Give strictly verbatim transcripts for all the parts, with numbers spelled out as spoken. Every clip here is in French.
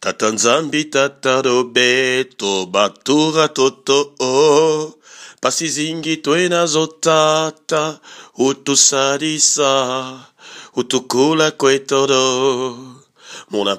Tata Nzambi tata dobe to batura toto o pasizingi twena zotata utusadisa utukula kwetodo mona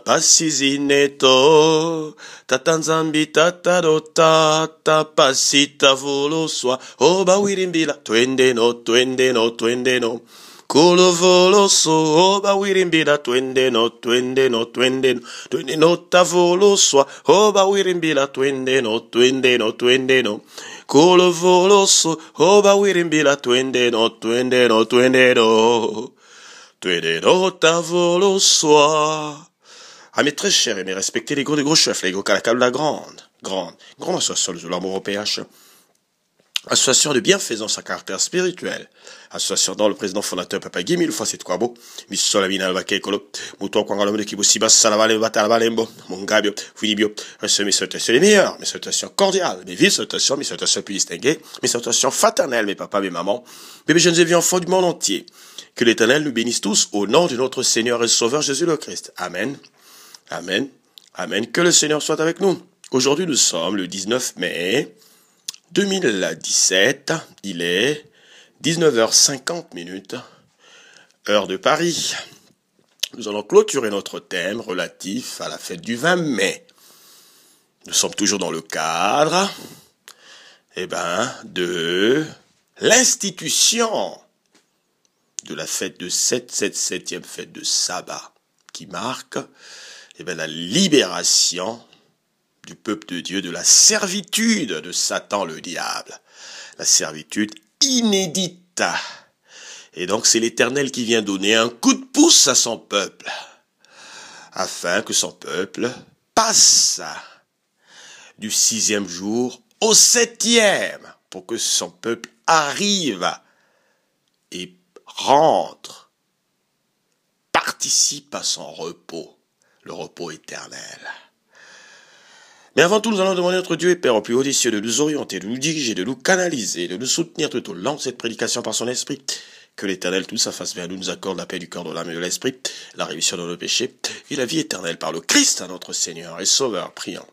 pasizineto Tata Nzambi tata do tata pasita voloswa oba wirimbila twende no twende no twende no Kolo voloso oba wirimbila twende no twende no twende no twende no tavoloswa oba wirimbila twende no twende no twende no Kolo voloso oba wirimbila twende no twende no twende no twende no tavoloswa. Ah mes très chers et mes respectés les gros des gros chefs, les gros calacals la grande, grande, grande association de l'amour au P H. Association de bienfaisance à caractère spirituel. Association dont le président fondateur Papa Guy mille fois c'est quoi beau. Misso la mina alba kekolo. Mouton kwangalo de kibusiba salavale batalabalembo. Mongabio, Fulibio. Reçu mes salutations les meilleures. Mes salutations cordiales. Mes vives salutations, mes salutations plus distinguées. Mes salutations fraternelles, mes papas, mes mamans. Bébés jeunes et vieux enfants du monde entier. Que l'Éternel nous bénisse tous au nom de notre Seigneur et Sauveur Jésus le Christ. Amen. Amen. Amen. Que le Seigneur soit avec nous. Aujourd'hui nous sommes le dix-neuf mai. deux mille dix-sept, il est dix-neuf heures cinquante minutes, heure de Paris. Nous allons clôturer notre thème relatif à la fête du vingt mai. Nous sommes toujours dans le cadre, eh ben, de l'institution de la fête de sept cent soixante-septième fête de sabbat, qui marque, eh ben, la libération du peuple de Dieu, de la servitude de Satan le diable. La servitude inédite. Et donc c'est l'Éternel qui vient donner un coup de pouce à son peuple, afin que son peuple passe du sixième jour au septième, pour que son peuple arrive et rentre, participe à son repos, le repos éternel. Mais avant tout, nous allons demander à notre Dieu et Père au plus haut des cieux de nous orienter, de nous diriger, de nous canaliser, de nous soutenir tout au long de cette prédication par son esprit. Que l'Éternel, tout ça fasse bien nous, nous accorde la paix du cœur, de l'âme et de l'esprit, la rémission de nos péchés et la vie éternelle par le Christ, à notre Seigneur et Sauveur. Prions.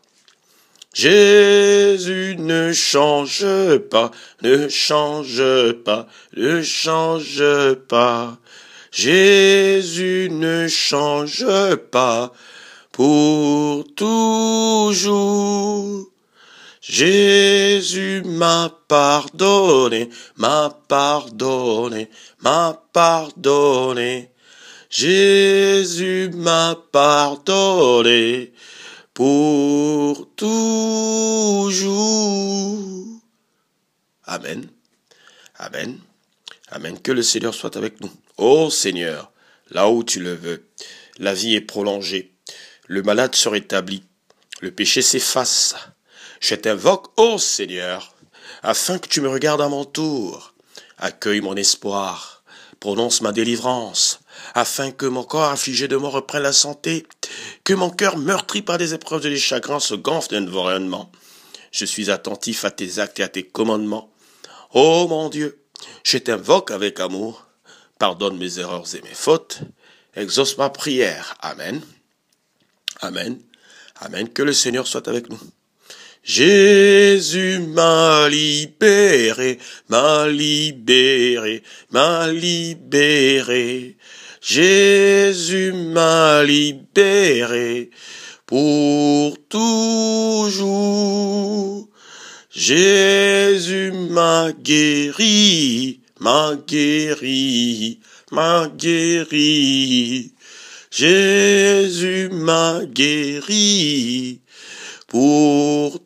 Jésus ne change pas, ne change pas, ne change pas. Jésus ne change pas. Pour toujours, Jésus m'a pardonné, m'a pardonné, m'a pardonné. Jésus m'a pardonné pour toujours. Amen, amen, amen. Que le Seigneur soit avec nous. Ô Seigneur, là où tu le veux, la vie est prolongée. Le malade se rétablit, le péché s'efface. Je t'invoque, ô Seigneur, afin que tu me regardes à mon tour. Accueille mon espoir, prononce ma délivrance, afin que mon corps affligé de mort reprenne la santé, que mon cœur meurtri par des épreuves et des chagrins se gonfle d'un environnement. Je suis attentif à tes actes et à tes commandements. Ô mon Dieu, je t'invoque avec amour, pardonne mes erreurs et mes fautes, exauce ma prière. Amen. Amen. Amen. Que le Seigneur soit avec nous. Jésus m'a libéré, m'a libéré, m'a libéré. Jésus m'a libéré pour toujours. Jésus m'a guéri, m'a guéri, m'a guéri. Jésus m'a guéri pour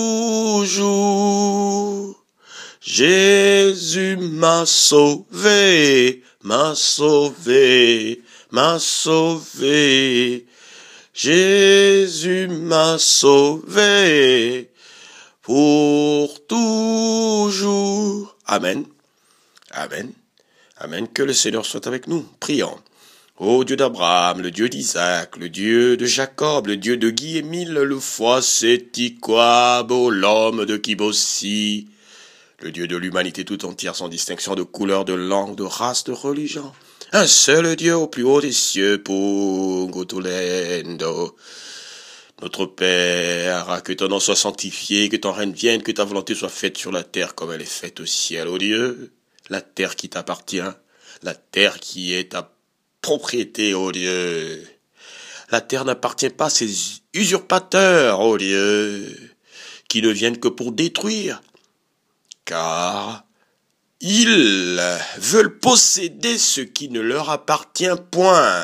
toujours. Jésus m'a sauvé, m'a sauvé, m'a sauvé. Jésus m'a sauvé pour toujours. Amen. Amen. Amen. Que le Seigneur soit avec nous. Prions. Ô Dieu d'Abraham, le Dieu d'Isaac, le Dieu de Jacob, le Dieu de Guy Émile, le foi Sétiquabo, l'homme de Kibossi, le Dieu de l'humanité tout entière sans distinction de couleur, de langue, de race, de religion. Un seul Dieu au plus haut des cieux, Pungutulendo. Notre Père, que ton nom soit sanctifié, que ton règne vienne, que ta volonté soit faite sur la terre comme elle est faite au ciel, ô Dieu. La terre qui t'appartient, la terre qui est ta propriété, ô Dieu. La terre n'appartient pas à ces usurpateurs, ô Dieu, qui ne viennent que pour détruire, car ils veulent posséder ce qui ne leur appartient point.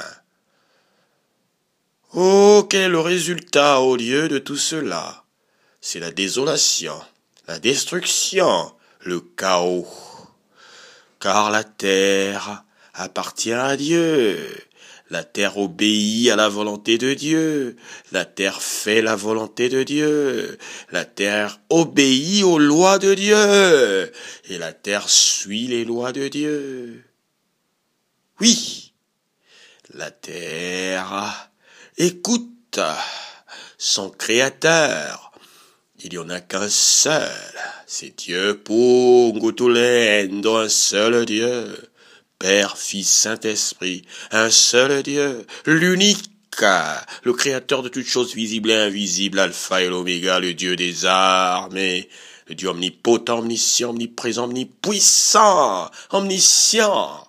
Oh, quel est le résultat, ô Dieu, de tout cela? C'est la désolation, la destruction, le chaos. Car la terre appartient à Dieu. La terre obéit à la volonté de Dieu. La terre fait la volonté de Dieu. La terre obéit aux lois de Dieu. Et la terre suit les lois de Dieu. Oui, la terre écoute son Créateur. Il n'y en a qu'un seul. C'est Dieu Pungutulendo, un seul Dieu. Père, Fils, Saint-Esprit, un seul Dieu, l'unique, le Créateur de toutes choses visibles et invisibles, Alpha et l'Oméga, le Dieu des armées, le Dieu omnipotent, omniscient, omniprésent, omnipuissant, omniscient.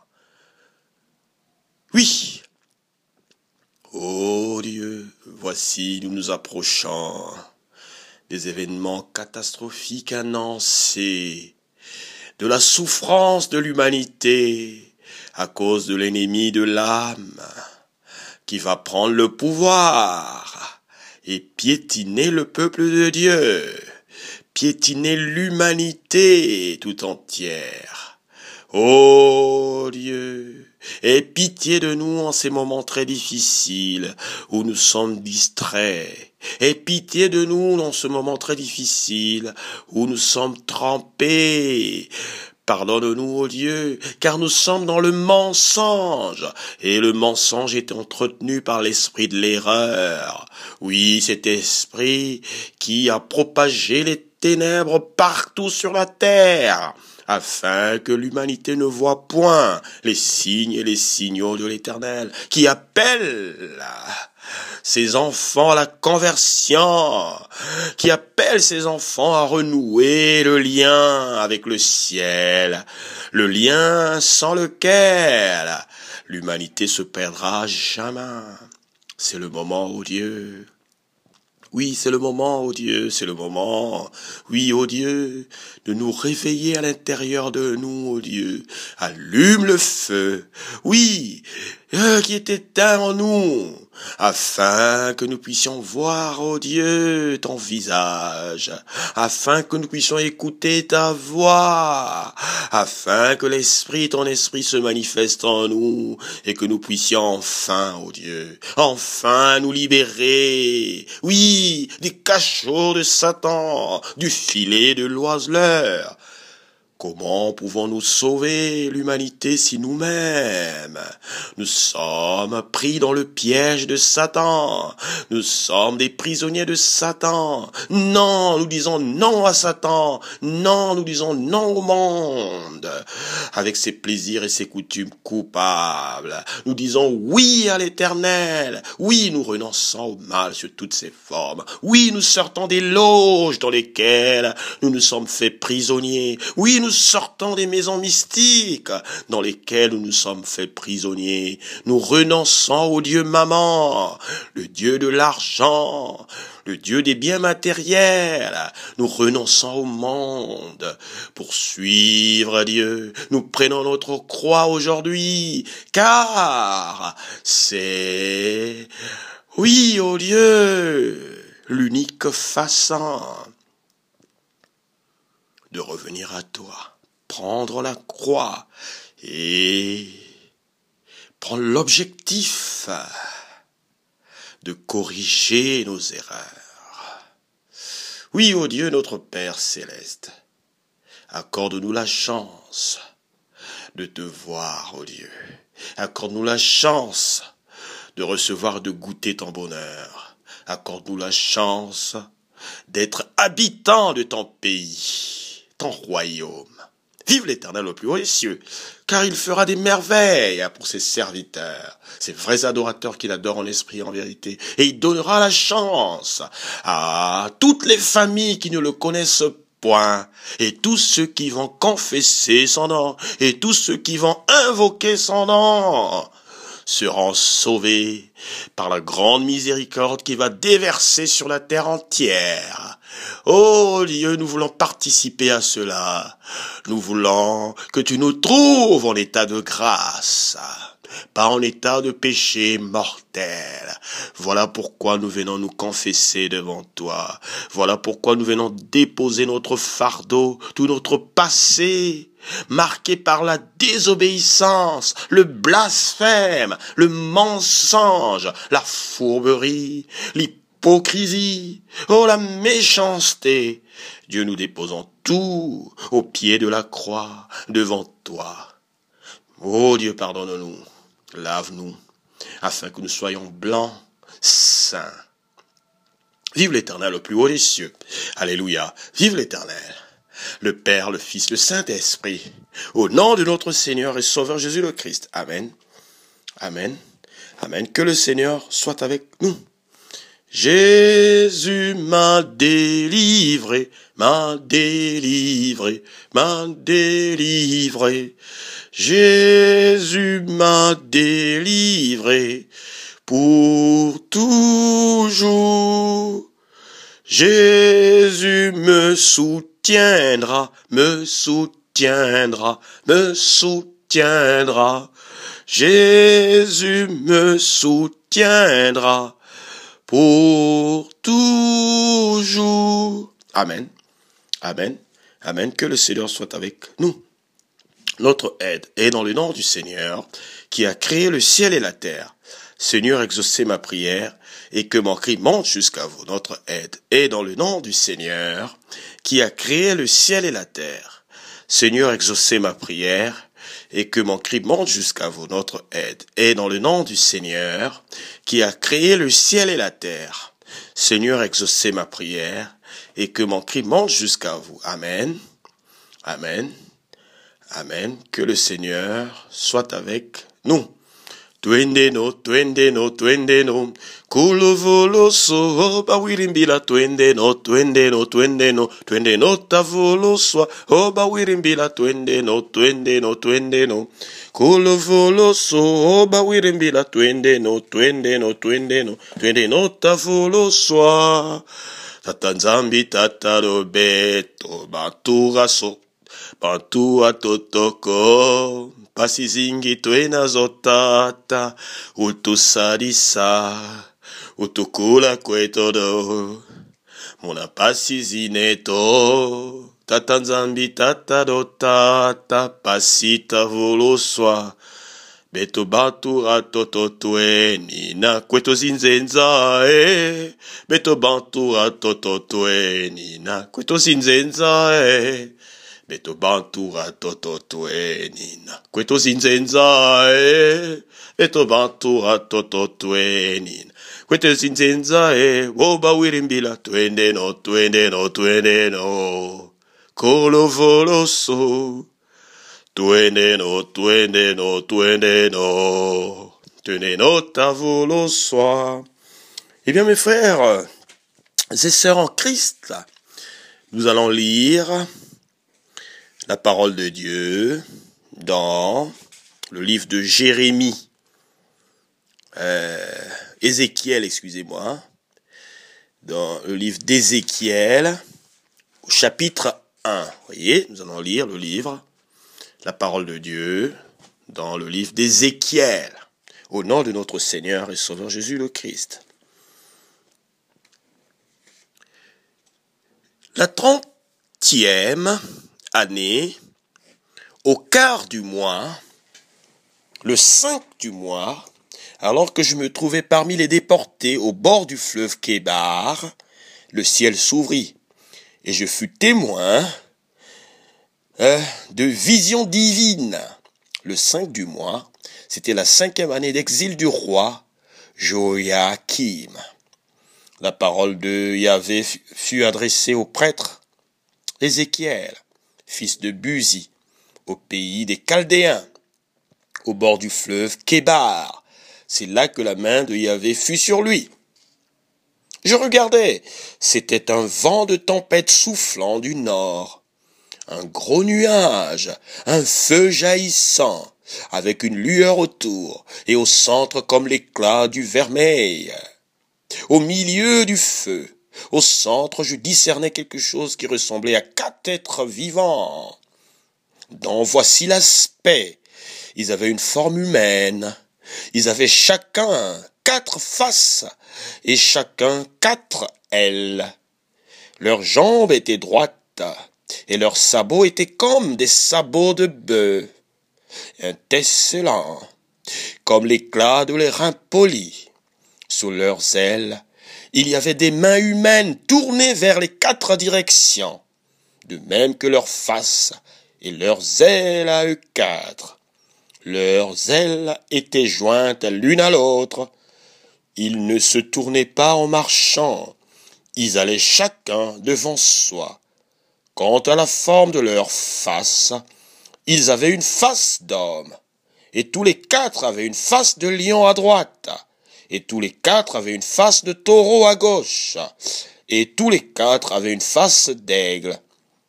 Oui. Oh Dieu, voici nous nous approchons des événements catastrophiques annoncés, de la souffrance de l'humanité à cause de l'ennemi de l'âme qui va prendre le pouvoir et piétiner le peuple de Dieu, piétiner l'humanité tout entière. Oh Dieu, aie pitié de nous en ces moments très difficiles où nous sommes distraits. Aie pitié de nous dans ce moment très difficile où nous sommes trempés. Pardonne-nous, ô Dieu, car nous sommes dans le mensonge, et le mensonge est entretenu par l'esprit de l'erreur. Oui, cet esprit qui a propagé les ténèbres partout sur la terre, afin que l'humanité ne voie point les signes et les signaux de l'Éternel, qui appelle ses enfants à la conversion, qui appelle ses enfants à renouer le lien avec le ciel, le lien sans lequel l'humanité se perdra à jamais. C'est le moment, ô Dieu. Oui, c'est le moment, ô Dieu, c'est le moment. Oui, ô Dieu, de nous réveiller à l'intérieur de nous, ô Dieu. Allume le feu. Oui, euh, qui est éteint en nous, afin que nous puissions voir, ô Dieu, ton visage, afin que nous puissions écouter ta voix, afin que l'esprit, ton esprit se manifeste en nous, et que nous puissions enfin, ô Dieu, enfin nous libérer, oui, des cachots de Satan, du filet de l'oiseleur. Comment pouvons-nous sauver l'humanité si nous-mêmes, nous sommes pris dans le piège de Satan, nous sommes des prisonniers de Satan. Non, nous disons non à Satan, non, nous disons non au monde, avec ses plaisirs et ses coutumes coupables. Nous disons oui à l'Éternel, oui, nous renonçons au mal sur toutes ses formes, oui, nous sortons des loges dans lesquelles nous nous sommes faits prisonniers, oui, nous sortons des maisons mystiques dans lesquelles nous nous sommes faits prisonniers. Nous renonçons au Dieu maman, le Dieu de l'argent, le Dieu des biens matériels. Nous renonçons au monde pour suivre Dieu. Nous prenons notre croix aujourd'hui, car c'est, oui, ô Dieu, l'unique façon de revenir à toi, prendre la croix et prendre l'objectif de corriger nos erreurs. Oui, ô Dieu, notre Père céleste, accorde-nous la chance de te voir, ô Dieu. Accorde-nous la chance de recevoir, de goûter ton bonheur. Accorde-nous la chance d'être habitants de ton pays, ton royaume. Vive l'Éternel au plus haut des cieux, car il fera des merveilles pour ses serviteurs, ses vrais adorateurs qui l'adorent en esprit et en vérité. Et il donnera la chance à toutes les familles qui ne le connaissent point, et tous ceux qui vont confesser son nom, et tous ceux qui vont invoquer son nom, seront sauvés par la grande miséricorde qui va déverser sur la terre entière. Oh Dieu, nous voulons participer à cela. Nous voulons que tu nous trouves en état de grâce, pas en état de péché mortel. Voilà pourquoi nous venons nous confesser devant toi. Voilà pourquoi nous venons déposer notre fardeau, tout notre passé, marqué par la désobéissance, le blasphème, le mensonge, la fourberie, l'hypocrisie, oh la méchanceté. Dieu, nous déposons tout au pied de la croix devant toi. Oh Dieu, pardonne-nous, lave-nous, afin que nous soyons blancs, saints. Vive l'Éternel au plus haut des cieux. Alléluia. Vive l'Éternel. Le Père, le Fils, le Saint-Esprit, au nom de notre Seigneur et Sauveur Jésus le Christ. Amen. Amen. Amen. Que le Seigneur soit avec nous. Jésus m'a délivré, m'a délivré, m'a délivré. Jésus m'a délivré pour toujours. Jésus me soutiendra, me soutiendra, me soutiendra. Jésus me soutiendra pour toujours. Amen. Amen. Amen. Que le Seigneur soit avec nous. Notre aide est dans le nom du Seigneur qui a créé le ciel et la terre. Seigneur, exaucez ma prière et que mon cri monte jusqu'à vous. Notre aide est dans le nom du Seigneur qui a créé le ciel et la terre. Seigneur, exaucez ma prière et que mon cri monte jusqu'à vous. Notre aide est dans le nom du Seigneur qui a créé le ciel et la terre. Seigneur, exaucez ma prière et que mon cri monte jusqu'à vous. Amen. Amen. Amen. Que le Seigneur soit avec nous. Twendeno, twendeno, twendeno, kulovolo so, oba wirimbila, twendeno, twendeno, twendeno, twendeno tavolo so, oba wirimbila, twendeno, twendeno, twendeno, kulovolo so, oba wirimbila, twendeno, twendeno, twendeno, twendeno tavolo so, tatanzambi tatarobeto, batura so, bantua totoko, pasizingi twena zotata, utusadisa, utukula kwetodo, muna pasizineto, tatanzambi tatado tata, pasita voloswa, beto bantura toto tweni, na kweto zinzenza, eh, beto bantura toto tweni, na kweto zinzenza, eh, beto bantura toto twenina. Kweto zinzenza e. Beto bantura toto twenina. Kweto zinzenza e. Woba wirimbila twendeno, twendeno, twendeno. Kolo voloso. Twendeno, twendeno, twendeno. Twendeno ta voloso. Eh bien mes frères et sœurs en Christ, nous allons lire la parole de Dieu dans le livre de Jérémie, euh, Ézéchiel, excusez-moi, dans le livre d'Ézéchiel, au chapitre un. Vous voyez, nous allons lire le livre, la parole de Dieu, dans le livre d'Ézéchiel, au nom de notre Seigneur et Sauveur Jésus le Christ. La trentième année, au quart du mois, le cinq du mois, alors que je me trouvais parmi les déportés au bord du fleuve Kébar, le ciel s'ouvrit et je fus témoin euh, de visions divines. Le cinq du mois, c'était la cinquième année d'exil du roi Joachim. La parole de Yahvé fut adressée au prêtre Ézéchiel, fils de Buzi, au pays des Chaldéens, au bord du fleuve Kébar. C'est là que la main de Yahvé fut sur lui. Je regardais, c'était un vent de tempête soufflant du nord, un gros nuage, un feu jaillissant, avec une lueur autour, et au centre comme l'éclat du vermeil. Au milieu du feu, au centre, je discernais quelque chose qui ressemblait à quatre êtres vivants, dont voici l'aspect. Ils avaient une forme humaine, ils avaient chacun quatre faces, et chacun quatre ailes. Leurs jambes étaient droites, et leurs sabots étaient comme des sabots de bœuf, étincelants, comme l'éclat de l'airain poli. Sous leurs ailes, il y avait des mains humaines tournées vers les quatre directions, de même que leurs faces et leurs ailes à eux quatre. Leurs ailes étaient jointes l'une à l'autre. Ils ne se tournaient pas en marchant, ils allaient chacun devant soi. Quant à la forme de leur face, ils avaient une face d'homme, et tous les quatre avaient une face de lion à droite, et tous les quatre avaient une face de taureau à gauche, et tous les quatre avaient une face d'aigle.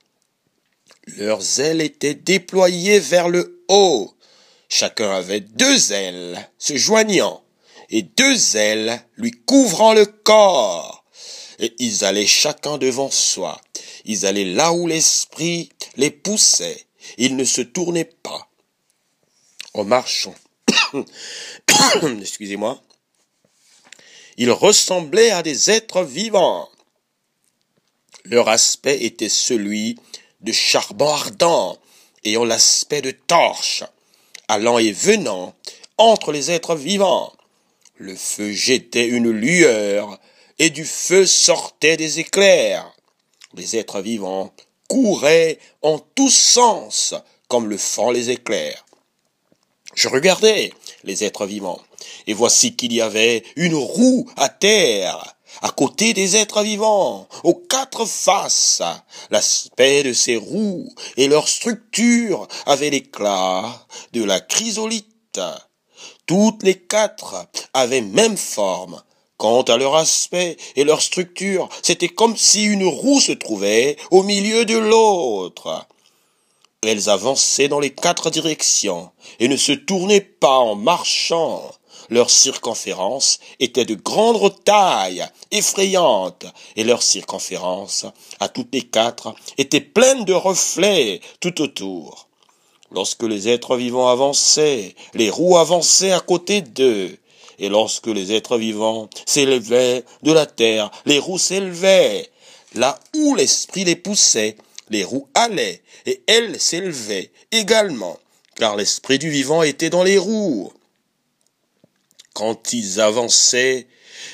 Leurs ailes étaient déployées vers le haut, chacun avait deux ailes se joignant, et deux ailes lui couvrant le corps. Et ils allaient chacun devant soi. Ils allaient là où l'esprit les poussait. Ils ne se tournaient pas. En marchant, excusez-moi, ils ressemblaient à des êtres vivants. Leur aspect était celui de charbon ardent, ayant l'aspect de torches, allant et venant entre les êtres vivants. Le feu jetait une lueur, et du feu sortaient des éclairs. Les êtres vivants couraient en tous sens, comme le font les éclairs. Je regardais les êtres vivants, et voici qu'il y avait une roue à terre, à côté des êtres vivants, aux quatre faces. L'aspect de ces roues et leur structure avaient l'éclat de la chrysolite. Toutes les quatre avaient même forme. Quant à leur aspect et leur structure, c'était comme si une roue se trouvait au milieu de l'autre. Elles avançaient dans les quatre directions et ne se tournaient pas en marchant. Leur circonférence était de grande taille, effrayante, et leur circonférence, à toutes les quatre, était pleine de reflets tout autour. Lorsque les êtres vivants avançaient, les roues avançaient à côté d'eux. Et lorsque les êtres vivants s'élevaient de la terre, les roues s'élevaient. Là où l'esprit les poussait, les roues allaient, et elles s'élevaient également, car l'esprit du vivant était dans les roues. Quand ils avançaient,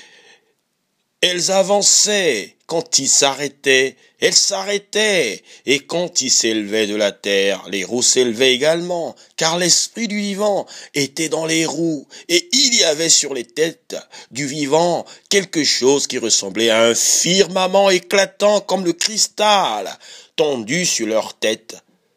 elles avançaient. Quand ils s'arrêtaient, elles s'arrêtaient. Et quand ils s'élevaient de la terre, les roues s'élevaient également, car l'esprit du vivant était dans les roues. Et il y avait sur les têtes du vivant quelque chose qui ressemblait à un firmament éclatant comme le cristal, tendu sur leur tête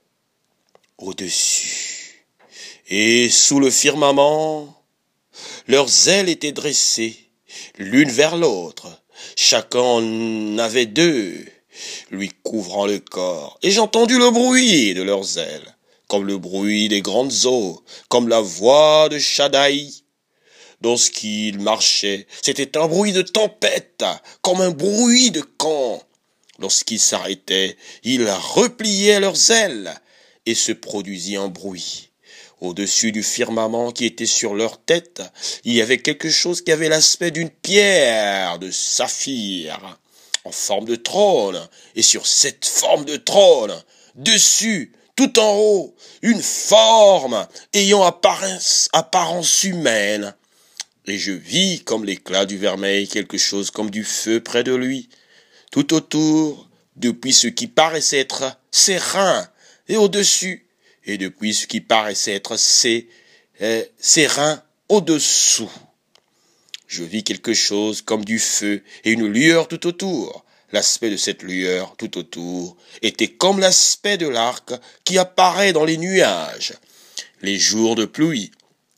au-dessus. Et sous le firmament, leurs ailes étaient dressées, l'une vers l'autre. Chacun en avait deux, lui couvrant le corps. Et j'ai entendu le bruit de leurs ailes, comme le bruit des grandes eaux, comme la voix de Shaddai. Lorsqu'ils marchaient, c'était un bruit de tempête, comme un bruit de camp. Lorsqu'ils s'arrêtaient, ils repliaient leurs ailes, et se produisit un bruit. Au-dessus du firmament qui était sur leur tête, il y avait quelque chose qui avait l'aspect d'une pierre de saphir, en forme de trône, et sur cette forme de trône, dessus, tout en haut, une forme ayant apparence, apparence humaine. Et je vis comme l'éclat du vermeil quelque chose comme du feu près de lui, tout autour, depuis ce qui paraissait être ses reins, et au-dessus, et depuis ce qui paraissait être ses, euh, ses reins au-dessous. Je vis quelque chose comme du feu et une lueur tout autour. L'aspect de cette lueur tout autour était comme l'aspect de l'arc qui apparaît dans les nuages, les jours de pluie.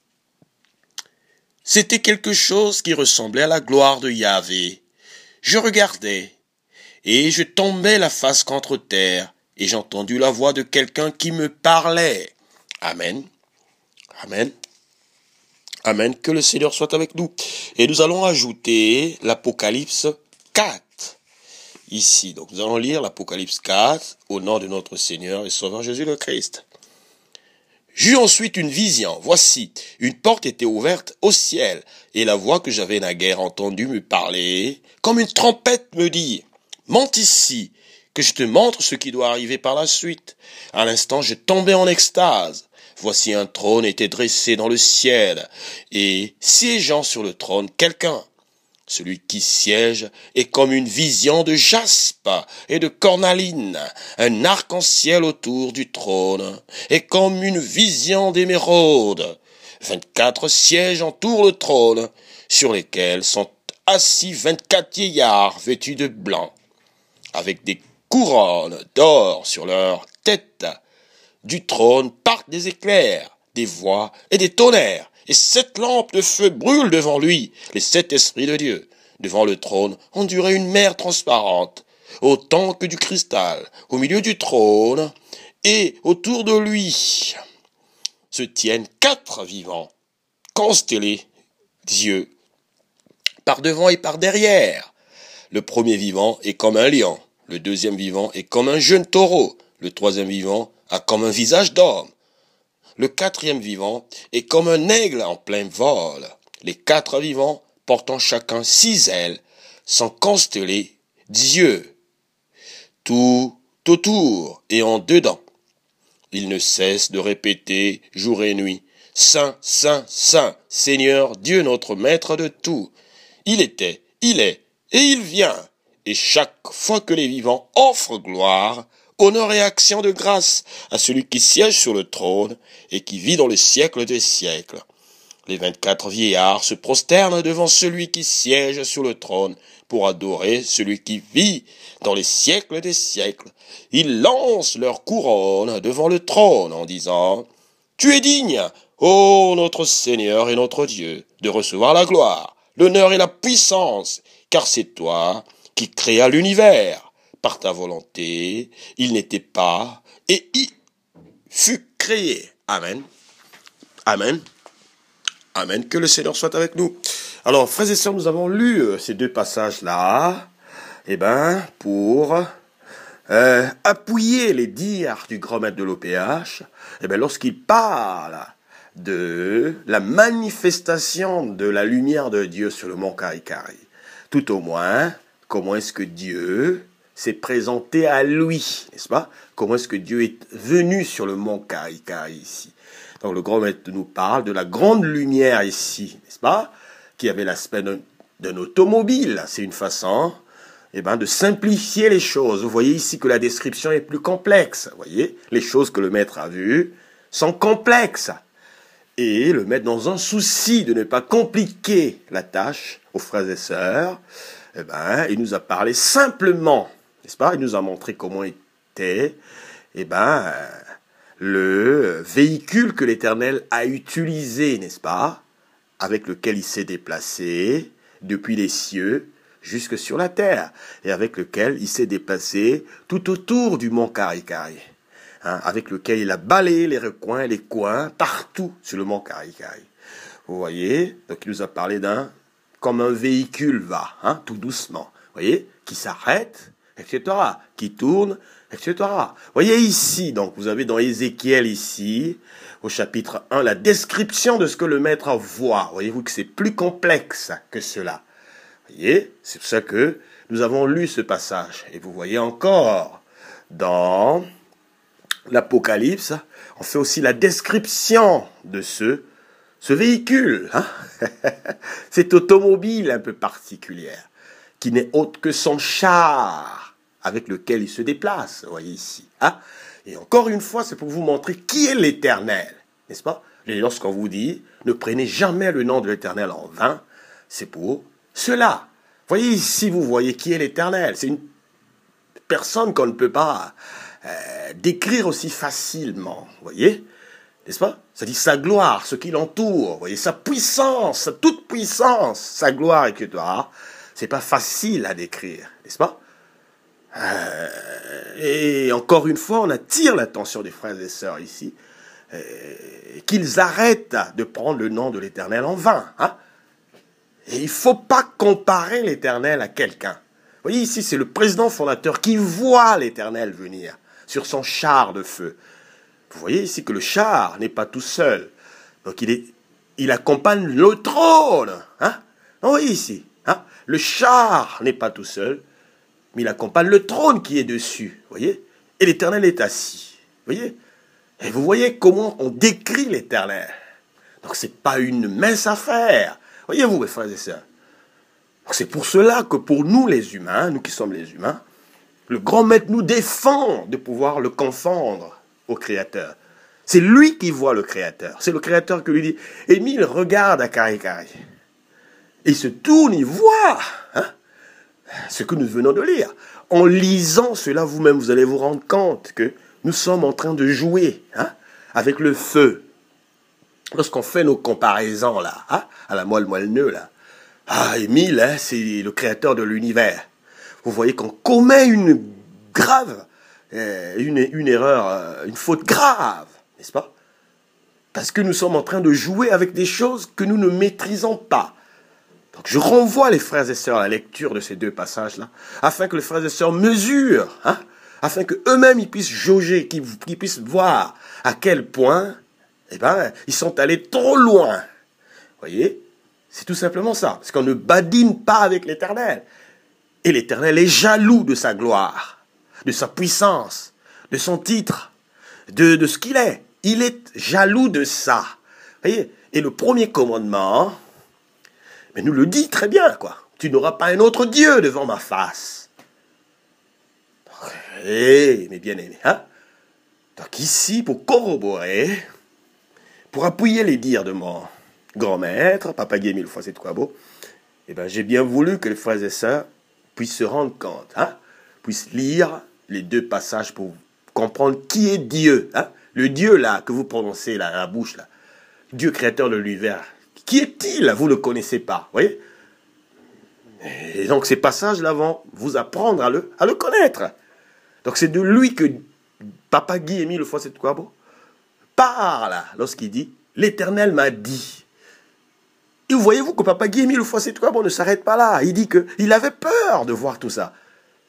C'était quelque chose qui ressemblait à la gloire de Yahvé. Je regardais, et je tombais la face contre terre, et j'ai entendu la voix de quelqu'un qui me parlait. Amen. Amen. Amen. Que le Seigneur soit avec nous. Et nous allons ajouter l'Apocalypse quatre. Ici, donc nous allons lire l'Apocalypse quatre au nom de notre Seigneur et Sauveur Jésus le Christ. J'eus ensuite une vision. Voici, une porte était ouverte au ciel, et la voix que j'avais naguère entendue me parler, comme une trompette me dit, « Monte ici, que je te montre ce qui doit arriver par la suite. » À l'instant, je tombais en extase. Voici un trône était dressé dans le ciel, et siégeant sur le trône, quelqu'un. Celui qui siège est comme une vision de jaspe et de cornaline, un arc-en-ciel autour du trône, et comme une vision d'émeraude. Vingt-quatre sièges entourent le trône, sur lesquels sont assis vingt-quatre vieillards vêtus de blanc, avec des couronnes d'or sur leurs têtes. Du trône partent des éclairs, des voix et des tonnerres. Et sept lampes de feu brûlent devant lui, les sept esprits de Dieu. Devant le trône, on dirait une mer transparente, autant que du cristal. Au milieu du trône, et autour de lui, se tiennent quatre vivants, constellés d'yeux, par devant et par derrière. Le premier vivant est comme un lion, le deuxième vivant est comme un jeune taureau, le troisième vivant a comme un visage d'homme. Le quatrième vivant est comme un aigle en plein vol. Les quatre vivants, portant chacun six ailes, sont constellés d'yeux, tout autour et en dedans. Ils ne cessent de répéter jour et nuit, « Saint, Saint, Saint, Seigneur Dieu notre Maître de tout. Il était, il est, et il vient. » Et chaque fois que les vivants offrent gloire, honneur et action de grâce à celui qui siège sur le trône et qui vit dans les siècles des siècles. Les vingt-quatre vieillards se prosternent devant celui qui siège sur le trône pour adorer celui qui vit dans les siècles des siècles. Ils lancent leur couronne devant le trône en disant « Tu es digne, ô notre Seigneur et notre Dieu, de recevoir la gloire, l'honneur et la puissance, car c'est toi qui créas l'univers. Par ta volonté, il n'était pas, et il fut créé. » Amen. Amen. Amen. Que le Seigneur soit avec nous. Alors, frères et sœurs, nous avons lu euh, ces deux passages-là, eh ben, pour euh, appuyer les dires du grand maître de l'O P H, eh ben, lorsqu'il parle de la manifestation de la lumière de Dieu sur le mont Karikari. Tout au moins, comment est-ce que Dieu s'est présenté à lui, n'est-ce pas? Comment est-ce que Dieu est venu sur le mont Karikari ici? Donc le grand maître nous parle de la grande lumière ici, n'est-ce pas? Qui avait l'aspect d'un automobile. C'est une façon eh ben, de simplifier les choses. Vous voyez ici que la description est plus complexe. Vous voyez, les choses que le maître a vues sont complexes. Et le maître, dans un souci de ne pas compliquer la tâche aux frères et sœurs, eh ben, il nous a parlé simplement, n'est-ce pas? Il nous a montré comment était eh ben, le véhicule que l'Éternel a utilisé, n'est-ce pas? Avec lequel il s'est déplacé depuis les cieux jusque sur la terre, et avec lequel il s'est déplacé tout autour du mont Karikari, hein, avec lequel il a balayé les recoins et les coins partout sur le mont Karikari. Vous voyez? Donc il nous a parlé d'un, comme un véhicule va, hein, tout doucement, vous voyez, qui s'arrête, et cetera, qui tourne, et cetera. Vous voyez ici, donc vous avez dans Ézéchiel ici, au chapitre un, la description de ce que le maître voit. Voyez-vous que c'est plus complexe que cela. Vous voyez, c'est pour ça que nous avons lu ce passage. Et vous voyez encore, dans l'Apocalypse, on fait aussi la description de ce, ce véhicule, hein. Cette automobile un peu particulière, qui n'est autre que son char avec lequel il se déplace, vous voyez ici. Hein. Et encore une fois, c'est pour vous montrer qui est l'Éternel, n'est-ce pas? Et lorsqu'on vous dit, ne prenez jamais le nom de l'Éternel en vain, c'est pour cela. Voyez ici, vous voyez qui est l'Éternel. C'est une personne qu'on ne peut pas euh, décrire aussi facilement, vous voyez, n'est-ce pas? C'est-à-dire sa gloire, ce qui l'entoure, vous voyez, sa puissance, sa toute puissance, sa gloire, et cetera. C'est pas facile à décrire, n'est-ce pas? euh, Et encore une fois, on attire l'attention des frères et sœurs ici, euh, qu'ils arrêtent de prendre le nom de l'Éternel en vain, hein? Et il ne faut pas comparer l'Éternel à quelqu'un. Vous voyez ici, c'est le président fondateur qui voit l'Éternel venir sur son char de feu. Vous voyez ici que le char n'est pas tout seul. Donc il, est, il accompagne le trône. Hein? Vous voyez ici, hein? Le char n'est pas tout seul, mais il accompagne le trône qui est dessus. Vous voyez? Et l'Éternel est assis. Vous voyez? Et vous voyez comment on décrit l'Éternel. Donc ce n'est pas une mince affaire. Voyez-vous, mes frères et sœurs. C'est pour cela que pour nous les humains, nous qui sommes les humains, le grand maître nous défend de pouvoir le confondre au Créateur. C'est lui qui voit le Créateur. C'est le Créateur qui lui dit, Émile, regarde à Kari Kari. Et il se tourne, il voit hein, ce que nous venons de lire. En lisant cela vous-même, vous allez vous rendre compte que nous sommes en train de jouer hein, avec le feu. Lorsqu'on fait nos comparaisons là, hein, à la moelle moelle-neu là, ah, Émile, hein, c'est le créateur de l'univers. Vous voyez qu'on commet une grave, euh, une, une erreur, euh, une faute grave, n'est-ce pas? Parce que nous sommes en train de jouer avec des choses que nous ne maîtrisons pas. Donc je renvoie les frères et sœurs à la lecture de ces deux passages-là, afin que les frères et sœurs mesurent, hein, afin qu'eux-mêmes ils puissent jauger, qu'ils, qu'ils puissent voir à quel point eh ben, ils sont allés trop loin. Vous voyez? C'est tout simplement ça. Parce qu'on ne badine pas avec l'Éternel. Et l'Éternel est jaloux de sa gloire, de sa puissance, de son titre, de, de ce qu'il est. Il est jaloux de ça. Vous voyez? Et le premier commandement, mais nous le dit très bien, quoi. Tu n'auras pas un autre Dieu devant ma face. Eh, mes bien-aimés, hein? Donc ici, pour corroborer, pour appuyer les dires de mon grand maître, Papa Guy Émile Houphouët-Boigny, eh ben, j'ai bien voulu que les frères et sœurs puissent se rendre compte, hein, puissent lire les deux passages pour comprendre qui est Dieu. Hein, le Dieu là que vous prononcez là, à la bouche, là, Dieu créateur de l'univers. Qui est-il? Vous ne le connaissez pas, voyez? Et donc ces passages-là vont vous apprendre à le, à le connaître. Donc c'est de lui que Papa Guy Émile Houphouët-Boigny parle lorsqu'il dit « L'Éternel m'a dit ». Et vous voyez-vous que Papa Guy Émile Houphouët-Boigny ne s'arrête pas là. Il dit qu'il avait peur de voir tout ça.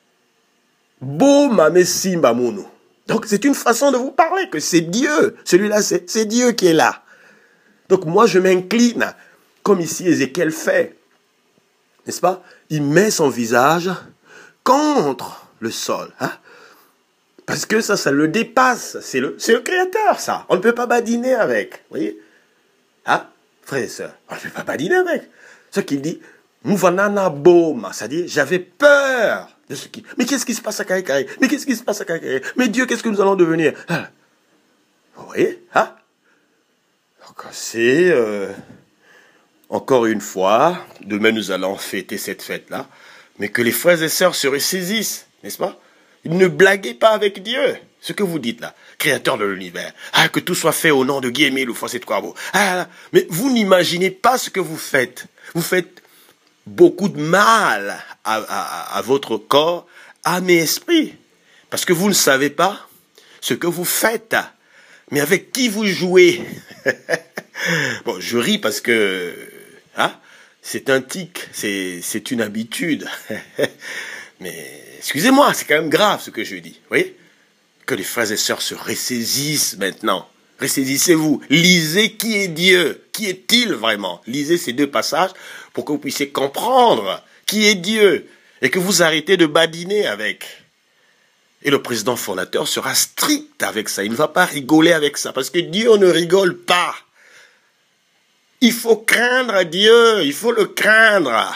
« Bo mamesi mbamunu ». Donc c'est une façon de vous parler que c'est Dieu. Celui-là, c'est, c'est Dieu qui est là. Donc moi, je m'incline, comme ici Ézéchiel fait. N'est-ce pas? Il met son visage contre le sol. Hein? Parce que ça, ça le dépasse. C'est le, c'est le Créateur, ça. On ne peut pas badiner avec. Vous voyez? Hein? Frères et sœurs, on ne peut pas badiner avec. Ce qu'il dit, Mouvanana Boma, c'est-à-dire, j'avais peur de ce qui... Mais qu'est-ce qui se passe à Kari Kari? Mais qu'est-ce qui se passe à Kari Kari? Mais Dieu, qu'est-ce que nous allons devenir? Vous voyez? Hein? Donc, c'est... Euh, encore une fois, demain nous allons fêter cette fête-là, mais que les frères et sœurs se ressaisissent, n'est-ce pas? Ne blaguez pas avec Dieu. Ce que vous dites là, créateur de l'univers, ah, que tout soit fait au nom de Guy Émile Houphouët-Boigny. Ah, mais vous n'imaginez pas ce que vous faites. Vous faites beaucoup de mal à, à, à votre corps, âme et esprit. Parce que vous ne savez pas ce que vous faites. Mais avec qui vous jouez? Bon, je ris parce que hein, c'est un tic, c'est, c'est une habitude. Mais excusez-moi, c'est quand même grave ce que je dis. Vous voyez? Que les frères et sœurs se ressaisissent maintenant. Ressaisissez-vous. Lisez qui est Dieu. Qui est-il vraiment? Lisez ces deux passages pour que vous puissiez comprendre qui est Dieu. Et que vous arrêtez de badiner avec. Et le président fondateur sera strict avec ça. Il ne va pas rigoler avec ça. Parce que Dieu ne rigole pas. Il faut craindre Dieu. Il faut le craindre.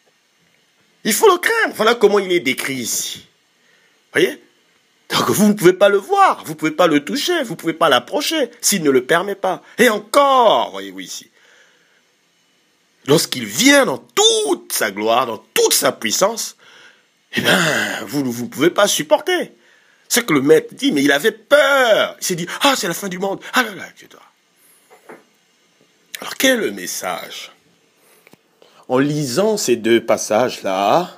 Il faut le craindre. Voilà comment il est décrit ici. Voyez? Donc vous ne pouvez pas le voir, vous ne pouvez pas le toucher, vous ne pouvez pas l'approcher, s'il ne le permet pas. Et encore, voyez-vous ici, lorsqu'il vient dans toute sa gloire, dans toute sa puissance, eh ben, vous ne pouvez pas supporter. C'est que le maître dit, mais il avait peur. Il s'est dit, ah, c'est la fin du monde. Ah là là, et cetera. Alors, quel est le message? En lisant ces deux passages-là,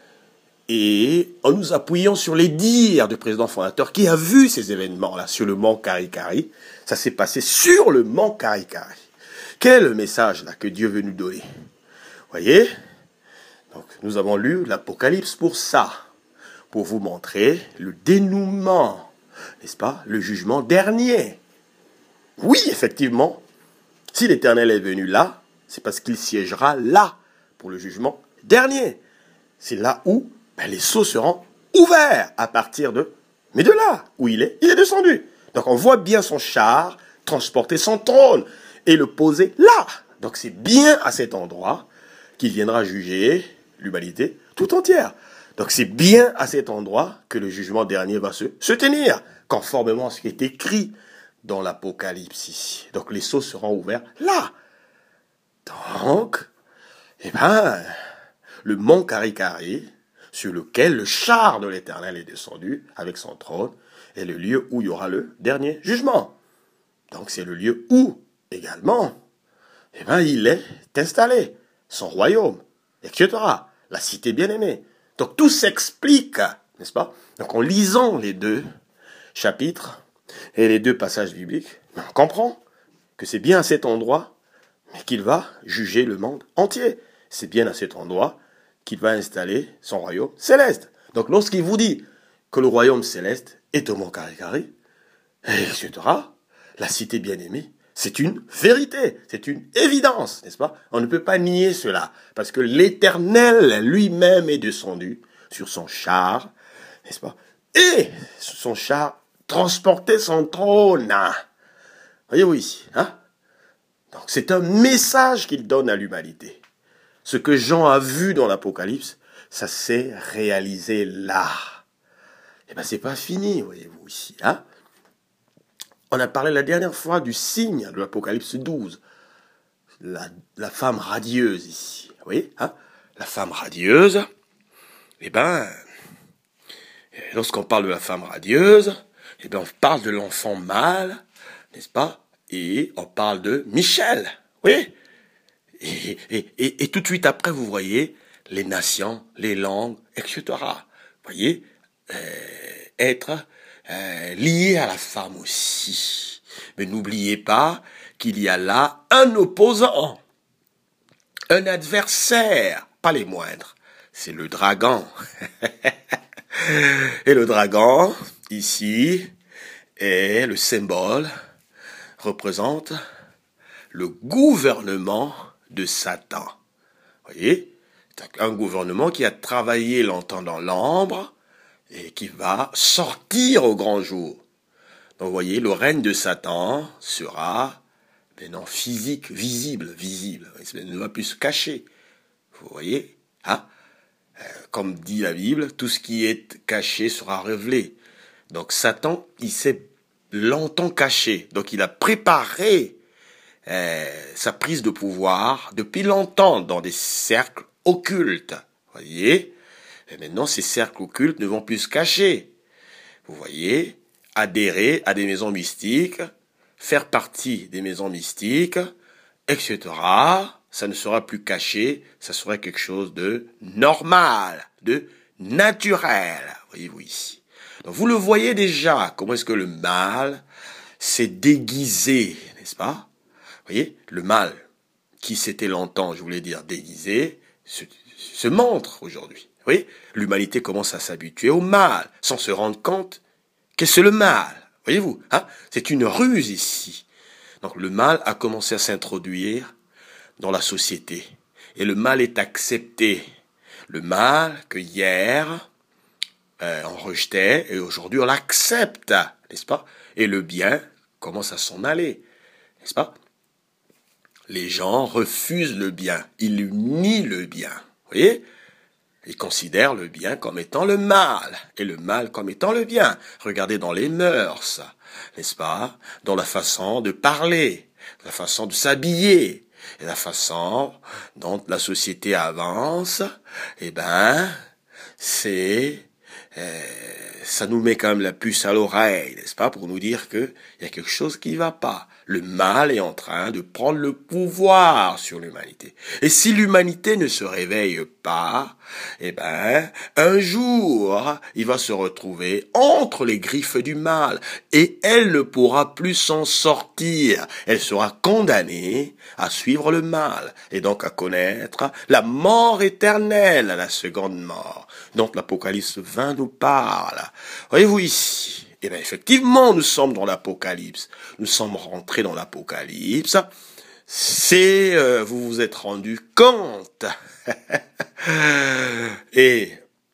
et en nous appuyant sur les dires du président fondateur qui a vu ces événements-là sur le mont Karikari, ça s'est passé sur le mont Karikari. Quel est le message là que Dieu veut nous donner? Voyez? Donc, nous avons lu l'Apocalypse pour ça, pour vous montrer le dénouement, n'est-ce pas? Le jugement dernier. Oui, effectivement, si l'Éternel est venu là, c'est parce qu'il siégera là pour le jugement dernier. C'est là où ben, les sceaux seront ouverts à partir de... Mais de là où il est, il est descendu. Donc on voit bien son char transporter son trône et le poser là. Donc c'est bien à cet endroit qu'il viendra juger l'humanité tout entière. Donc c'est bien à cet endroit que le jugement dernier va se, se tenir, conformément à ce qui est écrit dans l'Apocalypse ici. Donc les sceaux seront ouverts là. Donc, eh ben, le mont Karikari, sur lequel le char de l'Éternel est descendu avec son trône, est le lieu où il y aura le dernier jugement. Donc c'est le lieu où, également, eh ben, il est installé, son royaume, et cetera. La cité bien-aimée. Donc tout s'explique, n'est-ce pas? Donc en lisant les deux chapitres et les deux passages bibliques, on comprend que c'est bien à cet endroit qu'il va juger le monde entier. C'est bien à cet endroit qu'il va installer son royaume céleste. Donc lorsqu'il vous dit que le royaume céleste est au mont Karikari, et cetera, la cité bien-aimée, c'est une vérité, c'est une évidence, n'est-ce pas? On ne peut pas nier cela, parce que l'Éternel lui-même est descendu sur son char, n'est-ce pas? Et son char transportait son trône. Voyez-vous ici, hein? Donc c'est un message qu'il donne à l'humanité. Ce que Jean a vu dans l'Apocalypse, ça s'est réalisé là. Eh bien, c'est pas fini, voyez-vous ici, hein? On a parlé la dernière fois du signe de l'Apocalypse douze. La, la femme radieuse ici. Vous voyez, hein? La femme radieuse, eh ben, lorsqu'on parle de la femme radieuse, eh ben, on parle de l'enfant mâle, n'est-ce pas? Et on parle de Michel, oui. Et, et, et, et tout de suite après, vous voyez les nations, les langues, et cetera. Vous voyez, euh, être euh, lié à la femme aussi. Mais n'oubliez pas qu'il y a là un opposant, un adversaire, pas les moindres. C'est le dragon. Et le dragon, ici, est le symbole, représente le gouvernement de Satan. Vous voyez? C'est un gouvernement qui a travaillé longtemps dans l'ombre et qui va sortir au grand jour. Donc vous voyez, le règne de Satan sera maintenant physique, visible, visible. Il ne va plus se cacher. Vous voyez? Hein? Euh, comme dit la Bible, tout ce qui est caché sera révélé. Donc Satan, il s'est longtemps caché. Donc il a préparé euh, sa prise de pouvoir depuis longtemps dans des cercles occultes. Vous voyez? Et maintenant, ces cercles occultes ne vont plus se cacher. Vous voyez? Adhérer à des maisons mystiques, faire partie des maisons mystiques, et cetera. Ça ne sera plus caché, ça sera quelque chose de normal, de naturel. Voyez-vous ici. Donc vous le voyez déjà, comment est-ce que le mal s'est déguisé, n'est-ce pas? Vous voyez, le mal qui s'était longtemps, je voulais dire, déguisé, se, se montre aujourd'hui. Vous voyez, l'humanité commence à s'habituer au mal, sans se rendre compte que c'est le mal. Voyez-vous, hein? C'est une ruse ici. Donc le mal a commencé à s'introduire dans la société. Et le mal est accepté. Le mal que hier euh, on rejetait et aujourd'hui on l'accepte, n'est-ce pas? Et le bien commence à s'en aller, n'est-ce pas? Les gens refusent le bien, ils nient le bien, vous voyez? Ils considèrent le bien comme étant le mal, et le mal comme étant le bien. Regardez dans les mœurs, n'est-ce pas? Dans la façon de parler, la façon de s'habiller, et la façon dont la société avance, eh ben, c'est... Euh, ça nous met quand même la puce à l'oreille, n'est-ce pas, pour nous dire qu'il y a quelque chose qui ne va pas. Le mal est en train de prendre le pouvoir sur l'humanité. Et si l'humanité ne se réveille pas, eh ben, un jour, il va se retrouver entre les griffes du mal et elle ne pourra plus s'en sortir. Elle sera condamnée à suivre le mal et donc à connaître la mort éternelle, la seconde mort. Donc l'Apocalypse vingt nous parle. Voyez-vous ici? Eh bien, effectivement, nous sommes dans l'Apocalypse. Nous sommes rentrés dans l'Apocalypse. C'est, euh, vous vous êtes rendu compte. Et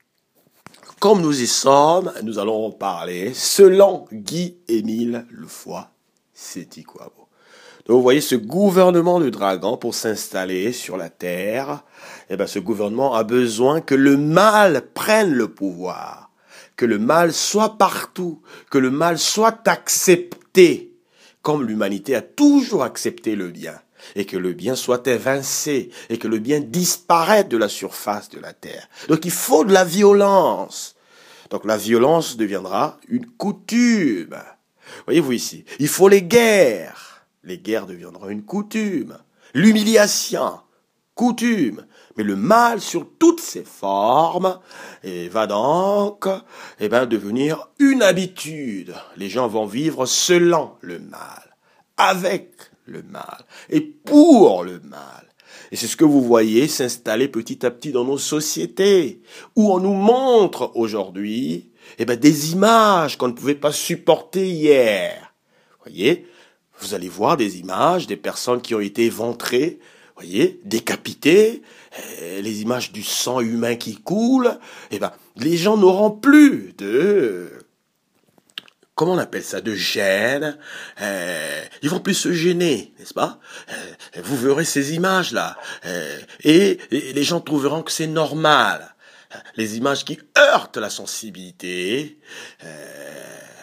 comme nous y sommes, nous allons en parler selon Guy-Émile Lefoy. C'est quoi beau. Donc, vous voyez, ce gouvernement de dragon, pour s'installer sur la terre, eh ben, ce gouvernement a besoin que le mal prenne le pouvoir. Que le mal soit partout, que le mal soit accepté, comme l'humanité a toujours accepté le bien, et que le bien soit évincé, et que le bien disparaisse de la surface de la terre. Donc il faut de la violence. Donc la violence deviendra une coutume. Voyez-vous ici, il faut les guerres. Les guerres deviendront une coutume. L'humiliation, coutume. Mais le mal, sur toutes ses formes, et va donc eh ben, devenir une habitude. Les gens vont vivre selon le mal, avec le mal, et pour le mal. Et c'est ce que vous voyez s'installer petit à petit dans nos sociétés, où on nous montre aujourd'hui eh ben, des images qu'on ne pouvait pas supporter hier. Voyez, vous allez voir des images des personnes qui ont été éventrées, voyez, décapitées, les images du sang humain qui coule, eh ben, les gens n'auront plus de, comment on appelle ça, de gêne, euh, ils vont plus se gêner, n'est-ce pas? euh, Vous verrez ces images-là, euh, et, et les gens trouveront que c'est normal. Les images qui heurtent la sensibilité, euh,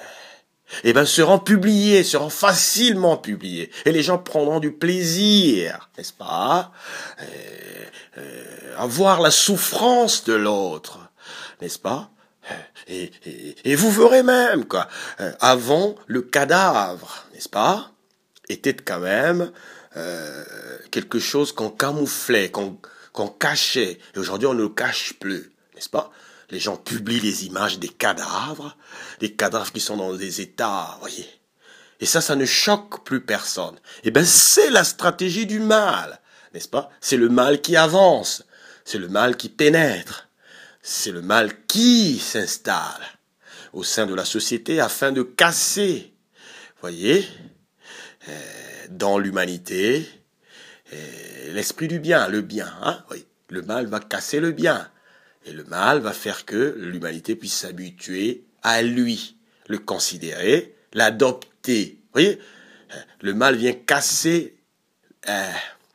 eh ben, seront publiés, seront facilement publiés. Et les gens prendront du plaisir, n'est-ce pas, euh, euh, à voir la souffrance de l'autre, n'est-ce pas, et, et, et vous verrez même, quoi, euh, avant, le cadavre, n'est-ce pas, était quand même euh, quelque chose qu'on camouflait, qu'on qu'on cachait. Et aujourd'hui, on ne le cache plus, n'est-ce pas? Les gens publient les images des cadavres, des cadavres qui sont dans des états, voyez. Et ça, ça ne choque plus personne. Eh bien, c'est la stratégie du mal, n'est-ce pas? C'est le mal qui avance, c'est le mal qui pénètre, c'est le mal qui s'installe au sein de la société afin de casser, voyez, euh, dans l'humanité, euh, l'esprit du bien, le bien, hein, oui. Le mal va casser le bien. Et le mal va faire que l'humanité puisse s'habituer à lui, le considérer, l'adopter. Vous voyez, le mal vient casser euh,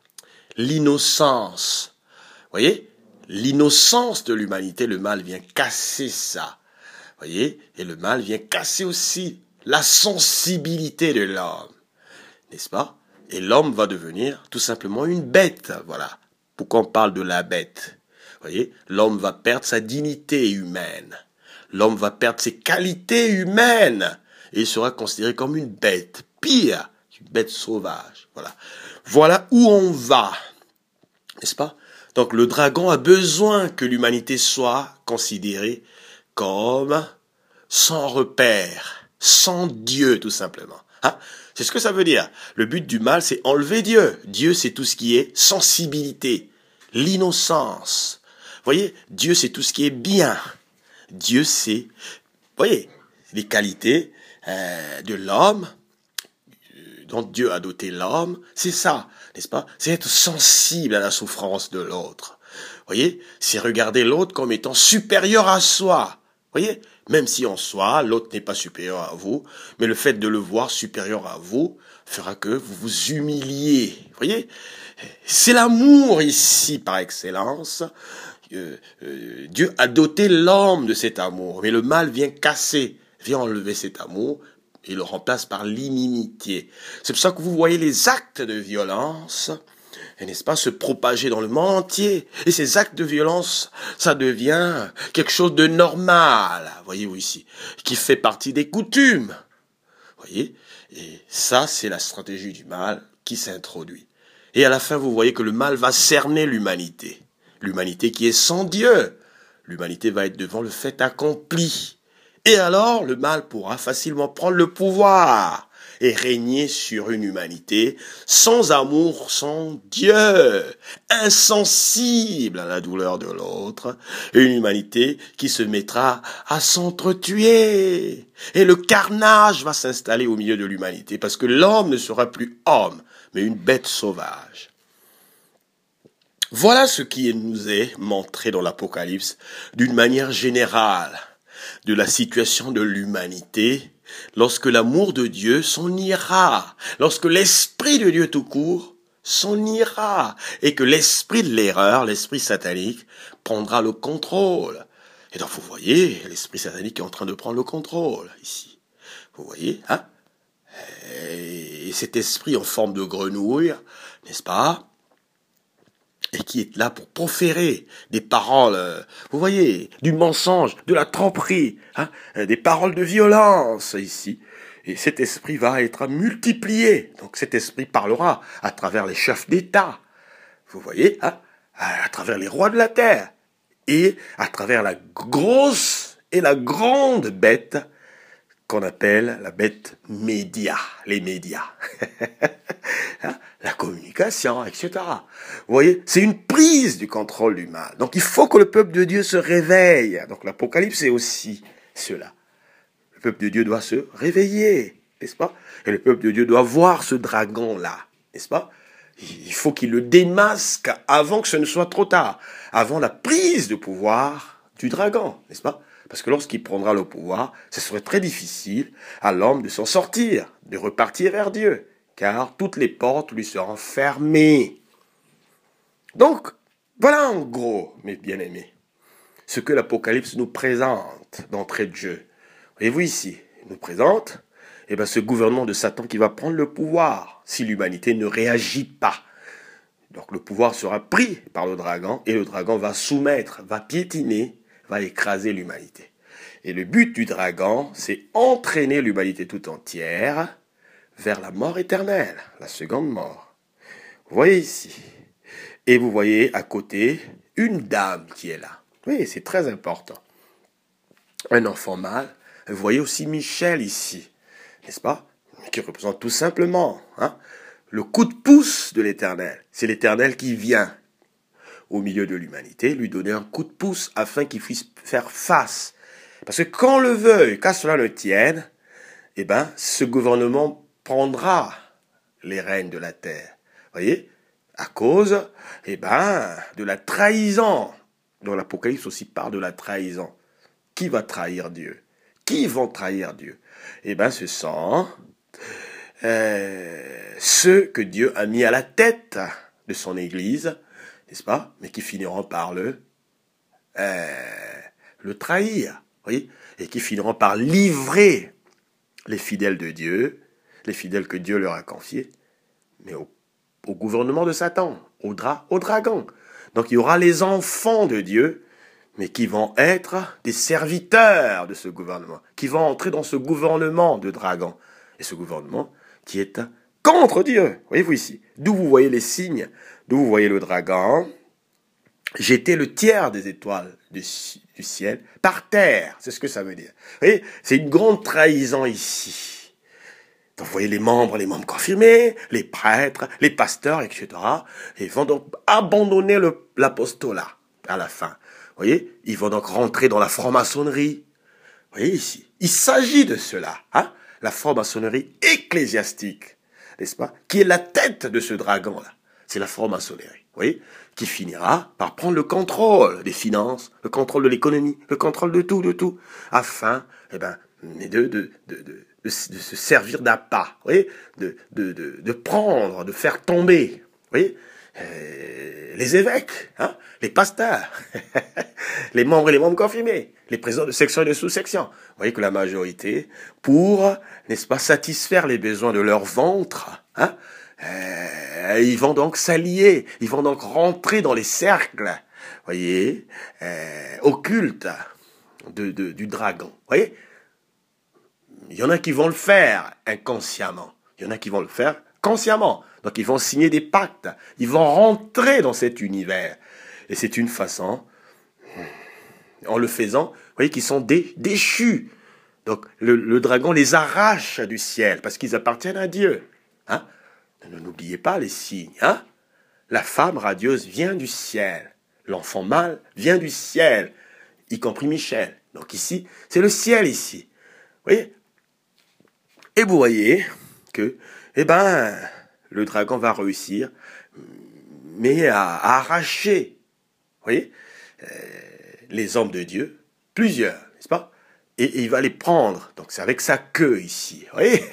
l'innocence. Vous voyez, l'innocence de l'humanité, le mal vient casser ça. Vous voyez, et le mal vient casser aussi la sensibilité de l'homme. N'est-ce pas? Et l'homme va devenir tout simplement une bête. Voilà. Pourquoi on parle de la bête? Voyez, l'homme va perdre sa dignité humaine. L'homme va perdre ses qualités humaines. Et il sera considéré comme une bête. Pire, une bête sauvage. Voilà. Voilà où on va. N'est-ce pas? Donc le dragon a besoin que l'humanité soit considérée comme sans repère, sans Dieu tout simplement. Hein? C'est ce que ça veut dire. Le but du mal, c'est enlever Dieu. Dieu, c'est tout ce qui est sensibilité, l'innocence. Voyez, Dieu, c'est tout ce qui est bien. Dieu, c'est, voyez, les qualités euh, de l'homme, dont Dieu a doté l'homme, c'est ça, n'est-ce pas? C'est être sensible à la souffrance de l'autre. Voyez, c'est regarder l'autre comme étant supérieur à soi. Voyez, même si en soi, l'autre n'est pas supérieur à vous, mais le fait de le voir supérieur à vous fera que vous vous humiliez. Voyez, c'est l'amour ici par excellence. Euh, euh, Dieu a doté l'homme de cet amour, mais le mal vient casser, vient enlever cet amour et le remplace par l'inimitié. C'est pour ça que vous voyez les actes de violence et n'est-ce pas, se propager dans le monde entier. Et ces actes de violence, ça devient quelque chose de normal, voyez-vous ici, qui fait partie des coutumes. Voyez? Et ça, c'est la stratégie du mal qui s'introduit. Et à la fin, vous voyez que le mal va cerner l'humanité. L'humanité qui est sans Dieu. L'humanité va être devant le fait accompli. Et alors, le mal pourra facilement prendre le pouvoir et régner sur une humanité sans amour, sans Dieu, insensible à la douleur de l'autre, une humanité qui se mettra à s'entretuer. Et le carnage va s'installer au milieu de l'humanité, parce que l'homme ne sera plus homme, mais une bête sauvage. Voilà ce qui nous est montré dans l'Apocalypse d'une manière générale de la situation de l'humanité lorsque l'amour de Dieu s'en ira, lorsque l'esprit de Dieu tout court s'en ira et que l'esprit de l'erreur, l'esprit satanique, prendra le contrôle. Et donc vous voyez, l'esprit satanique est en train de prendre le contrôle ici. Vous voyez, hein? Et cet esprit en forme de grenouille, n'est-ce pas? Et qui est là pour proférer des paroles, euh, vous voyez, du mensonge, de la tromperie, hein, des paroles de violence ici. Et cet esprit va être multiplié. Donc cet esprit parlera à travers les chefs d'État, vous voyez, hein, à travers les rois de la terre, et à travers la grosse et la grande bête qu'on appelle la bête média, les médias. Hein, la communication, et cetera. Vous voyez, c'est une prise du contrôle du mal. Donc il faut que le peuple de Dieu se réveille. Donc l'Apocalypse est aussi cela. Le peuple de Dieu doit se réveiller, n'est-ce pas? Et le peuple de Dieu doit voir ce dragon-là, n'est-ce pas? Il faut qu'il le démasque avant que ce ne soit trop tard, avant la prise de pouvoir du dragon, n'est-ce pas? Parce que lorsqu'il prendra le pouvoir, ce serait très difficile à l'homme de s'en sortir, de repartir vers Dieu, car toutes les portes lui seront fermées. Donc, voilà en gros, mes bien-aimés, ce que l'Apocalypse nous présente d'entrée de jeu. Voyez-vous ici, il nous présente eh ben, ce gouvernement de Satan qui va prendre le pouvoir si l'humanité ne réagit pas. Donc le pouvoir sera pris par le dragon et le dragon va soumettre, va piétiner, va écraser l'humanité. Et le but du dragon, c'est entraîner l'humanité tout entière vers la mort éternelle, la seconde mort. Vous voyez ici. Et vous voyez à côté une dame qui est là. Oui, c'est très important. Un enfant mâle. Vous voyez aussi Michel ici, n'est-ce pas? Qui représente tout simplement hein, le coup de pouce de l'Éternel. C'est l'Éternel qui vient au milieu de l'humanité, lui donner un coup de pouce afin qu'il puisse faire face. Parce que quand on le veut, qu'à cela le tienne, eh ben, ce gouvernement prendra les rênes de la terre. Voyez, à cause, eh ben, de la trahison. Dans l'Apocalypse aussi parle de la trahison. Qui va trahir Dieu? Qui vont trahir Dieu? Eh ben, ce sont euh, ceux que Dieu a mis à la tête de son Église, n'est-ce pas? Mais qui finiront par le, euh, le trahir, voyez, et qui finiront par livrer les fidèles de Dieu, les fidèles que Dieu leur a confiés, mais au, au gouvernement de Satan, au, dra, au dragon. Donc il y aura les enfants de Dieu, mais qui vont être des serviteurs de ce gouvernement, qui vont entrer dans ce gouvernement de dragon. Et ce gouvernement qui est contre Dieu. Voyez-vous ici, d'où vous voyez les signes, d'où vous voyez le dragon, jeter le tiers des étoiles du, du ciel par terre. C'est ce que ça veut dire. Vous voyez, c'est une grande trahison ici. Donc vous voyez les membres, les membres confirmés, les prêtres, les pasteurs, et cetera. Ils vont donc abandonner le, l'apostolat à la fin. Vous voyez, ils vont donc rentrer dans la franc-maçonnerie. Vous voyez ici, il s'agit de cela, hein, la franc-maçonnerie ecclésiastique, n'est-ce pas, qui est la tête de ce dragon-là. C'est la franc-maçonnerie, vous voyez, qui finira par prendre le contrôle des finances, le contrôle de l'économie, le contrôle de tout, de tout, afin, eh ben, de, de, de, de, de, de se servir d'appât, vous voyez, de, de, de, de prendre, de faire tomber, vous voyez, euh, les évêques, hein, les pasteurs, les membres et les membres confirmés, les présidents de section et de sous-section. Vous voyez que la majorité, pour, n'est-ce pas, satisfaire les besoins de leur ventre, hein, Euh, ils vont donc s'allier, ils vont donc rentrer dans les cercles, voyez, euh, occultes de, de, du dragon. Voyez, il y en a qui vont le faire inconsciemment, il y en a qui vont le faire consciemment. Donc ils vont signer des pactes, ils vont rentrer dans cet univers. Et c'est une façon, en le faisant, vous voyez qu'ils sont dé, déchus. Donc le, le dragon les arrache du ciel parce qu'ils appartiennent à Dieu. Hein? Ne n'oubliez pas les signes. Hein? La femme radieuse vient du ciel. L'enfant mâle vient du ciel, y compris Michel. Donc ici, c'est le ciel ici. Vous voyez? Et vous voyez que, eh ben, le dragon va réussir, mais à, à arracher, vous voyez, euh, les hommes de Dieu, plusieurs, n'est-ce pas? Et, et il va les prendre. Donc c'est avec sa queue ici, vous voyez?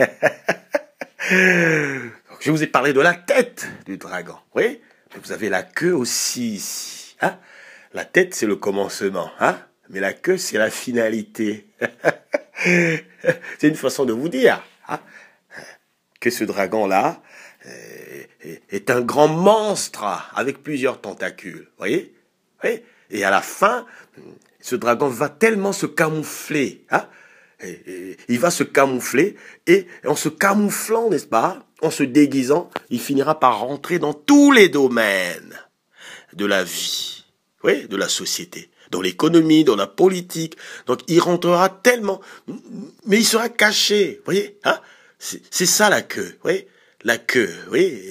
Donc, je vous ai parlé de la tête du dragon, vous voyez? Vous avez la queue aussi ici, hein? La tête, c'est le commencement, hein? Mais la queue, c'est la finalité. C'est une façon de vous dire, hein, que ce dragon-là euh, est un grand monstre avec plusieurs tentacules. Vous voyez? Oui. Et à la fin, ce dragon va tellement se camoufler. Hein, et, et, il va se camoufler et en se camouflant, n'est-ce pas, en se déguisant, il finira par rentrer dans tous les domaines de la vie, oui, de la société. Dans l'économie, dans la politique. Donc, il rentrera tellement, mais il sera caché, vous voyez, hein? C'est, c'est ça la queue, vous voyez? La queue, oui.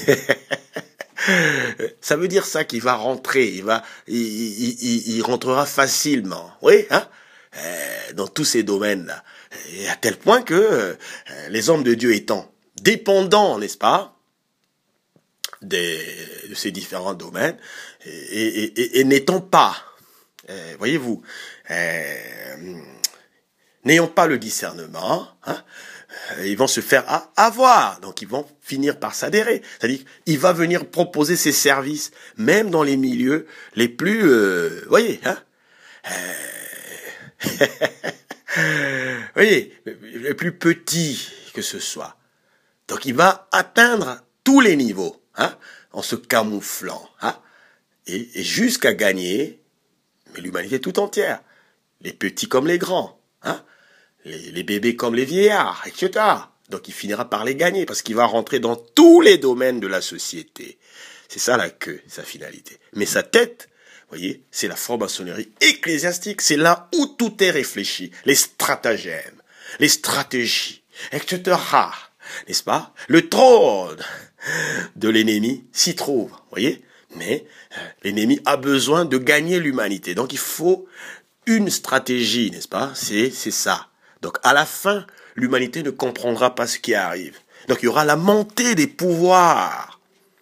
Ça veut dire ça qu'il va rentrer, il va, il, il, il, il rentrera facilement, oui, hein? Euh, dans tous ces domaines-là. Et à tel point que euh, les hommes de Dieu étant dépendants, n'est-ce pas, des, de ces différents domaines, et, et, et, et n'étant pas, Euh, voyez-vous, euh, n'ayant pas le discernement, hein, ils vont se faire avoir, donc ils vont finir par s'adhérer. C'est-à-dire qu'il va venir proposer ses services, même dans les milieux les plus, euh, voyez, hein, euh, voyez, les plus petits que ce soit. Donc il va atteindre tous les niveaux, hein, en se camouflant, hein, et, et jusqu'à gagner. Mais l'humanité tout entière, les petits comme les grands, hein, les, les bébés comme les vieillards, et cetera. Donc il finira par les gagner parce qu'il va rentrer dans tous les domaines de la société. C'est ça la queue, sa finalité. Mais sa tête, vous voyez, c'est la franc-maçonnerie ecclésiastique. C'est là où tout est réfléchi, les stratagèmes, les stratégies, et cetera. N'est-ce pas? Le trône de l'ennemi s'y trouve, vous voyez? Mais l'ennemi a besoin de gagner l'humanité. Donc il faut une stratégie, n'est-ce pas? C'est, c'est ça. Donc à la fin, l'humanité ne comprendra pas ce qui arrive. Donc il y aura la montée des pouvoirs.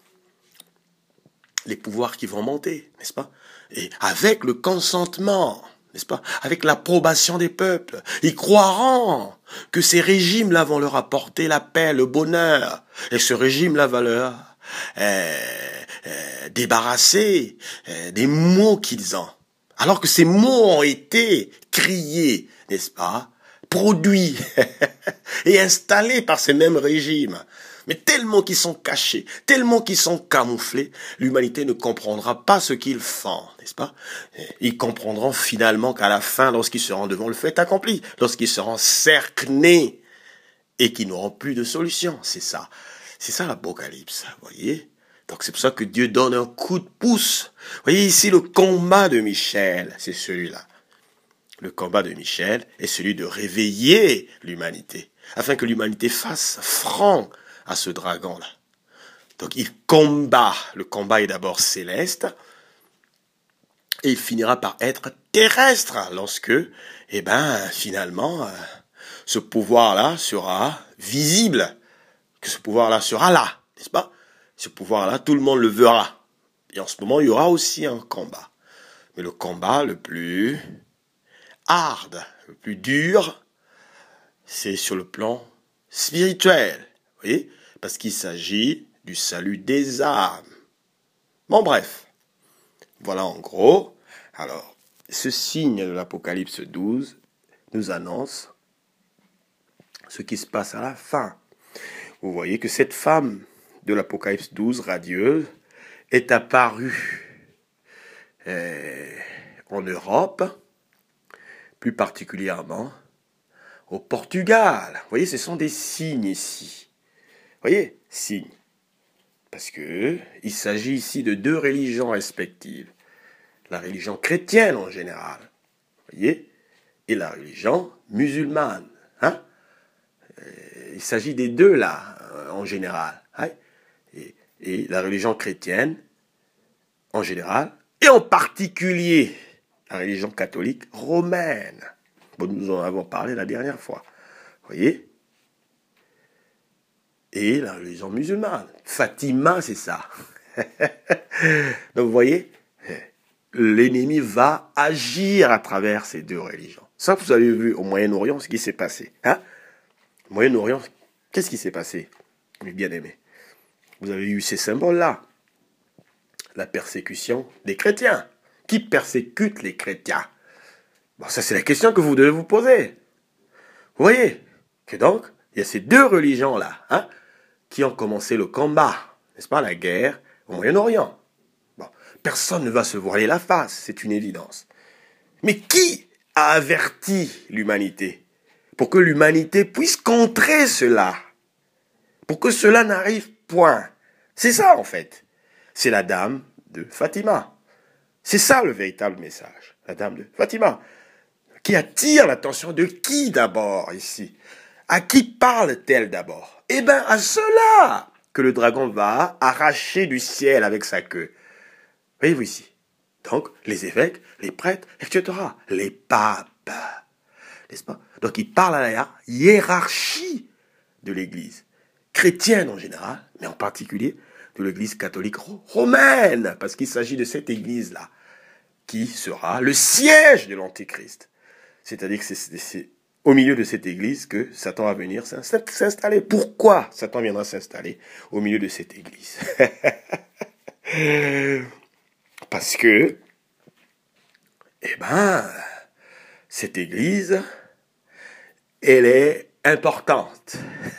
Les pouvoirs qui vont monter, n'est-ce pas? Et avec le consentement, n'est-ce pas? Avec l'approbation des peuples. Ils croiront que ces régimes-là vont leur apporter la paix, le bonheur. Et ce régime-là va leur euh, euh, débarrasser euh, des maux qu'ils ont. Alors que ces mots ont été criés, n'est-ce pas? Produits et installés par ces mêmes régimes. Mais tellement qu'ils sont cachés, tellement qu'ils sont camouflés, l'humanité ne comprendra pas ce qu'ils font, n'est-ce pas? Ils comprendront finalement qu'à la fin, lorsqu'ils seront devant le fait accompli, lorsqu'ils seront cercnés et qu'ils n'auront plus de solution. C'est ça. C'est ça l'Apocalypse, vous voyez? Donc c'est pour ça que Dieu donne un coup de pouce. Vous voyez ici le combat de Michel, c'est celui-là. Le combat de Michel est celui de réveiller l'humanité, afin que l'humanité fasse front à ce dragon-là. Donc il combat. Le combat est d'abord céleste, et il finira par être terrestre lorsque, eh ben, finalement, euh, ce pouvoir-là sera visible, que ce pouvoir-là sera là, n'est-ce pas? Ce pouvoir-là, tout le monde le verra. Et en ce moment, il y aura aussi un combat. Mais le combat le plus hard, le plus dur, c'est sur le plan spirituel, vous voyez, parce qu'il s'agit du salut des âmes. Bon, bref, voilà en gros. Alors, ce signe de l'Apocalypse douze nous annonce ce qui se passe à la fin. Vous voyez que cette femme de l'Apocalypse douze, radieuse, est apparue euh, en Europe, plus particulièrement au Portugal. Vous voyez, ce sont des signes ici. Vous voyez, signes. Parce que il s'agit ici de deux religions respectives. La religion chrétienne en général, vous voyez, et la religion musulmane. Hein? Il s'agit des deux là, en général. Hein? Et, et la religion chrétienne, en général, et en particulier la religion catholique romaine. Bon, nous en avons parlé la dernière fois. Vous voyez? Et la religion musulmane. Fatima, c'est ça. Donc vous voyez, l'ennemi va agir à travers ces deux religions. Ça, vous avez vu au Moyen-Orient ce qui s'est passé. Hein? Au Moyen-Orient, qu'est-ce qui s'est passé, mes bien-aimés? Vous avez eu ces symboles-là. La persécution des chrétiens. Qui persécute les chrétiens? Bon, ça, c'est la question que vous devez vous poser. Vous voyez que donc, il y a ces deux religions-là, hein, qui ont commencé le combat, n'est-ce pas, la guerre au Moyen-Orient. Bon, personne ne va se voiler la face, c'est une évidence. Mais qui a averti l'humanité pour que l'humanité puisse contrer cela? Pour que cela n'arrive point. C'est ça, en fait. C'est la dame de Fatima. C'est ça le véritable message. La dame de Fatima. Qui attire l'attention de qui d'abord ici? À qui parle-t-elle d'abord? Eh bien, à ceux-là que le dragon va arracher du ciel avec sa queue. Voyez-vous ici? Donc, les évêques, les prêtres, et cetera. Les papes. N'est-ce pas? Donc, il parle à la hiérarchie de l'Église. Chrétienne en général, mais en particulier de l'Église catholique romaine. Parce qu'il s'agit de cette Église-là qui sera le siège de l'Antéchrist. C'est-à-dire que c'est au milieu de cette église que Satan va venir s'installer. Pourquoi Satan viendra s'installer au milieu de cette église? Parce que, eh ben, cette église, elle est importante.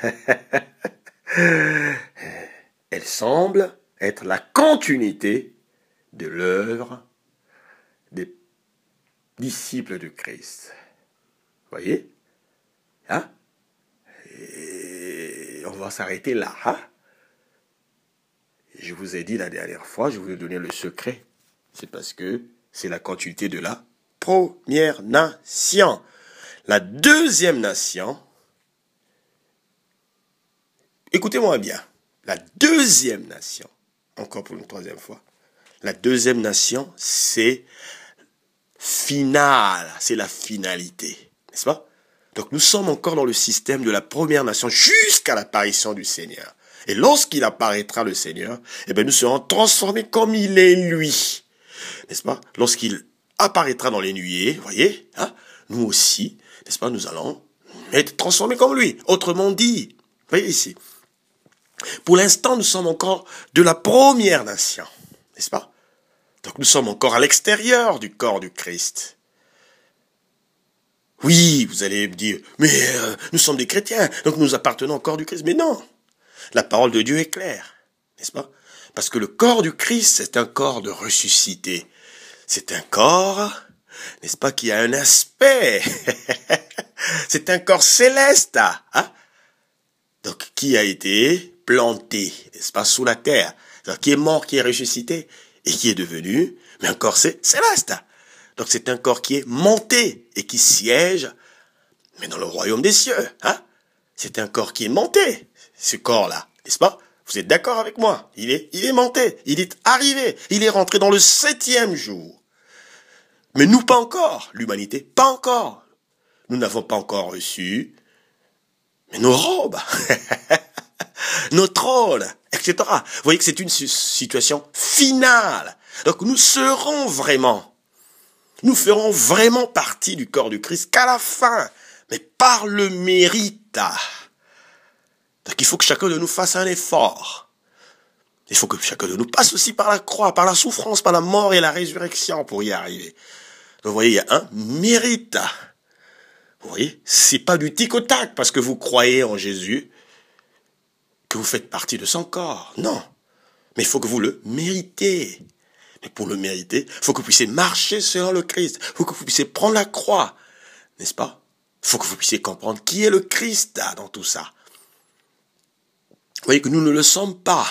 Elle semble être la continuité de l'œuvre des disciples de Christ. Vous voyez? Hein? Et on va s'arrêter là. Hein? Je vous ai dit la dernière fois, je vous ai donné le secret. C'est parce que c'est la continuité de la première nation. La deuxième nation, écoutez-moi bien, la deuxième nation, encore pour une troisième fois, la deuxième nation, c'est finale, c'est la finalité, n'est-ce pas? Donc nous sommes encore dans le système de la première nation jusqu'à l'apparition du Seigneur. Et lorsqu'il apparaîtra le Seigneur, eh bien nous serons transformés comme il est lui, n'est-ce pas? Lorsqu'il apparaîtra dans les nuées, vous voyez, hein, nous aussi, n'est-ce pas, nous allons être transformés comme lui. Autrement dit, vous voyez ici, pour l'instant nous sommes encore de la première nation, n'est-ce pas? Donc nous sommes encore à l'extérieur du corps du Christ. Oui, vous allez me dire, mais euh, nous sommes des chrétiens, donc nous appartenons au corps du Christ. Mais non, la parole de Dieu est claire, n'est-ce pas? Parce que le corps du Christ, c'est un corps de ressuscité. C'est un corps, n'est-ce pas, qui a un aspect. C'est un corps céleste, hein? Donc qui a été planté, n'est-ce pas, sous la terre. Donc, qui est mort, qui est ressuscité, et qui est devenu, mais un corps céleste. Donc c'est un corps qui est monté et qui siège, mais dans le royaume des cieux. Hein? C'est un corps qui est monté, ce corps-là, n'est-ce pas? Vous êtes d'accord avec moi? Il est, il est monté, il est arrivé, il est rentré dans le septième jour. Mais nous pas encore, l'humanité, pas encore. Nous n'avons pas encore reçu, mais nos robes, nos trônes, et cetera. Vous voyez que c'est une situation finale. Donc nous serons vraiment, nous ferons vraiment partie du corps du Christ qu'à la fin, mais par le mérite. Donc il faut que chacun de nous fasse un effort. Il faut que chacun de nous passe aussi par la croix, par la souffrance, par la mort et la résurrection pour y arriver. Donc vous voyez, il y a un mérite. Vous voyez, c'est pas du tic au tac parce que vous croyez en Jésus que vous faites partie de son corps. Non. Mais il faut que vous le méritez. Mais pour le mériter, il faut que vous puissiez marcher selon le Christ. Il faut que vous puissiez prendre la croix. N'est-ce pas? Il faut que vous puissiez comprendre qui est le Christ là, dans tout ça. Vous voyez que nous ne le sommes pas.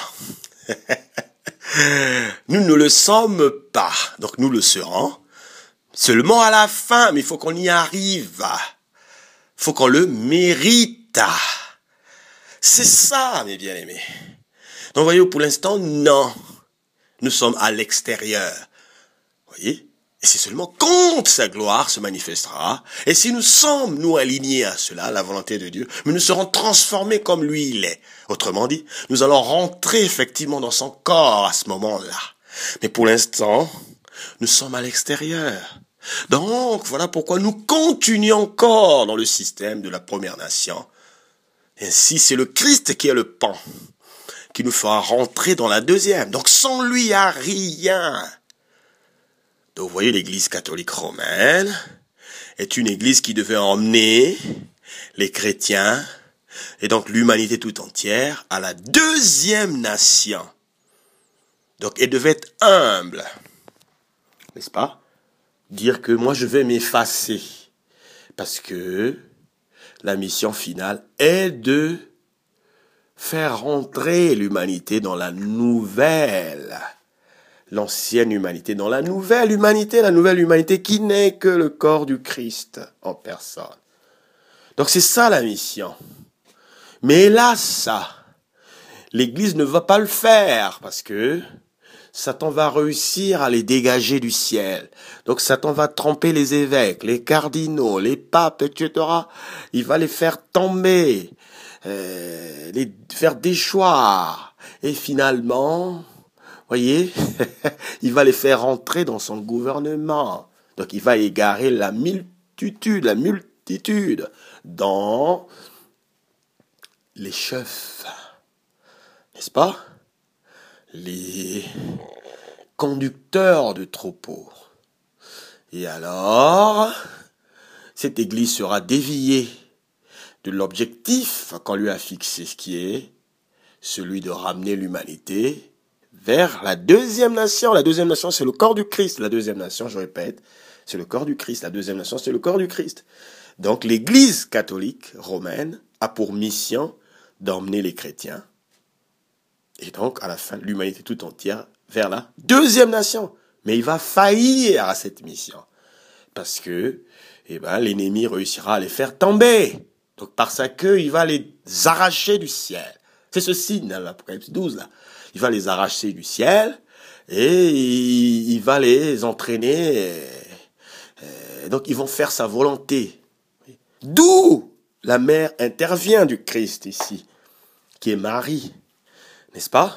Nous ne le sommes pas. Donc nous le serons seulement à la fin. Mais il faut qu'on y arrive. Il faut qu'on le mérite. C'est ça, mes bien-aimés. Donc voyez, pour l'instant, non. Nous sommes à l'extérieur. Voyez? Et c'est seulement quand sa gloire se manifestera. Et si nous sommes, nous, alignés à cela, la volonté de Dieu, mais nous serons transformés comme lui il est. Autrement dit, nous allons rentrer effectivement dans son corps à ce moment-là. Mais pour l'instant, nous sommes à l'extérieur. Donc, voilà pourquoi nous continuons encore dans le système de la première nation. Ainsi, c'est le Christ qui est le pan, qui nous fera rentrer dans la deuxième. Donc, sans lui, il n'y a rien. Donc, vous voyez, l'Église catholique romaine est une Église qui devait emmener les chrétiens et donc l'humanité tout entière à la deuxième nation. Donc, elle devait être humble, n'est-ce pas? Dire que moi, je vais m'effacer parce que la mission finale est de faire rentrer l'humanité dans la nouvelle L'ancienne humanité dans la nouvelle humanité, la nouvelle humanité qui n'est que le corps du Christ en personne. Donc c'est ça la mission. Mais là, ça, l'Église ne va pas le faire parce que Satan va réussir à les dégager du ciel. Donc Satan va tromper les évêques, les cardinaux, les papes, et cetera. Il va les faire tomber, euh, les faire déchoir. Et finalement, voyez, il va les faire entrer dans son gouvernement. Donc il va égarer la multitude, la multitude dans les chefs, n'est-ce pas? Les conducteurs de troupeaux. Et alors, cette église sera déviée de l'objectif qu'on lui a fixé, ce qui est celui de ramener l'humanité vers la deuxième nation. La deuxième nation, c'est le corps du Christ. La deuxième nation, je répète, c'est le corps du Christ. La deuxième nation, c'est le corps du Christ. Donc, l'Église catholique romaine a pour mission d'emmener les chrétiens et donc, à la fin, l'humanité tout entière vers la deuxième nation. Mais il va faillir à cette mission parce que eh ben, l'ennemi réussira à les faire tomber. Donc, par sa queue, il va les arracher du ciel. C'est ce signe dans l'Apocalypse douze, là. Il va les arracher du ciel et il va les entraîner. Donc, ils vont faire sa volonté. D'où la mère intervient du Christ ici, qui est Marie. N'est-ce pas?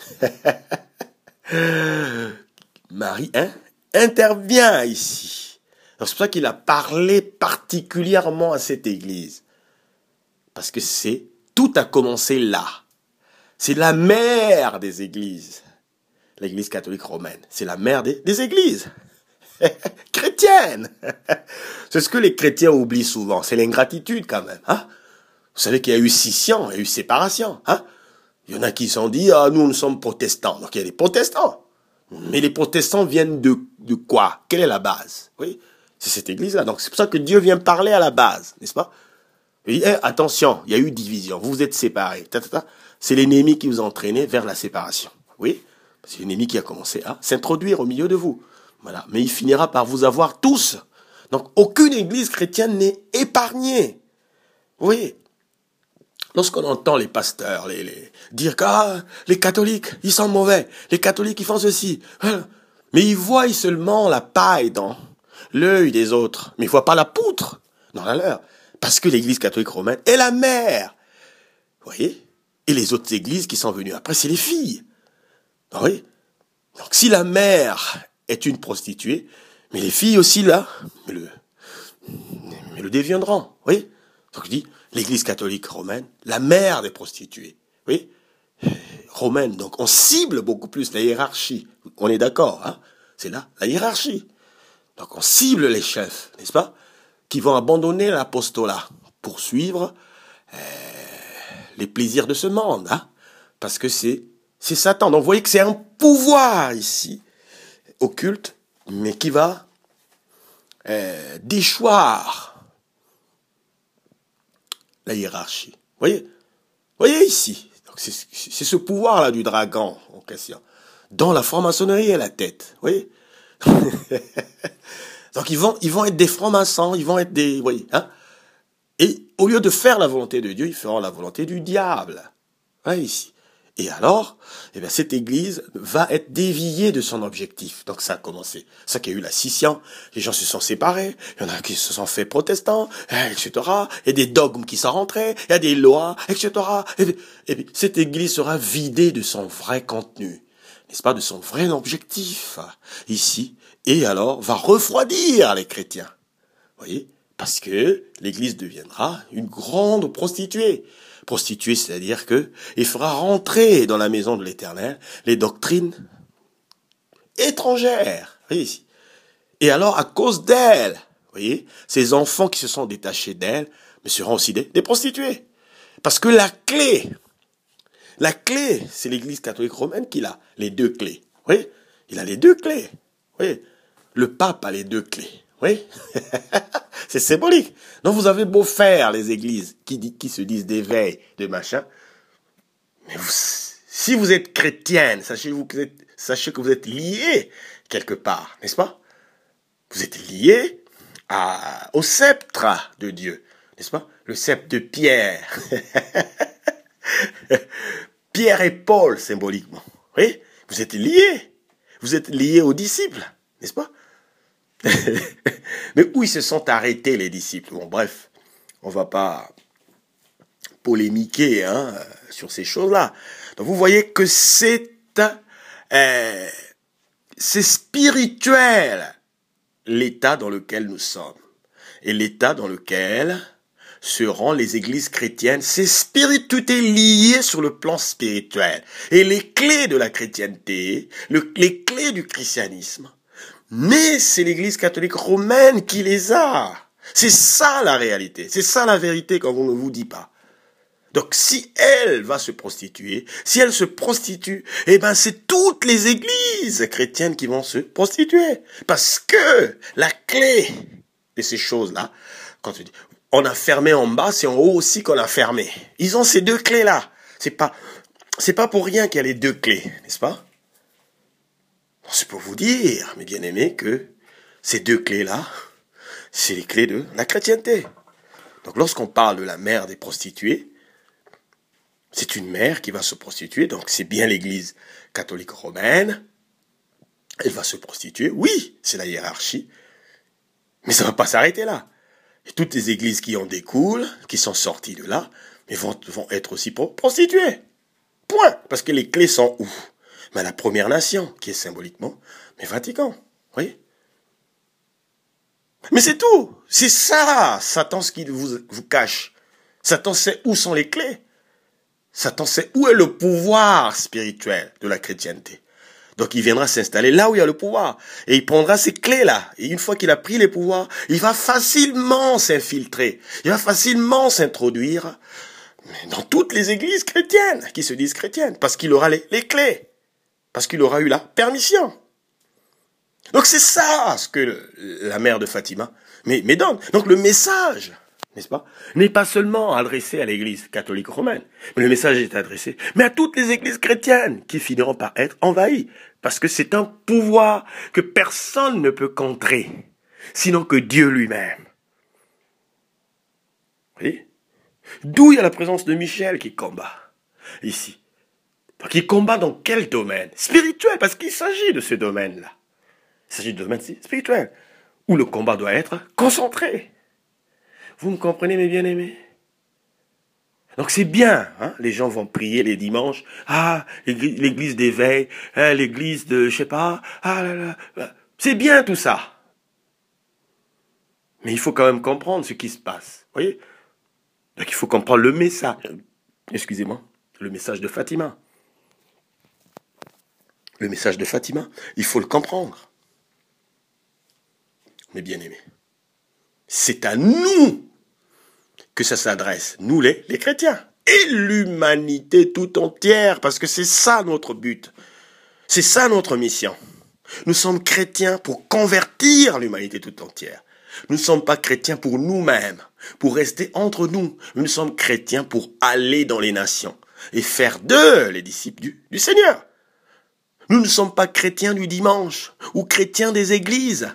Marie, hein, intervient ici. Donc, c'est pour ça qu'il a parlé particulièrement à cette église. Parce que c'est, tout a commencé là. C'est la mère des églises. L'église catholique romaine. C'est la mère des, des églises. Chrétiennes. C'est ce que les chrétiens oublient souvent. C'est l'ingratitude quand même. Hein? Vous savez qu'il y a eu scission, il y a eu séparation. Hein? Il y en a qui se sont dit, ah, nous, nous sommes protestants. Donc il y a des protestants. Mais les protestants viennent de, de quoi? Quelle est la base? Oui, c'est cette église-là. Donc c'est pour ça que Dieu vient parler à la base, n'est-ce pas? Il dit, hey, attention, il y a eu division, vous vous êtes séparés. Ta, ta, ta. C'est l'ennemi qui vous a entraîné vers la séparation. Oui, c'est l'ennemi qui a commencé à s'introduire au milieu de vous. Voilà, mais il finira par vous avoir tous. Donc aucune église chrétienne n'est épargnée. Oui. Lorsqu'on entend les pasteurs les, les, dire que ah, les catholiques, ils sont mauvais, les catholiques, ils font ceci. Mais ils voient seulement la paille dans l'œil des autres, mais ils ne voient pas la poutre dans la leur. Parce que l'église catholique romaine est la mère. Vous voyez? Et les autres églises qui sont venues après, c'est les filles. Vous voyez? Donc si la mère est une prostituée, mais les filles aussi là, mais le, mais le deviendront. Vous voyez? Donc je dis, l'église catholique romaine, la mère des prostituées. Oui, romaine. Donc on cible beaucoup plus la hiérarchie. On est d'accord, hein? C'est là, la hiérarchie. Donc on cible les chefs, n'est-ce pas? Qui vont abandonner l'apostolat pour suivre euh, les plaisirs de ce monde, hein? Parce que c'est c'est Satan. Donc vous voyez que c'est un pouvoir ici, occulte, mais qui va euh, déchoir la hiérarchie. Vous voyez, vous voyez ici, c'est ce pouvoir-là du dragon en question, dont la franc-maçonnerie est la tête. Vous voyez. Donc ils vont, ils vont être des francs-maçons, ils vont être des... Vous voyez, hein. Et au lieu de faire la volonté de Dieu, ils feront la volonté du diable. Hein, ici. Et alors, eh bien, cette église va être déviée de son objectif. Donc ça a commencé. Ça qui a eu la scission. Les gens se sont séparés. Il y en a qui se sont fait protestants, et cetera. Il y a des dogmes qui sont rentrés. Il y a des lois, et cetera. Et puis, et puis cette église sera vidée de son vrai contenu. N'est-ce pas, de son vrai objectif. Ici. Et alors, va refroidir les chrétiens. Vous voyez? Parce que l'église deviendra une grande prostituée. Prostituée, c'est-à-dire que il fera rentrer dans la maison de l'Éternel les doctrines étrangères. Vous voyez ici. Et alors, à cause d'elle, vous voyez, ces enfants qui se sont détachés d'elle mais seront aussi des, des prostituées. Parce que la clé, la clé, c'est l'église catholique romaine qui a les deux clés. Vous voyez, il a les deux clés. Vous voyez, le pape a les deux clés. Oui, c'est symbolique. Donc vous avez beau faire les églises qui, dit, qui se disent d'éveil, de machin, mais vous, si vous êtes chrétienne, sachez, vous que vous êtes, sachez que vous êtes liés quelque part, n'est-ce pas? Vous êtes liés à, au sceptre de Dieu, n'est-ce pas? Le sceptre de Pierre. Pierre et Paul, symboliquement. Oui, vous êtes liés. Vous êtes liés aux disciples, n'est-ce pas? Mais où ils se sont arrêtés, les disciples? Bon, bref, on va pas polémiquer hein, sur ces choses-là. Donc vous voyez que c'est euh, c'est spirituel l'état dans lequel nous sommes. Et l'état dans lequel seront les églises chrétiennes, c'est spirit, tout est lié sur le plan spirituel. Et les clés de la chrétienté, le, les clés du christianisme, mais c'est l'église catholique romaine qui les a. C'est ça la réalité. C'est ça la vérité qu'on ne vous dit pas. Donc si elle va se prostituer, si elle se prostitue, eh ben c'est toutes les églises chrétiennes qui vont se prostituer. Parce que la clé de ces choses-là, quand tu dis, on a fermé en bas, c'est en haut aussi qu'on a fermé. Ils ont ces deux clés-là. C'est pas, c'est pas pour rien qu'il y a les deux clés, n'est-ce pas? C'est pour vous dire, mes bien-aimés, que ces deux clés-là, c'est les clés de la chrétienté. Donc lorsqu'on parle de la mère des prostituées, c'est une mère qui va se prostituer, donc c'est bien l'église catholique romaine. Elle va se prostituer, oui, c'est la hiérarchie, mais ça ne va pas s'arrêter là. Et toutes les églises qui en découlent, qui sont sorties de là, mais vont, vont être aussi prostituées. Point. Parce que les clés sont où? Mais la première nation, qui est symboliquement, mais Vatican, vous voyez? Mais c'est tout. C'est ça, Satan, ce qu'il vous, vous cache. Satan sait où sont les clés. Satan sait où est le pouvoir spirituel de la chrétienté. Donc il viendra s'installer là où il y a le pouvoir. Et il prendra ces clés-là. Et une fois qu'il a pris les pouvoirs, il va facilement s'infiltrer. Il va facilement s'introduire dans toutes les églises chrétiennes qui se disent chrétiennes. Parce qu'il aura les, les clés. Parce qu'il aura eu la permission. Donc c'est ça ce que le, la mère de Fatima me, me donne. Donc le message, n'est-ce pas, n'est pas seulement adressé à l'église catholique romaine, mais le message est adressé, mais à toutes les églises chrétiennes qui finiront par être envahies. Parce que c'est un pouvoir que personne ne peut contrer, sinon que Dieu lui-même. Vous voyez? D'où il y a la présence de Michel qui combat, ici. Donc il combat dans quel domaine? Spirituel, parce qu'il s'agit de ce domaine-là. Il s'agit de domaine spirituel, où le combat doit être concentré. Vous me comprenez, mes bien-aimés? Donc c'est bien, hein? Les gens vont prier les dimanches. Ah, l'église d'éveil, hein, l'église de, je sais pas, ah là là, là. C'est bien tout ça. Mais il faut quand même comprendre ce qui se passe. Vous voyez? Donc il faut comprendre le message. Excusez-moi, le message de Fatima. Le message de Fatima, il faut le comprendre. Mes bien-aimés, c'est à nous que ça s'adresse, nous les, les chrétiens. et l'humanité tout entière, parce que c'est ça notre but. C'est ça notre mission. Nous sommes chrétiens pour convertir l'humanité tout entière. Nous ne sommes pas chrétiens pour nous-mêmes, pour rester entre nous. Nous sommes chrétiens pour aller dans les nations et faire d'eux les disciples du, du Seigneur. Nous ne sommes pas chrétiens du dimanche ou chrétiens des églises,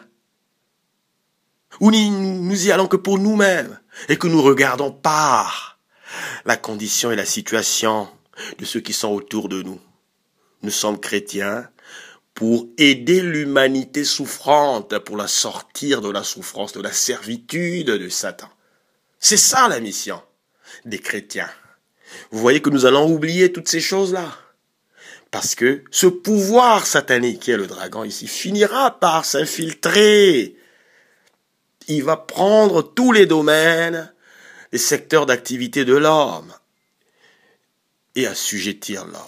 où nous, nous y allons que pour nous-mêmes et que nous regardons pas la condition et la situation de ceux qui sont autour de nous. Nous sommes chrétiens pour aider l'humanité souffrante, pour la sortir de la souffrance, de la servitude de Satan. C'est ça la mission des chrétiens. Vous voyez que nous allons oublier toutes ces choses-là. Parce que ce pouvoir satanique qui est le dragon ici finira par s'infiltrer. Il va prendre tous les domaines, les secteurs d'activité de l'homme et assujettir l'homme.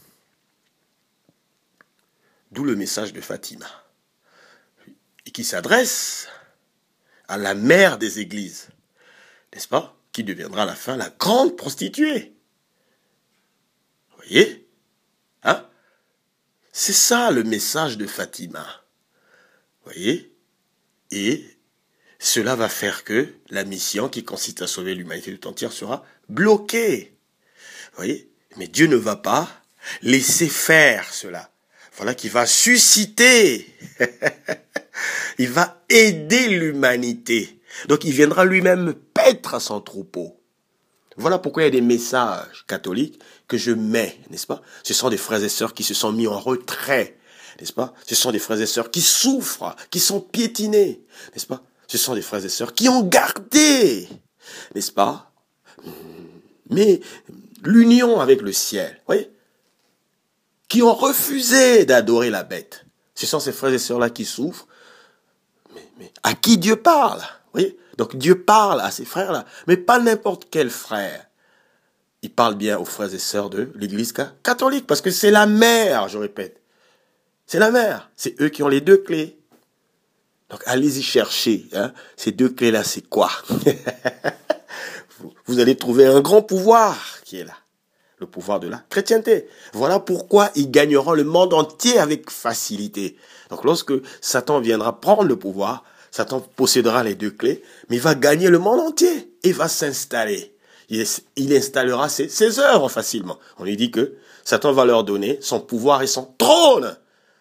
D'où le message de Fatima, et qui s'adresse à la mère des églises, n'est-ce pas, qui deviendra à la fin la grande prostituée. Vous voyez, hein? C'est ça le message de Fatima. Vous voyez, et cela va faire que la mission qui consiste à sauver l'humanité tout entière sera bloquée. Vous voyez, mais Dieu ne va pas laisser faire cela. Voilà qu'il va susciter. Il va aider l'humanité. Donc il viendra lui-même paître à son troupeau. Voilà pourquoi il y a des messages catholiques que je mets, n'est-ce pas? Ce sont des frères et sœurs qui se sont mis en retrait, n'est-ce pas? Ce sont des frères et sœurs qui souffrent, qui sont piétinés, n'est-ce pas? Ce sont des frères et sœurs qui ont gardé, n'est-ce pas? Mais l'union avec le ciel, vous voyez? Qui ont refusé d'adorer la bête. Ce sont ces frères et sœurs-là qui souffrent, mais, mais à qui Dieu parle, vous voyez? Donc Dieu parle à ces frères-là, mais pas n'importe quel frère. Il parle bien aux frères et sœurs de l'Église catholique, parce que c'est la mère, je répète. C'est la mère. C'est eux qui ont les deux clés. Donc allez-y chercher. Hein. Ces deux clés-là, c'est quoi? Vous allez trouver un grand pouvoir qui est là. Le pouvoir de la chrétienté. Voilà pourquoi ils gagneront le monde entier avec facilité. Donc lorsque Satan viendra prendre le pouvoir, Satan possédera les deux clés, mais il va gagner le monde entier et va s'installer. Il, il installera ses, ses œuvres facilement. On lui dit que Satan va leur donner son pouvoir et son trône.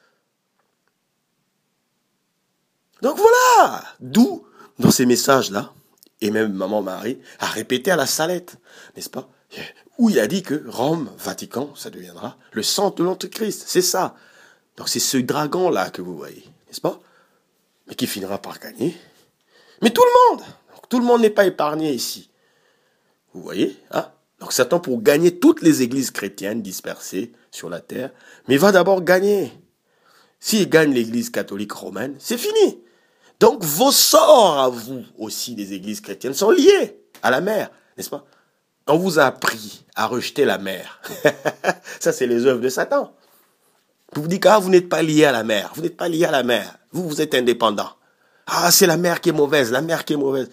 Donc voilà, d'où, dans ces messages-là, et même Maman Marie a répété à la Salette, n'est-ce pas, où il a dit que Rome, Vatican, ça deviendra le centre de l'Antéchrist. C'est ça. Donc c'est ce dragon-là que vous voyez, n'est-ce pas? Mais qui finira par gagner. Mais tout le monde, donc, tout le monde n'est pas épargné ici. Vous voyez, hein? Donc Satan, pour gagner toutes les églises chrétiennes dispersées sur la terre, mais il va d'abord gagner. S'il gagne l'église catholique romaine, c'est fini. Donc vos sorts à vous aussi des églises chrétiennes sont liés à la mer, n'est-ce pas? On vous a appris à rejeter la mer. Ça, c'est les œuvres de Satan. Vous vous dites que ah, vous n'êtes pas lié à la mer. Vous n'êtes pas lié à la mer. Vous, vous êtes indépendant. Ah, c'est la mer qui est mauvaise, la mer qui est mauvaise.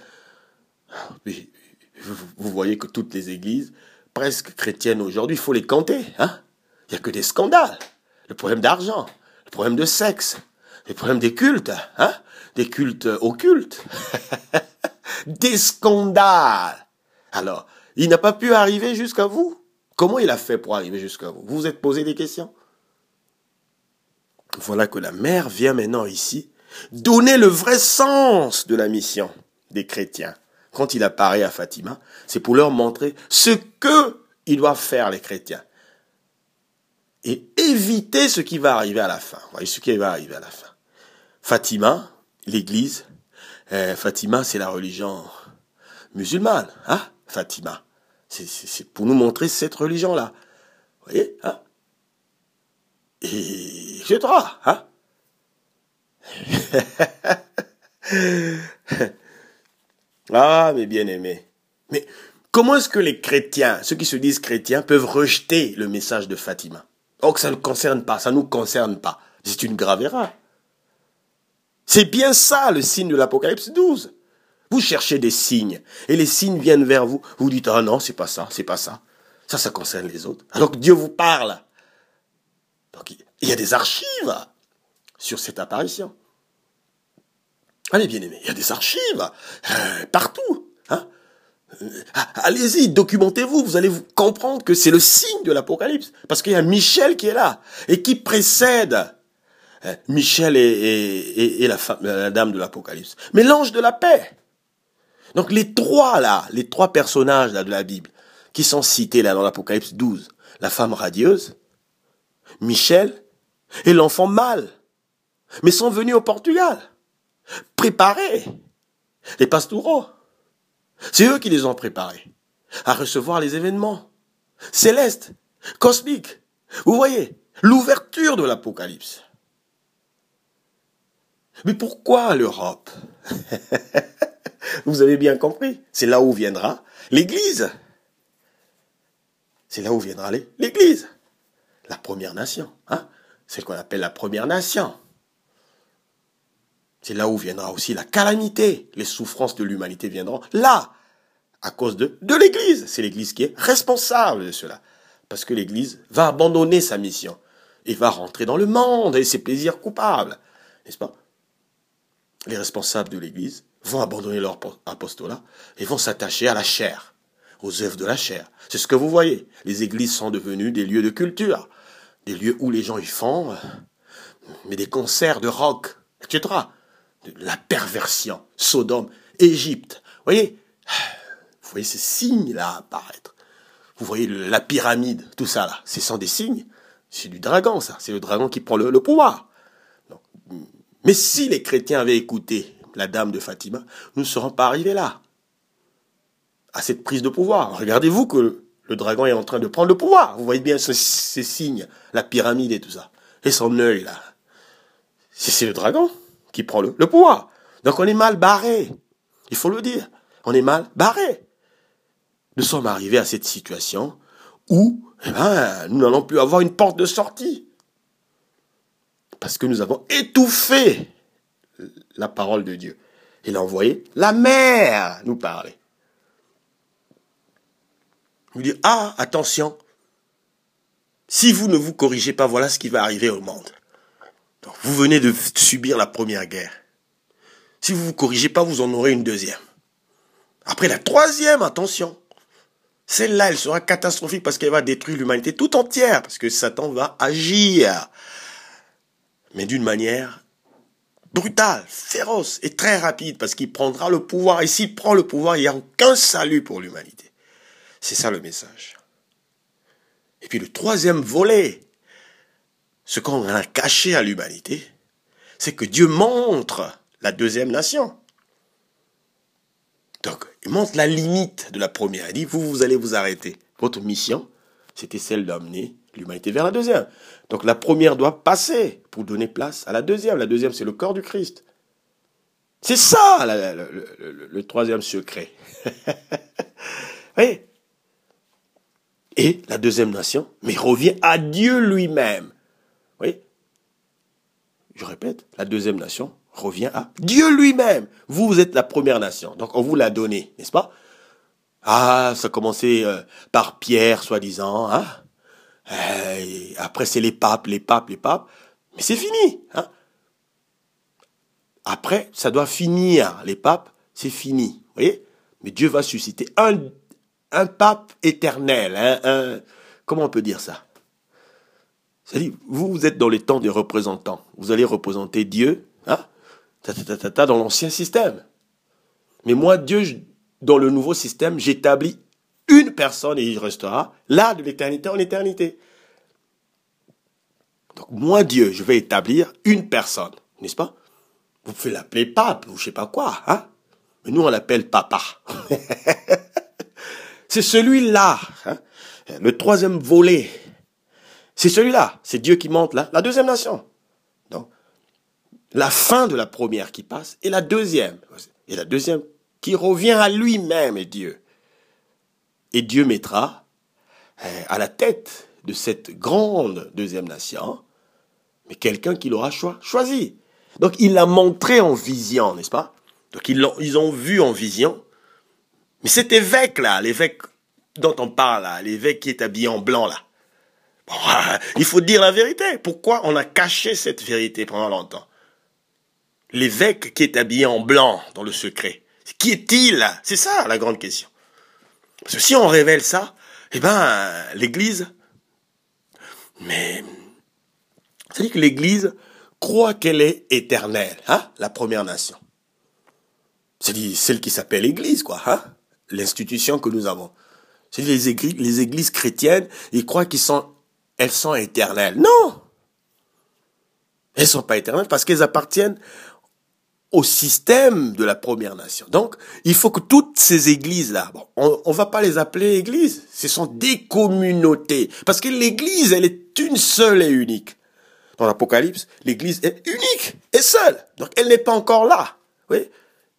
Vous voyez que toutes les églises, presque chrétiennes aujourd'hui, il faut les compter. Hein? Il n'y a que des scandales. Le problème d'argent, le problème de sexe, le problème des cultes, hein? Des cultes occultes. Des scandales. Alors, il n'a pas pu arriver jusqu'à vous. Comment il a fait pour arriver jusqu'à vous? Vous vous êtes posé des questions? Voilà que la mère vient maintenant ici donner le vrai sens de la mission des chrétiens. Quand il apparaît à Fatima, c'est pour leur montrer ce que ils doivent faire les chrétiens. Et éviter ce qui va arriver à la fin. Vous voyez ce qui va arriver à la fin. Fatima, l'église, euh, Fatima c'est la religion musulmane. Hein? Fatima. C'est, c'est, c'est pour nous montrer cette religion-là. Vous voyez, hein? Et et cetera. Hein? Ah, mes bien-aimés. Mais comment est-ce que les chrétiens, ceux qui se disent chrétiens, peuvent rejeter le message de Fatima? Oh, que ça ne concerne pas, ça ne nous concerne pas. C'est une grave erreur. C'est bien ça le signe de l'Apocalypse douze. Vous cherchez des signes, et les signes viennent vers vous. Vous dites, ah non, c'est pas ça, c'est pas ça. Ça, ça concerne les autres. Alors que Dieu vous parle. Donc, il y a des archives sur cette apparition. Allez, bien aimés, il y a des archives euh, partout. Hein. Allez-y, documentez-vous, vous allez vous comprendre que c'est le signe de l'Apocalypse. Parce qu'il y a Michel qui est là et qui précède. Michel est, est, est, est la, femme, la dame de l'Apocalypse. Mais l'ange de la paix. Donc les trois là, les trois personnages là de la Bible qui sont cités là dans l'Apocalypse douze, la femme radieuse, Michel et l'enfant mâle, mais sont venus au Portugal, préparer les pastoureaux. C'est eux qui les ont préparés à recevoir les événements célestes, cosmiques. Vous voyez, l'ouverture de l'Apocalypse. Mais pourquoi l'Europe? Vous avez bien compris. C'est là où viendra l'Église. C'est là où viendra l'Église. La première nation. Hein? C'est ce qu'on appelle la première nation. C'est là où viendra aussi la calamité. Les souffrances de l'humanité viendront là, à cause de, de l'Église. C'est l'Église qui est responsable de cela. Parce que l'Église va abandonner sa mission et va rentrer dans le monde et ses plaisirs coupables. N'est-ce pas? Les responsables de l'Église vont abandonner leur apostolat et vont s'attacher à la chair, aux œuvres de la chair. C'est ce que vous voyez. Les églises sont devenues des lieux de culture, des lieux où les gens y font mais des concerts de rock, et cetera. La perversion, Sodome, Égypte. Vous voyez, vous voyez ces signes-là apparaître. Vous voyez la pyramide, tout ça là. Ce sont des signes. C'est du dragon, ça. C'est le dragon qui prend le, le pouvoir. Donc, mais si les chrétiens avaient écouté la dame de Fatima, nous ne serons pas arrivés là, à cette prise de pouvoir. Regardez-vous que le, le dragon est en train de prendre le pouvoir. Vous voyez bien ces, ces signes, la pyramide et tout ça. Et son œil là. C'est le dragon qui prend le, le pouvoir. Donc on est mal barré. Il faut le dire. On est mal barré. Nous sommes arrivés à cette situation où eh ben, nous n'allons plus avoir une porte de sortie. Parce que nous avons étouffé la parole de Dieu. Il a envoyé la mer nous parler. Il dit, ah, attention, si vous ne vous corrigez pas, voilà ce qui va arriver au monde. Donc, vous venez de subir la première guerre. Si vous ne vous corrigez pas, vous en aurez une deuxième. Après la troisième, attention, celle-là, elle sera catastrophique parce qu'elle va détruire l'humanité tout entière, parce que Satan va agir, mais d'une manière brutale, féroce et très rapide, parce qu'il prendra le pouvoir. Et s'il prend le pouvoir, il n'y a aucun salut pour l'humanité. C'est ça le message. Et puis le troisième volet, ce qu'on a caché à l'humanité, c'est que Dieu montre la deuxième nation. Donc, il montre la limite de la première. Il dit, vous, vous allez vous arrêter. Votre mission, c'était celle d'amener l'humanité vers la deuxième. Donc, la première doit passer pour donner place à la deuxième. La deuxième, c'est le corps du Christ. C'est ça, la, le, le, le, le troisième secret. Oui. Et la deuxième nation, mais revient à Dieu lui-même. Oui. Je répète, la deuxième nation revient à Dieu lui-même. Vous, vous êtes la première nation. Donc, on vous l'a donné, n'est-ce pas? Ah, ça a commencé euh, par Pierre, soi-disant. Hein? Euh, après, c'est les papes, les papes, les papes. Mais c'est fini. Hein? Après, ça doit finir. Les papes, c'est fini. Vous voyez? Mais Dieu va susciter un, un pape éternel. Hein? Un, comment on peut dire ça? C'est-à-dire, vous, vous êtes dans les temps des représentants. Vous allez représenter Dieu, hein? Ta, ta, ta, ta, ta, dans l'ancien système. Mais moi, Dieu, je, dans le nouveau système, j'établis une personne et il restera là de l'éternité en éternité. Donc moi, Dieu, je vais établir une personne, n'est-ce pas? Vous pouvez l'appeler pape ou je sais pas quoi, hein? Mais nous, on l'appelle papa. C'est celui-là, hein? Le troisième volet. C'est celui-là. C'est Dieu qui monte là, la deuxième nation. Donc, la fin de la première qui passe et la deuxième. Et la deuxième qui revient à lui-même et Dieu. Et Dieu mettra euh, à la tête de cette grande deuxième nation, mais quelqu'un qui l'aura cho- choisi. Donc il l'a montré en vision, n'est-ce pas? Donc ils, l'ont, ils ont vu en vision. Mais cet évêque-là, l'évêque dont on parle là, l'évêque qui est habillé en blanc là. Bon, il faut dire la vérité. Pourquoi on a caché cette vérité pendant longtemps? L'évêque qui est habillé en blanc dans le secret, qui est-il? C'est ça la grande question. Parce que si on révèle ça, eh ben, l'Église, mais, c'est-à-dire que l'Église croit qu'elle est éternelle, hein, la première nation. C'est-à-dire celle qui s'appelle Église, quoi, hein, l'institution que nous avons. C'est-à-dire les églises, les églises chrétiennes, ils croient qu'ils sont, elles sont éternelles. Non! Elles sont pas éternelles parce qu'elles appartiennent au système de la première nation. Donc, il faut que toutes ces églises-là, bon, on, on va pas les appeler églises, ce sont des communautés. Parce que l'église, elle est une seule et unique. Dans l'Apocalypse, l'église est unique et seule. Donc, elle n'est pas encore là. Oui.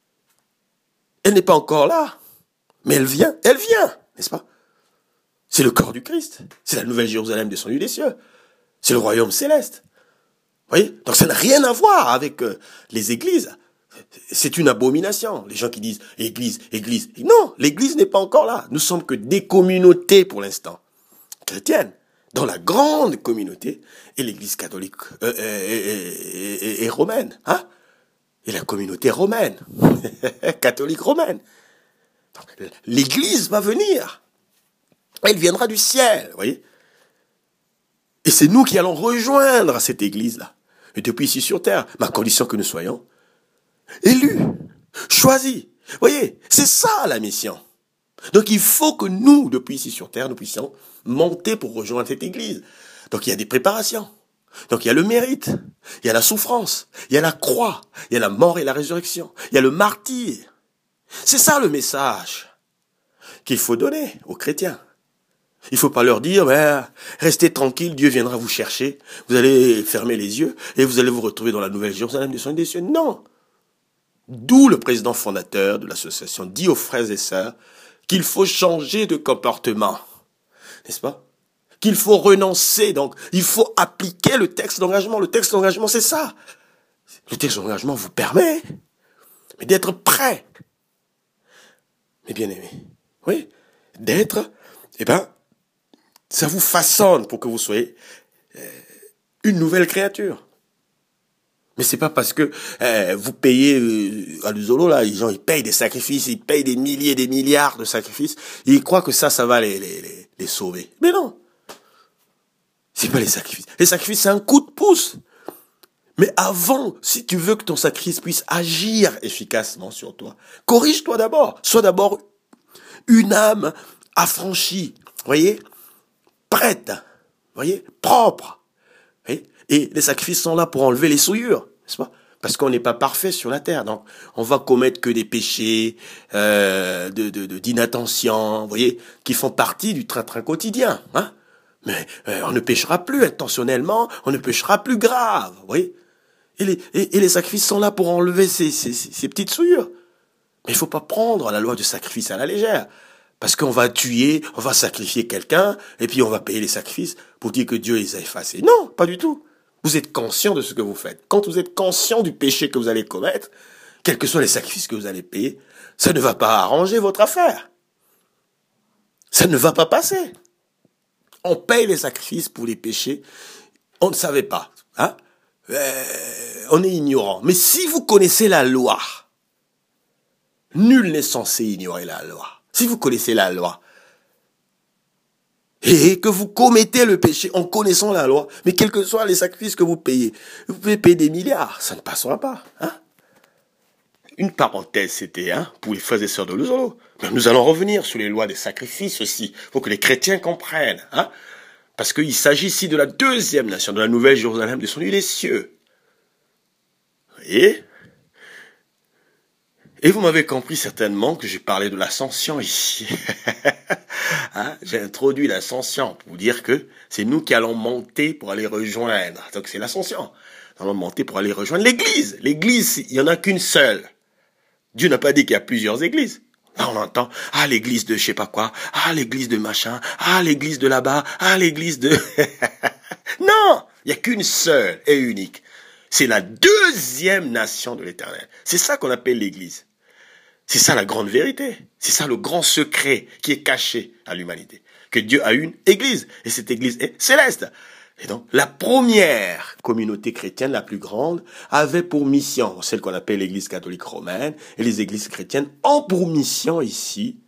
Elle n'est pas encore là. Mais elle vient, elle vient, n'est-ce pas? C'est le corps du Christ. C'est la nouvelle Jérusalem descendue des cieux. C'est le royaume céleste. Vous voyez? Donc ça n'a rien à voir avec euh, les églises. C'est une abomination. Les gens qui disent église, église. Non, l'église n'est pas encore là. Nous sommes que des communautés pour l'instant. Chrétiennes. Dans la grande communauté. Et l'église catholique euh, et, et, et romaine. Hein? Et la communauté romaine. Catholique romaine. Donc, l'église va venir. Elle viendra du ciel. Vous voyez? Et c'est nous qui allons rejoindre cette église-là. Et depuis ici sur terre, ma condition que nous soyons élus, choisis. Vous voyez, c'est ça la mission. Donc il faut que nous, depuis ici sur terre, nous puissions monter pour rejoindre cette église. Donc il y a des préparations. Donc il y a le mérite, il y a la souffrance, il y a la croix, il y a la mort et la résurrection, il y a le martyr. C'est ça le message qu'il faut donner aux chrétiens. Il faut pas leur dire, ben, restez tranquille, Dieu viendra vous chercher, vous allez fermer les yeux et vous allez vous retrouver dans la nouvelle Jérusalem descendue des cieux. Non. D'où le président fondateur de l'association dit aux frères et sœurs qu'il faut changer de comportement. N'est-ce pas? Qu'il faut renoncer, donc il faut appliquer le texte d'engagement. Le texte d'engagement, c'est ça. Le texte d'engagement vous permet mais d'être prêt. Mais bien aimé, oui, d'être, eh ben, ça vous façonne pour que vous soyez euh, une nouvelle créature. Mais c'est pas parce que euh, vous payez euh, à l'Uzolo, là, les gens ils payent des sacrifices, ils payent des milliers, des milliards de sacrifices, et ils croient que ça, ça va les, les, les, les sauver. Mais non, c'est pas les sacrifices. Les sacrifices, c'est un coup de pouce. Mais avant, si tu veux que ton sacrifice puisse agir efficacement sur toi, corrige-toi d'abord. Sois d'abord une âme affranchie, voyez, prête, voyez, propre. Voyez, et les sacrifices sont là pour enlever les souillures, n'est-ce pas? Parce qu'on n'est pas parfait sur la terre, donc on va commettre que des péchés euh, de, de, de, d'inattention, voyez, qui font partie du train-train quotidien, hein. Mais euh, on ne péchera plus intentionnellement, on ne péchera plus grave, voyez. Et les, et, et les sacrifices sont là pour enlever ces, ces, ces, ces petites souillures. Mais il faut pas prendre la loi du sacrifice à la légère. Parce qu'on va tuer, on va sacrifier quelqu'un, et puis on va payer les sacrifices pour dire que Dieu les a effacés. Non, pas du tout. Vous êtes conscient de ce que vous faites. Quand vous êtes conscient du péché que vous allez commettre, quels que soient les sacrifices que vous allez payer, ça ne va pas arranger votre affaire. Ça ne va pas passer. On paye les sacrifices pour les péchés. On ne savait pas. Hein? Euh, on est ignorant. Mais si vous connaissez la loi, nul n'est censé ignorer la loi. Si vous connaissez la loi, et que vous commettez le péché en connaissant la loi, mais quels que soient les sacrifices que vous payez, vous pouvez payer des milliards, ça ne passera pas. Hein? Une parenthèse, c'était hein, pour les frères et sœurs de l'Uzolo. Mais nous allons revenir sur les lois des sacrifices aussi, pour que les chrétiens comprennent. Hein? Parce qu'il s'agit ici de la deuxième nation, de la nouvelle Jérusalem descendue des cieux. Vous voyez? Et vous m'avez compris certainement que j'ai parlé de l'ascension ici. Hein? J'ai introduit l'ascension pour dire que c'est nous qui allons monter pour aller rejoindre. Donc c'est l'ascension. Nous allons monter pour aller rejoindre l'église. L'église, il n'y en a qu'une seule. Dieu n'a pas dit qu'il y a plusieurs églises. Là, on entend, ah, l'église de je sais pas quoi, ah, l'église de machin, ah, l'église de là-bas, ah, l'église de... Non, il n'y a qu'une seule et unique. C'est la deuxième nation de l'Éternel. C'est ça qu'on appelle l'église. C'est ça la grande vérité. C'est ça le grand secret qui est caché à l'humanité. Que Dieu a une église. Et cette église est céleste. Et donc, la première communauté chrétienne, la plus grande, avait pour mission, celle qu'on appelle l'église catholique romaine, et les églises chrétiennes ont pour mission ici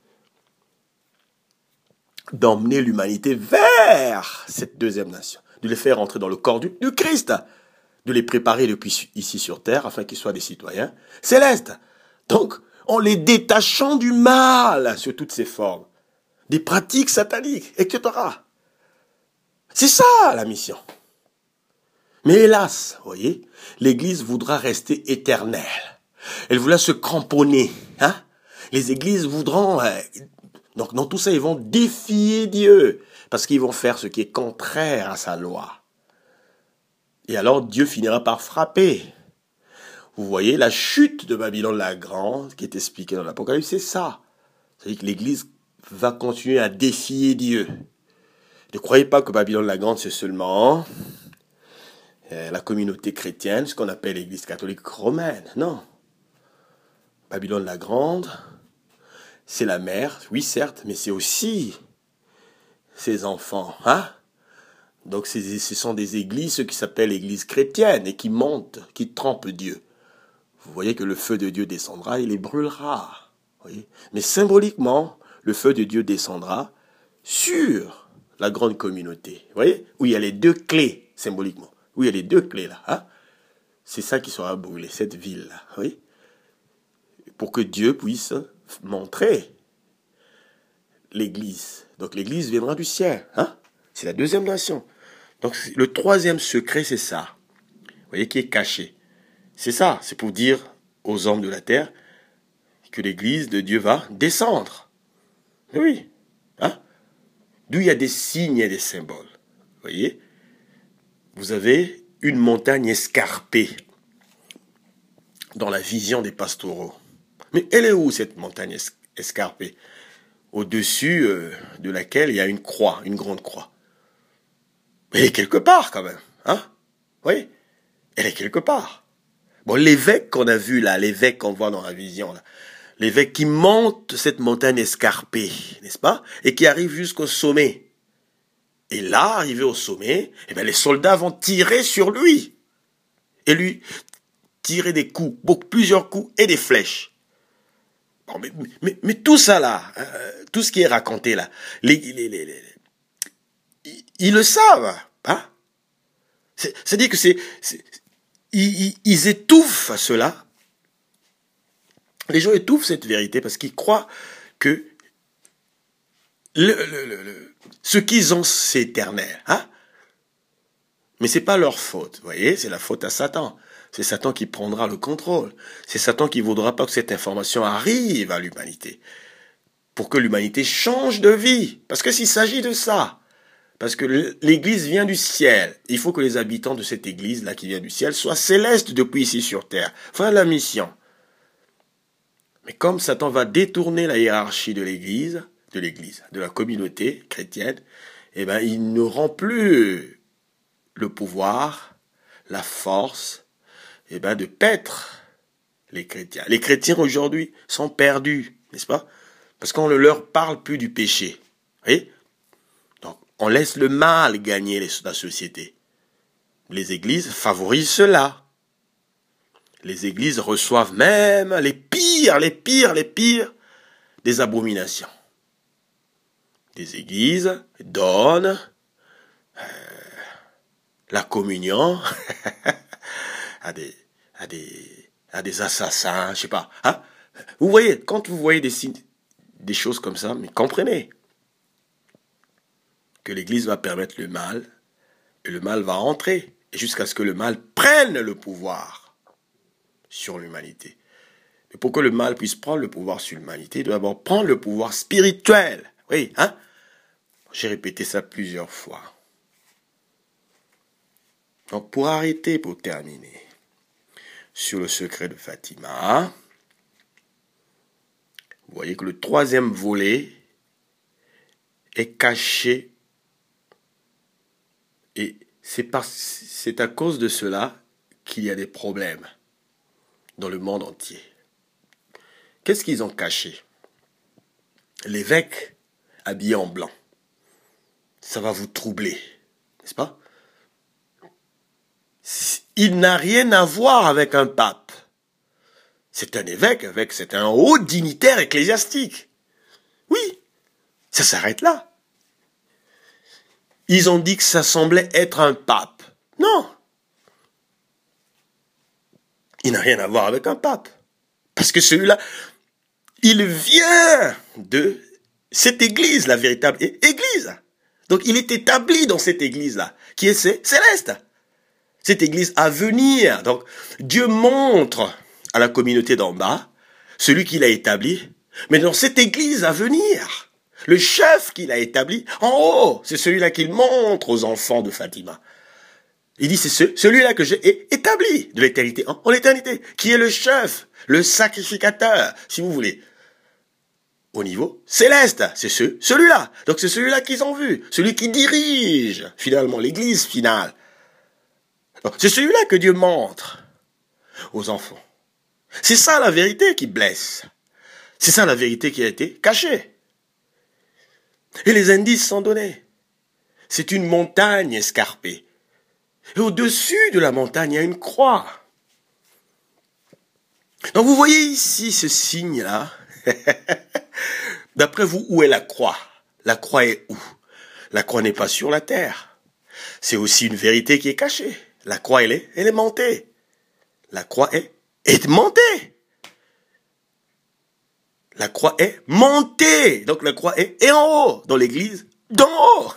d'emmener l'humanité vers cette deuxième nation, de les faire entrer dans le corps du, du Christ, de les préparer depuis ici sur terre afin qu'ils soient des citoyens célestes. Donc, en les détachant du mal sous toutes ses formes, des pratiques sataniques, et cetera. C'est ça la mission. Mais hélas, vous voyez, l'Église voudra rester éternelle. Elle voudra se cramponner. Hein? Les églises voudront... Euh, donc dans tout ça, ils vont défier Dieu. Parce qu'ils vont faire ce qui est contraire à sa loi. Et alors Dieu finira par frapper. Vous voyez, la chute de Babylone la Grande, qui est expliquée dans l'Apocalypse, c'est ça. C'est-à-dire que l'Église va continuer à défier Dieu. Ne croyez pas que Babylone la Grande, c'est seulement euh, la communauté chrétienne, ce qu'on appelle l'Église catholique romaine. Non. Babylone la Grande, c'est la mère, oui certes, mais c'est aussi ses enfants. Hein? Donc c'est, ce sont des églises qui s'appellent l'église chrétienne et qui montent, qui trempent Dieu. Vous voyez que le feu de Dieu descendra, il les brûlera. Voyez? Mais symboliquement, le feu de Dieu descendra sur la grande communauté. Vous voyez? Où il y a les deux clés, symboliquement. Où il y a les deux clés là. Hein? C'est ça qui sera brûlé, cette ville-là. Oui? Pour que Dieu puisse montrer l'Église. Donc l'Église viendra du ciel. Hein? C'est la deuxième nation. Donc le troisième secret, c'est ça. Vous voyez, qui est caché. C'est ça, c'est pour dire aux hommes de la terre que l'Église de Dieu va descendre. Oui. Hein? D'où il y a des signes et des symboles. Vous voyez? Vous avez une montagne escarpée dans la vision des pastoraux. Mais elle est où cette montagne es- escarpée? Au-dessus euh, de laquelle il y a une croix, une grande croix. Elle est quelque part quand même. Hein? Oui? Elle est quelque part. Bon, l'évêque qu'on a vu là, l'évêque qu'on voit dans la vision là, l'évêque qui monte cette montagne escarpée, n'est-ce pas? Et qui arrive jusqu'au sommet. Et là, arrivé au sommet, eh bien, les soldats vont tirer sur lui. Et lui, tirer des coups, beaucoup, plusieurs coups et des flèches. Bon, mais, mais, mais tout ça là, euh, tout ce qui est raconté là, les, les, les, les, ils, ils le savent. Hein? C'est, c'est-à-dire que c'est, c'est ils, ils, ils étouffent cela. Les gens étouffent cette vérité parce qu'ils croient que le, le, le, le, ce qu'ils ont, c'est éternel. Hein? Mais c'est pas leur faute, vous voyez, c'est la faute à Satan. C'est Satan qui prendra le contrôle. C'est Satan qui ne voudra pas que cette information arrive à l'humanité. Pour que l'humanité change de vie. Parce que s'il s'agit de ça, parce que l'église vient du ciel, il faut que les habitants de cette église-là qui vient du ciel soient célestes depuis ici sur terre. Voilà la mission. Mais comme Satan va détourner la hiérarchie de l'église, de l'église, de la communauté chrétienne, eh ben, il ne rend plus le pouvoir, la force, eh ben, de paître les chrétiens. Les chrétiens aujourd'hui sont perdus, n'est-ce pas? Parce qu'on ne leur parle plus du péché. Vous voyez? Donc, on laisse le mal gagner les, la société. Les églises favorisent cela. Les églises reçoivent même les pires, les pires, les pires des abominations. Des églises donnent euh, la communion à des, à des, à des assassins, je sais pas. Hein? Vous voyez, quand vous voyez des signes, des choses comme ça, mais comprenez que l'Église va permettre le mal, et le mal va entrer, et jusqu'à ce que le mal prenne le pouvoir sur l'humanité. Mais pour que le mal puisse prendre le pouvoir sur l'humanité, il doit d'abord prendre le pouvoir spirituel. Oui, hein? J'ai répété ça plusieurs fois. Donc, pour arrêter, pour terminer, sur le secret de Fatima, vous voyez que le troisième volet est caché. Et c'est, par, c'est à cause de cela qu'il y a des problèmes dans le monde entier. qu'est-ce qu'ils ont caché? L'évêque habillé en blanc. Ça va vous troubler, n'est-ce pas? Il n'a rien à voir avec un pape. C'est un évêque, avec, c'est un haut dignitaire ecclésiastique. Oui, ça s'arrête là. Ils ont dit que ça semblait être un pape. Non. Il n'a rien à voir avec un pape. Parce que celui-là, il vient de cette église, la véritable église. Donc il est établi dans cette église-là, qui est céleste. Cette église à venir. Donc Dieu montre à la communauté d'en bas celui qu'il a établi, mais dans cette église à venir, le chef qu'il a établi en haut, c'est celui-là qu'il montre aux enfants de Fatima. Il dit, c'est ce, celui-là que j'ai établi de l'éternité en, en l'éternité, qui est le chef, le sacrificateur, si vous voulez. Au niveau céleste, c'est ce, celui-là. Donc c'est celui-là qu'ils ont vu, celui qui dirige finalement l'église finale. C'est celui-là que Dieu montre aux enfants. C'est ça la vérité qui blesse. C'est ça la vérité qui a été cachée. Et les indices sont donnés. C'est une montagne escarpée. Et au-dessus de la montagne, il y a une croix. Donc vous voyez ici ce signe-là. D'après vous, où est la croix? La croix est où? La croix n'est pas sur la terre. C'est aussi une vérité qui est cachée. La croix, elle est, elle est montée. La croix est, est montée. La croix est montée. Donc la croix est, est en haut. Dans l'église, d'en haut.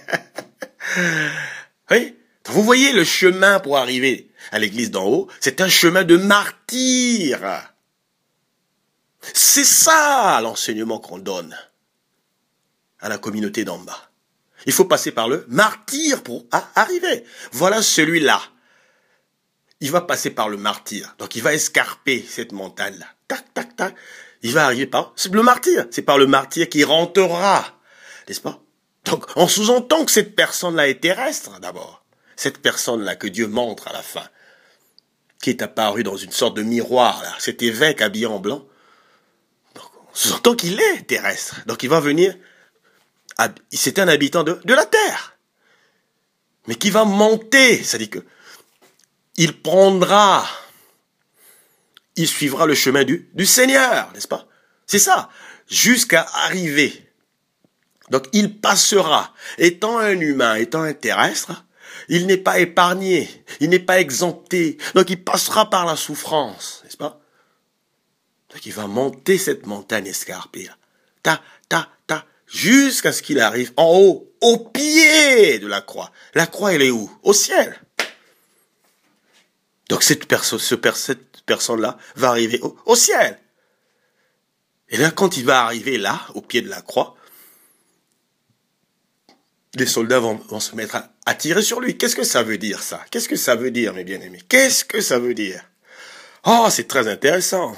Oui. Vous voyez le chemin pour arriver à l'église d'en haut, c'est un chemin de martyr. C'est ça l'enseignement qu'on donne à la communauté d'en bas. Il faut passer par le martyr pour arriver. Voilà celui-là. Il va passer par le martyr. Donc il va escarper cette montagne-là. Tac, tac, tac. Il va arriver par le martyr. C'est par le martyr qu'il rentrera. N'est-ce pas? Donc on sous-entend que cette personne-là est terrestre d'abord. Cette personne-là que Dieu montre à la fin, qui est apparue dans une sorte de miroir, là, cet évêque habillé en blanc, donc, on sous-entend qu'il est terrestre. Donc il va venir, c'est un habitant de, de la terre, mais qui va monter, c'est-à-dire que il prendra, il suivra le chemin du, du Seigneur, n'est-ce pas? C'est ça, jusqu'à arriver. Donc il passera, étant un humain, étant un terrestre, il n'est pas épargné, il n'est pas exempté, donc il passera par la souffrance, n'est-ce pas? Donc il va monter cette montagne escarpée, là. Ta, ta, ta, jusqu'à ce qu'il arrive en haut, au pied de la croix. La croix, elle est où? Au ciel. Donc cette, perso ce per cette personne-là va arriver au, au ciel. Et là, quand il va arriver là, au pied de la croix, les soldats vont, vont se mettre à, à tirer sur lui. Qu'est-ce que ça veut dire, ça? Qu'est-ce que ça veut dire, mes bien-aimés? Qu'est-ce que ça veut dire? Oh, c'est très intéressant.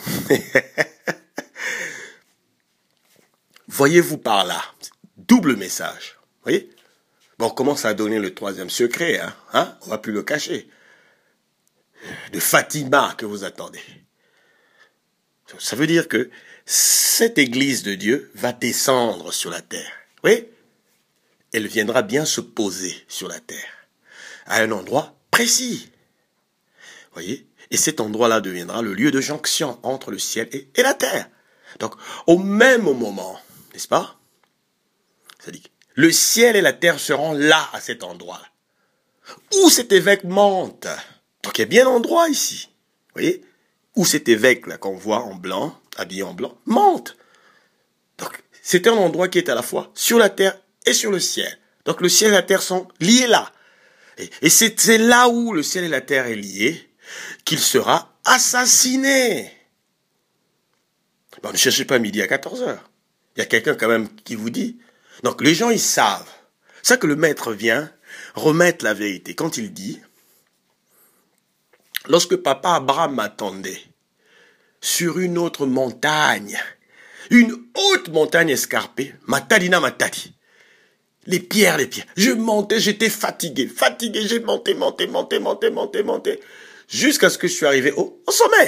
Voyez-vous par là, double message. Voyez? Bon, on commence à donner le troisième secret, hein? Hein? On va plus le cacher. De Fatima que vous attendez. Ça veut dire que cette église de Dieu va descendre sur la terre. Oui? Elle viendra bien se poser sur la terre, à un endroit précis. Voyez? Et cet endroit-là deviendra le lieu de jonction entre le ciel et, et la terre. Donc, au même moment, n'est-ce pas? C'est-à-dire que le ciel et la terre seront là, à cet endroit-là. Où cet évêque monte. Donc, il y a bien un endroit ici. Voyez? Où cet évêque-là qu'on voit en blanc, habillé en blanc, monte. Donc, c'est un endroit qui est à la fois sur la terre et sur le ciel. Donc le ciel et la terre sont liés là. Et, et c'est là où le ciel et la terre est lié qu'il sera assassiné. Bon, ne cherchez pas midi à quatorze heures. Il y a quelqu'un quand même qui vous dit. Donc les gens, ils savent. C'est ça que le maître vient remettre la vérité. Quand il dit, lorsque papa Abraham m'attendait sur une autre montagne, une haute montagne escarpée, Matadina Matadi, les pierres, les pierres. Je montais, j'étais fatigué, fatigué, j'ai monté, monté, monté, monté, monté, monté, jusqu'à ce que je suis arrivé au, au sommet.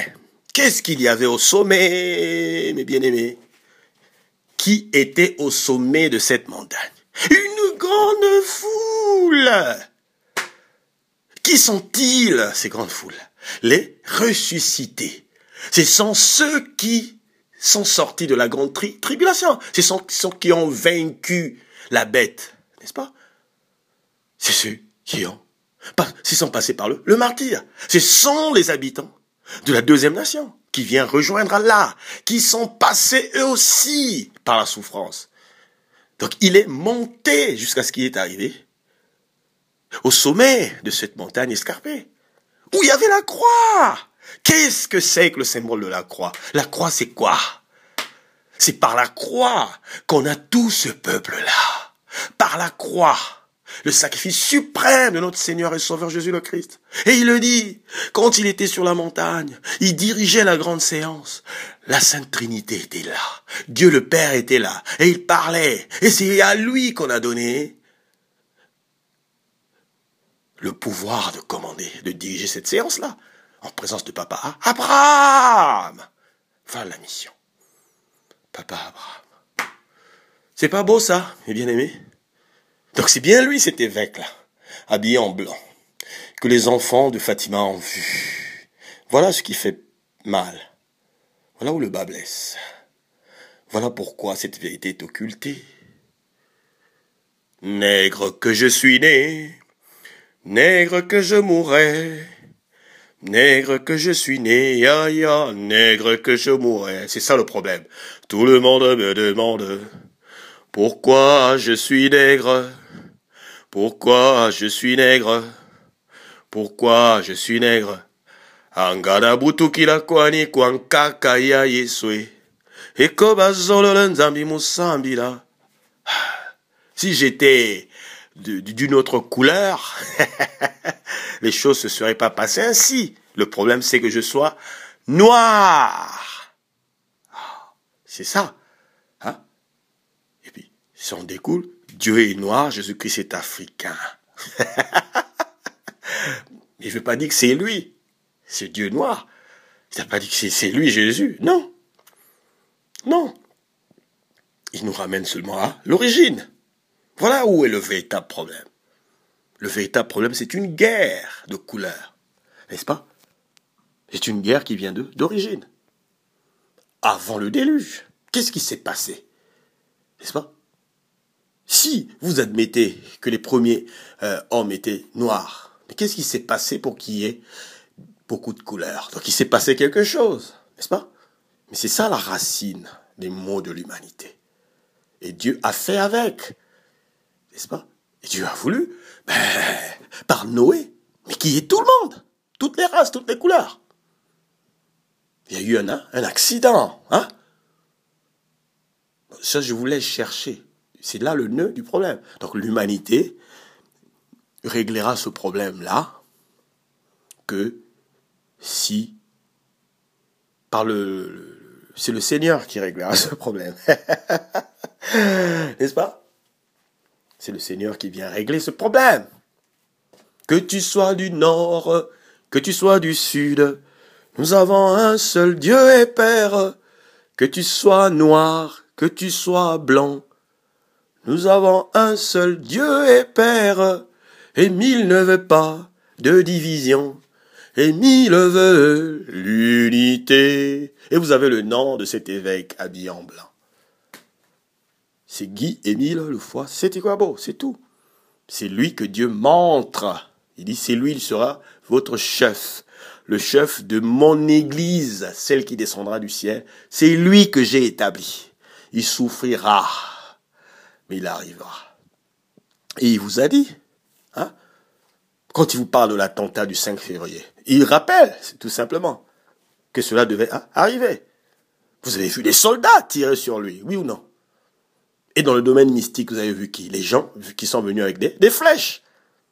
Qu'est-ce qu'il y avait au sommet, mes bien-aimés? Qui était au sommet de cette montagne? Une grande foule. Qui sont-ils, ces grandes foules? Les ressuscités. Ce sont ceux qui sont sortis de la grande tri tribulation. Ce sont ceux qui ont vaincu la bête, n'est-ce pas? C'est ceux qui ont, qui sont passés par le, le martyr. Ce sont les habitants de la deuxième nation qui viennent rejoindre Allah, qui sont passés eux aussi par la souffrance. Donc il est monté jusqu'à ce qu'il est arrivé au sommet de cette montagne escarpée, où il y avait la croix. Qu'est-ce que c'est que le symbole de la croix? La croix, c'est quoi? C'est par la croix qu'on a tout ce peuple-là. Par la croix, le sacrifice suprême de notre Seigneur et Sauveur Jésus le Christ. Et il le dit, quand il était sur la montagne, il dirigeait la grande séance. La Sainte Trinité était là. Dieu le Père était là. Et il parlait. Et c'est à lui qu'on a donné le pouvoir de commander, de diriger cette séance-là, en présence de Papa Abraham. Voilà la mission. Papa Abraham. C'est pas beau ça, mes bien-aimés? Donc c'est bien lui, cet évêque-là, habillé en blanc, que les enfants de Fatima ont vu. Voilà ce qui fait mal. Voilà où le bas blesse. Voilà pourquoi cette vérité est occultée. Nègre que je suis né, nègre que je mourrai, nègre que je suis né, ya ya, nègre que je mourrai. C'est ça le problème. Tout le monde me demande pourquoi je suis nègre, pourquoi je suis nègre, pourquoi je suis nègre. Angana butukila kwani kwankaka ya yeswe. Ekobazolo nzambi musambila. Si j'étais d'une autre couleur, les choses se seraient pas passées ainsi. Le problème, c'est que je sois noir. C'est ça. Hein? Et puis, si on découle, Dieu est noir, Jésus-Christ est africain. Il ne veut pas dire que c'est lui. C'est Dieu noir. Il n'a pas dit que c'est lui, Jésus. Non. Non. Il nous ramène seulement à l'origine. Voilà où est le véritable problème. Le véritable problème, c'est une guerre de couleurs. N'est-ce pas? C'est une guerre qui vient de d'origine. Avant le déluge, qu'est-ce qui s'est passé? N'est-ce pas? Si vous admettez que les premiers euh, hommes étaient noirs, mais qu'est-ce qui s'est passé pour qu'il y ait beaucoup de couleurs? Donc il s'est passé quelque chose, n'est-ce pas? Mais c'est ça la racine des maux de l'humanité. Et Dieu a fait avec, n'est-ce pas? Et Dieu a voulu, ben, par Noé, mais qui est tout le monde, toutes les races, toutes les couleurs. Il y a eu un, un accident, hein? Ça, je vous laisse chercher. C'est là le nœud du problème. Donc l'humanité réglera ce problème-là que si, par le, le c'est le Seigneur qui réglera ce problème. N'est-ce pas? C'est le Seigneur qui vient régler ce problème. Que tu sois du nord, que tu sois du sud, nous avons un seul Dieu et Père. Que tu sois noir, que tu sois blanc, nous avons un seul Dieu et Père. Et mille ne veut pas de division, et mille veut l'unité. Et vous avez le nom de cet évêque habillé en blanc. C'est Guy-Émile Lefoy. C'était quoi beau, c'est tout. C'est lui que Dieu montre. Il dit, c'est lui, il sera votre chef. Le chef de mon église, celle qui descendra du ciel. C'est lui que j'ai établi. Il souffrira, mais il arrivera. Et il vous a dit, hein, quand il vous parle de l'attentat du cinq février, il rappelle, tout simplement, que cela devait hein, arriver. Vous avez vu des soldats tirer sur lui, oui ou non? Et dans le domaine mystique, vous avez vu qui? Les gens qui sont venus avec des, des flèches.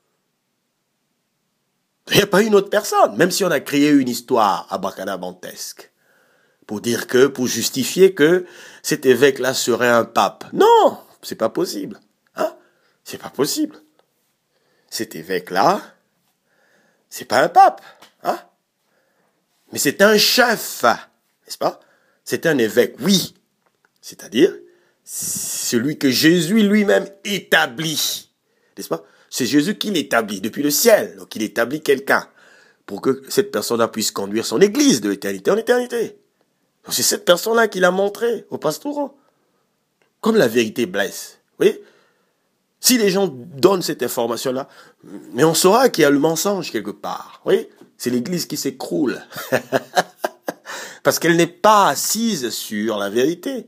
Il n'y a pas une autre personne, même si on a créé une histoire abracadabantesque, pour dire que, pour justifier que cet évêque-là serait un pape. Non, c'est pas possible. Hein? C'est pas possible. Cet évêque-là, c'est pas un pape. Hein? Mais c'est un chef, n'est-ce pas? C'est un évêque, oui. C'est-à-dire, celui que Jésus lui-même établit, n'est-ce pas? C'est Jésus qui l'établit depuis le ciel. Donc il établit quelqu'un pour que cette personne-là puisse conduire son église de l'éternité en éternité. Donc c'est cette personne-là qui l'a montré au pastorat. Comme la vérité blesse. Vous voyez? Si les gens donnent cette information-là, mais on saura qu'il y a le mensonge quelque part. Vous voyez? C'est l'église qui s'écroule. Parce qu'elle n'est pas assise sur la vérité.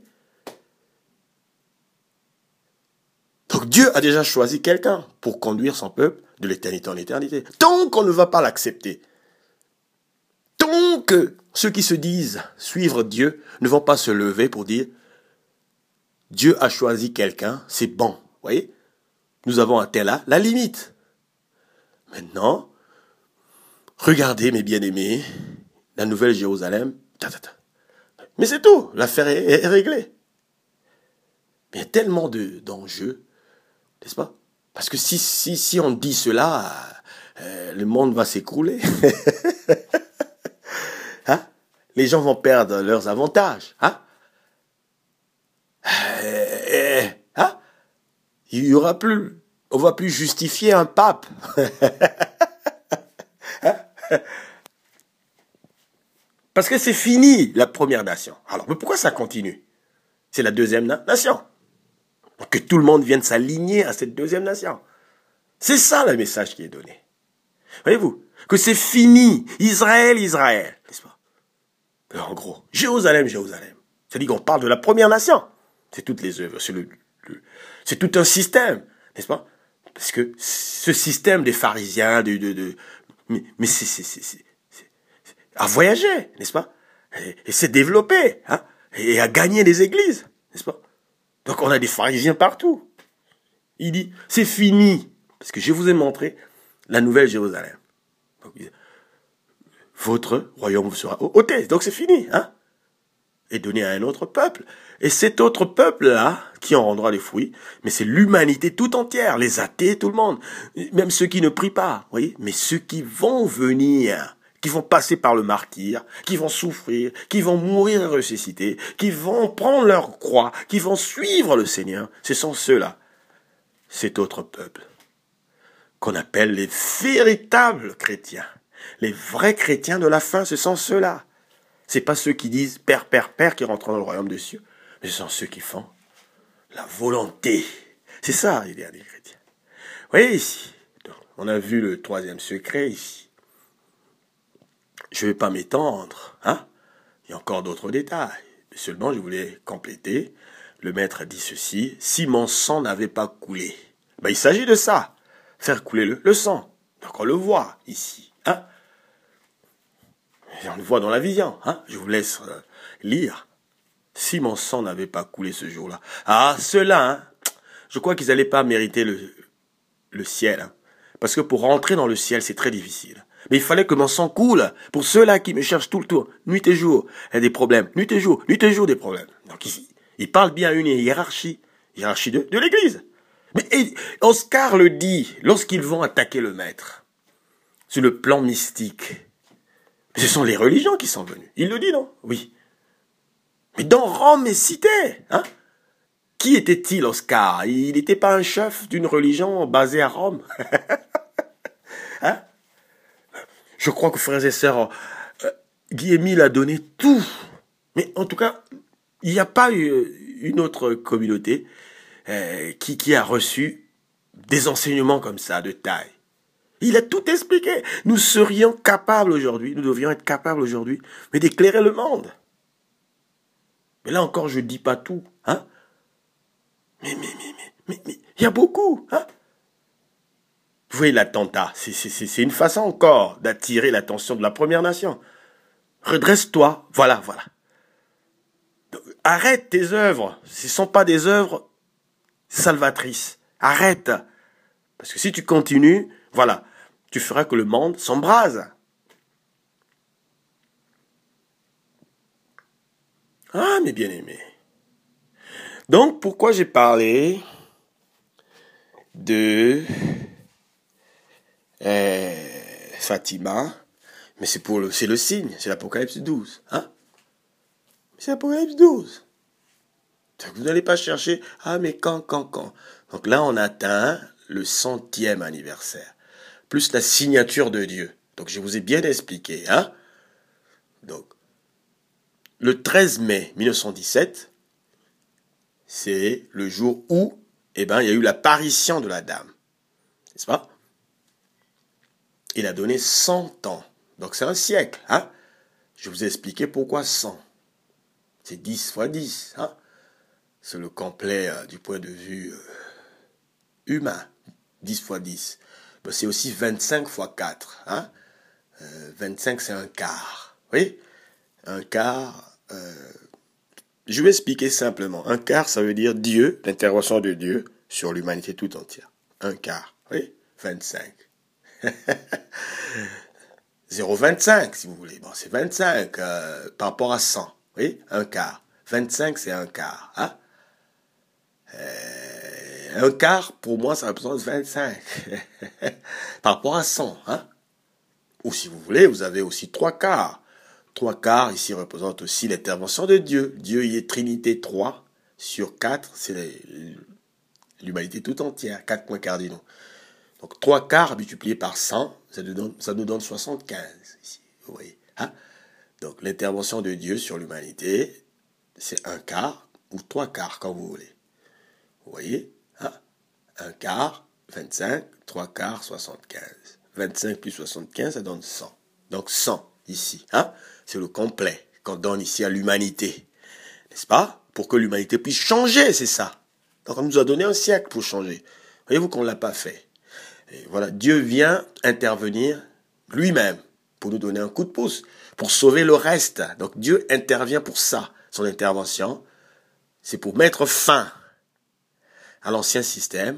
Donc Dieu a déjà choisi quelqu'un pour conduire son peuple de l'éternité en éternité. Tant qu'on ne va pas l'accepter, tant que ceux qui se disent suivre Dieu ne vont pas se lever pour dire Dieu a choisi quelqu'un, c'est bon. Vous voyez? Nous avons atteint là la limite. Maintenant, regardez mes bien-aimés, la nouvelle Jérusalem, ta, ta, ta. Mais c'est tout, l'affaire est, est réglée. Mais il y a tellement de, d'enjeux, n'est-ce pas? Parce que si, si, si on dit cela, euh, le monde va s'écrouler. Hein? Les gens vont perdre leurs avantages. Hein? Euh, hein? Il y aura plus, on va plus justifier un pape. Hein? Parce que c'est fini la première nation. Alors, mais pourquoi ça continue? C'est la deuxième na- nation. Que tout le monde vienne s'aligner à cette deuxième nation. C'est ça le message qui est donné. Voyez-vous? Que c'est fini. Israël, Israël. N'est-ce pas? En gros, Jérusalem, Jérusalem. C'est-à-dire qu'on parle de la première nation. C'est toutes les œuvres. C'est, le, le, c'est tout un système. N'est-ce pas? Parce que ce système des pharisiens, de, de, de, mais, mais c'est, c'est, c'est, c'est, c'est, c'est à voyager, n'est-ce pas? Et, et c'est développé, hein? Et à gagner des églises, n'est-ce pas? Donc on a des pharisiens partout. Il dit, c'est fini. Parce que je vous ai montré la nouvelle Jérusalem. Donc, votre royaume vous sera ôté. Donc c'est fini, hein? Et donné à un autre peuple. Et cet autre peuple-là, qui en rendra les fruits, mais c'est l'humanité tout entière, les athées, tout le monde. Même ceux qui ne prient pas, vous voyez? Mais ceux qui vont venir, qui vont passer par le martyr, qui vont souffrir, qui vont mourir et ressusciter, qui vont prendre leur croix, qui vont suivre le Seigneur, ce sont ceux-là. Cet autre peuple, qu'on appelle les véritables chrétiens. Les vrais chrétiens de la fin, ce sont ceux-là. C'est pas ceux qui disent Père, Père, Père qui rentrent dans le royaume des cieux, mais ce sont ceux qui font la volonté. C'est ça, les derniers chrétiens. Vous voyez ici, on a vu le troisième secret ici. Je ne vais pas m'étendre, hein? Il y a encore d'autres détails. Mais seulement, je voulais compléter. Le maître a dit ceci, si mon sang n'avait pas coulé. Ben, il s'agit de ça, faire couler le, le sang. Donc on le voit ici, hein? Et on le voit dans la vision, hein? Je vous laisse euh, lire. Si mon sang n'avait pas coulé ce jour-là. Ah, ceux-là, hein? Je crois qu'ils n'allaient pas mériter le, le ciel. Hein? Parce que pour rentrer dans le ciel, c'est très difficile. Mais il fallait que mon sang coule. Pour ceux-là qui me cherchent tout le temps, nuit et jour, il y a des problèmes. Nuit et jour, nuit et jour, des problèmes. Donc ici, il parle bien à une hiérarchie. Hiérarchie de, de l'Église. Mais et, Oscar le dit, lorsqu'ils vont attaquer le maître, sur le plan mystique, ce sont les religions qui sont venues. Il le dit, non? Oui. Mais dans Rome et cité, hein? Qui était-il, Oscar? Il n'était pas un chef d'une religion basée à Rome. Hein? Je crois que, frères et sœurs, euh, Guy-Émile a donné tout. Mais en tout cas, il n'y a pas eu une autre communauté euh, qui, qui a reçu des enseignements comme ça, de taille. Il a tout expliqué. Nous serions capables aujourd'hui, nous devrions être capables aujourd'hui, mais d'éclairer le monde. Mais là encore, je ne dis pas tout. Hein? Mais, mais, mais, mais, mais, mais, il y a beaucoup. Hein? Vous voyez l'attentat, c'est, c'est, c'est une façon encore d'attirer l'attention de la Première Nation. Redresse-toi, voilà, voilà. Donc, arrête tes œuvres. Ce ne sont pas des œuvres salvatrices. Arrête. Parce que si tu continues, voilà, tu feras que le monde s'embrase. Ah, mes bien-aimés. Donc, pourquoi j'ai parlé de euh, Fatima, Mais c'est pour le, c'est le signe, c'est l'Apocalypse douze. Hein? C'est l'Apocalypse douze. Donc vous n'allez pas chercher, ah mais quand, quand, quand. Donc là, on atteint le centième anniversaire, plus la signature de Dieu. Donc je vous ai bien expliqué. Hein? Donc, le treize mai mille neuf cent dix-sept, c'est le jour où eh ben, il y a eu l'apparition de la dame. N'est-ce pas? Il a donné cent ans. Donc c'est un siècle. Hein? Je vous ai expliqué pourquoi cent. C'est dix fois dix. Hein? C'est le complet euh, du point de vue euh, humain. dix fois dix. Ben, c'est aussi vingt-cinq fois quatre. Hein? Euh, vingt-cinq, c'est un quart. Oui? Un quart. Euh, je vais expliquer simplement. Un quart, ça veut dire Dieu, l'intervention de Dieu sur l'humanité tout entière. Un quart. Oui? vingt-cinq. zéro virgule vingt-cinq, si vous voulez. Bon, c'est vingt-cinq euh, par rapport à cent. Oui? Un quart. vingt-cinq, c'est un quart. Hein? Euh, un quart, pour moi, ça représente vingt-cinq. Par rapport à cent. Hein? Ou si vous voulez, vous avez aussi trois quarts. Trois quarts, ici, représentent aussi l'intervention de Dieu. Dieu y est Trinité trois sur quatre, c'est l'humanité tout entière. Quatre points cardinaux. Donc trois quarts multiplié par cent, ça nous donne, ça nous donne soixante-quinze. Ici, vous voyez. Hein? Donc l'intervention de Dieu sur l'humanité, c'est un quart ou trois quarts, quand vous voulez. Vous voyez? Hein? Un quart, vingt-cinq, trois quarts, soixante-quinze. vingt-cinq plus soixante-quinze, ça donne cent. Donc cent, ici. Hein? C'est le complet qu'on donne ici à l'humanité. N'est-ce pas? Pour que l'humanité puisse changer, c'est ça. Donc on nous a donné un siècle pour changer. Voyez-vous qu'on ne l'a pas fait. Et voilà, Dieu vient intervenir lui-même pour nous donner un coup de pouce, pour sauver le reste. Donc Dieu intervient pour ça. Son intervention, c'est pour mettre fin à l'ancien système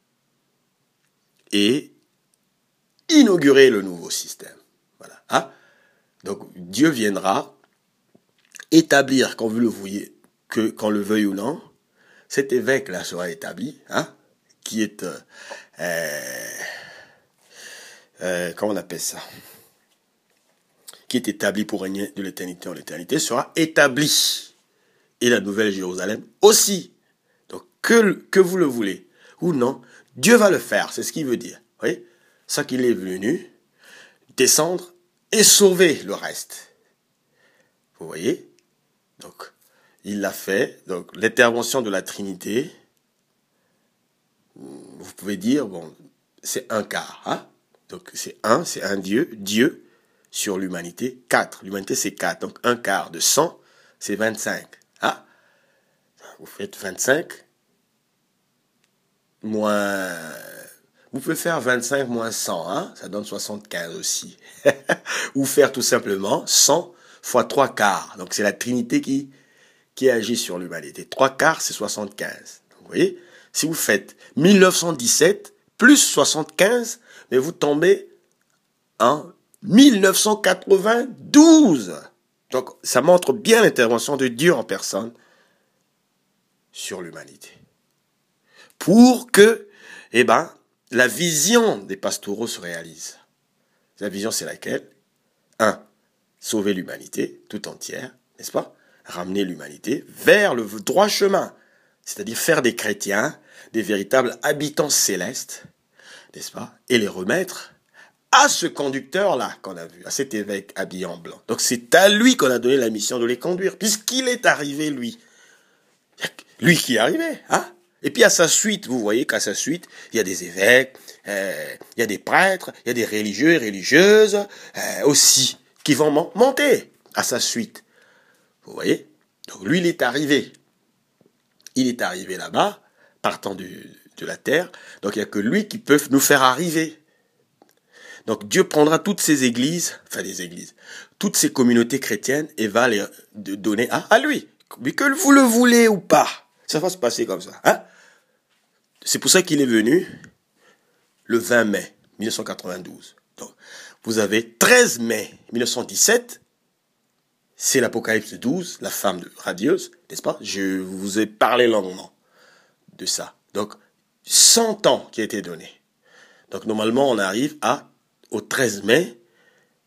et inaugurer le nouveau système. Voilà. Hein? Donc Dieu viendra établir, quand vous le voyez, que qu'on le veuille ou non, cet évêque-là sera établi, hein, qui est, euh, euh, euh, comment on appelle ça, qui est établi pour régner de l'éternité en l'éternité, sera établi. Et la nouvelle Jérusalem aussi. Donc que, que vous le voulez ou non, Dieu va le faire, c'est ce qu'il veut dire. Vous voyez, ça qu'il est venu descendre et sauver le reste. Vous voyez? Donc, il l'a fait. Donc, l'intervention de la Trinité, vous pouvez dire, bon, c'est un quart. Hein? Donc, c'est un, c'est un Dieu, Dieu sur l'humanité, quatre. L'humanité, c'est quatre. Donc, un quart de cent, c'est vingt-cinq. Hein? Vous faites vingt-cinq moins... Vous pouvez faire vingt-cinq moins cent, hein? Ça donne soixante-quinze aussi. Ou faire tout simplement cent fois trois quarts. Donc, c'est la Trinité qui... qui agit sur l'humanité. Trois quarts, c'est soixante-quinze. Vous voyez? Si vous faites mille neuf cent dix-sept plus soixante-quinze, mais vous tombez en mille neuf cent quatre-vingt-douze. Donc, ça montre bien l'intervention de Dieu en personne sur l'humanité. Pour que, eh ben, la vision des pastoraux se réalise. La vision, c'est laquelle? Un, sauver l'humanité tout entière, n'est-ce pas? Ramener l'humanité vers le droit chemin, c'est-à-dire faire des chrétiens des véritables habitants célestes, n'est-ce pas, et les remettre à ce conducteur-là qu'on a vu, à cet évêque habillé en blanc. Donc c'est à lui qu'on a donné la mission de les conduire, puisqu'il est arrivé, lui. Lui qui est arrivé, hein. Et puis à sa suite, vous voyez qu'à sa suite, il y a des évêques, euh, il y a des prêtres, il y a des religieux et religieuses euh, aussi, qui vont monter à sa suite. Vous voyez? Donc lui, il est arrivé. Il est arrivé là-bas, partant du, de la terre. Donc il n'y a que lui qui peut nous faire arriver. Donc Dieu prendra toutes ces églises, enfin des églises, toutes ces communautés chrétiennes et va les donner à, à lui. Mais que vous le voulez ou pas, ça va se passer comme ça. Hein? C'est pour ça qu'il est venu le vingt mai mille neuf cent quatre-vingt-douze. Donc vous avez treize mai mille neuf cent dix-sept, c'est l'Apocalypse douze, la femme radieuse, n'est-ce pas? Je vous ai parlé longuement de ça. Donc, cent ans qui a été donné. Donc, normalement, on arrive à, au treize mai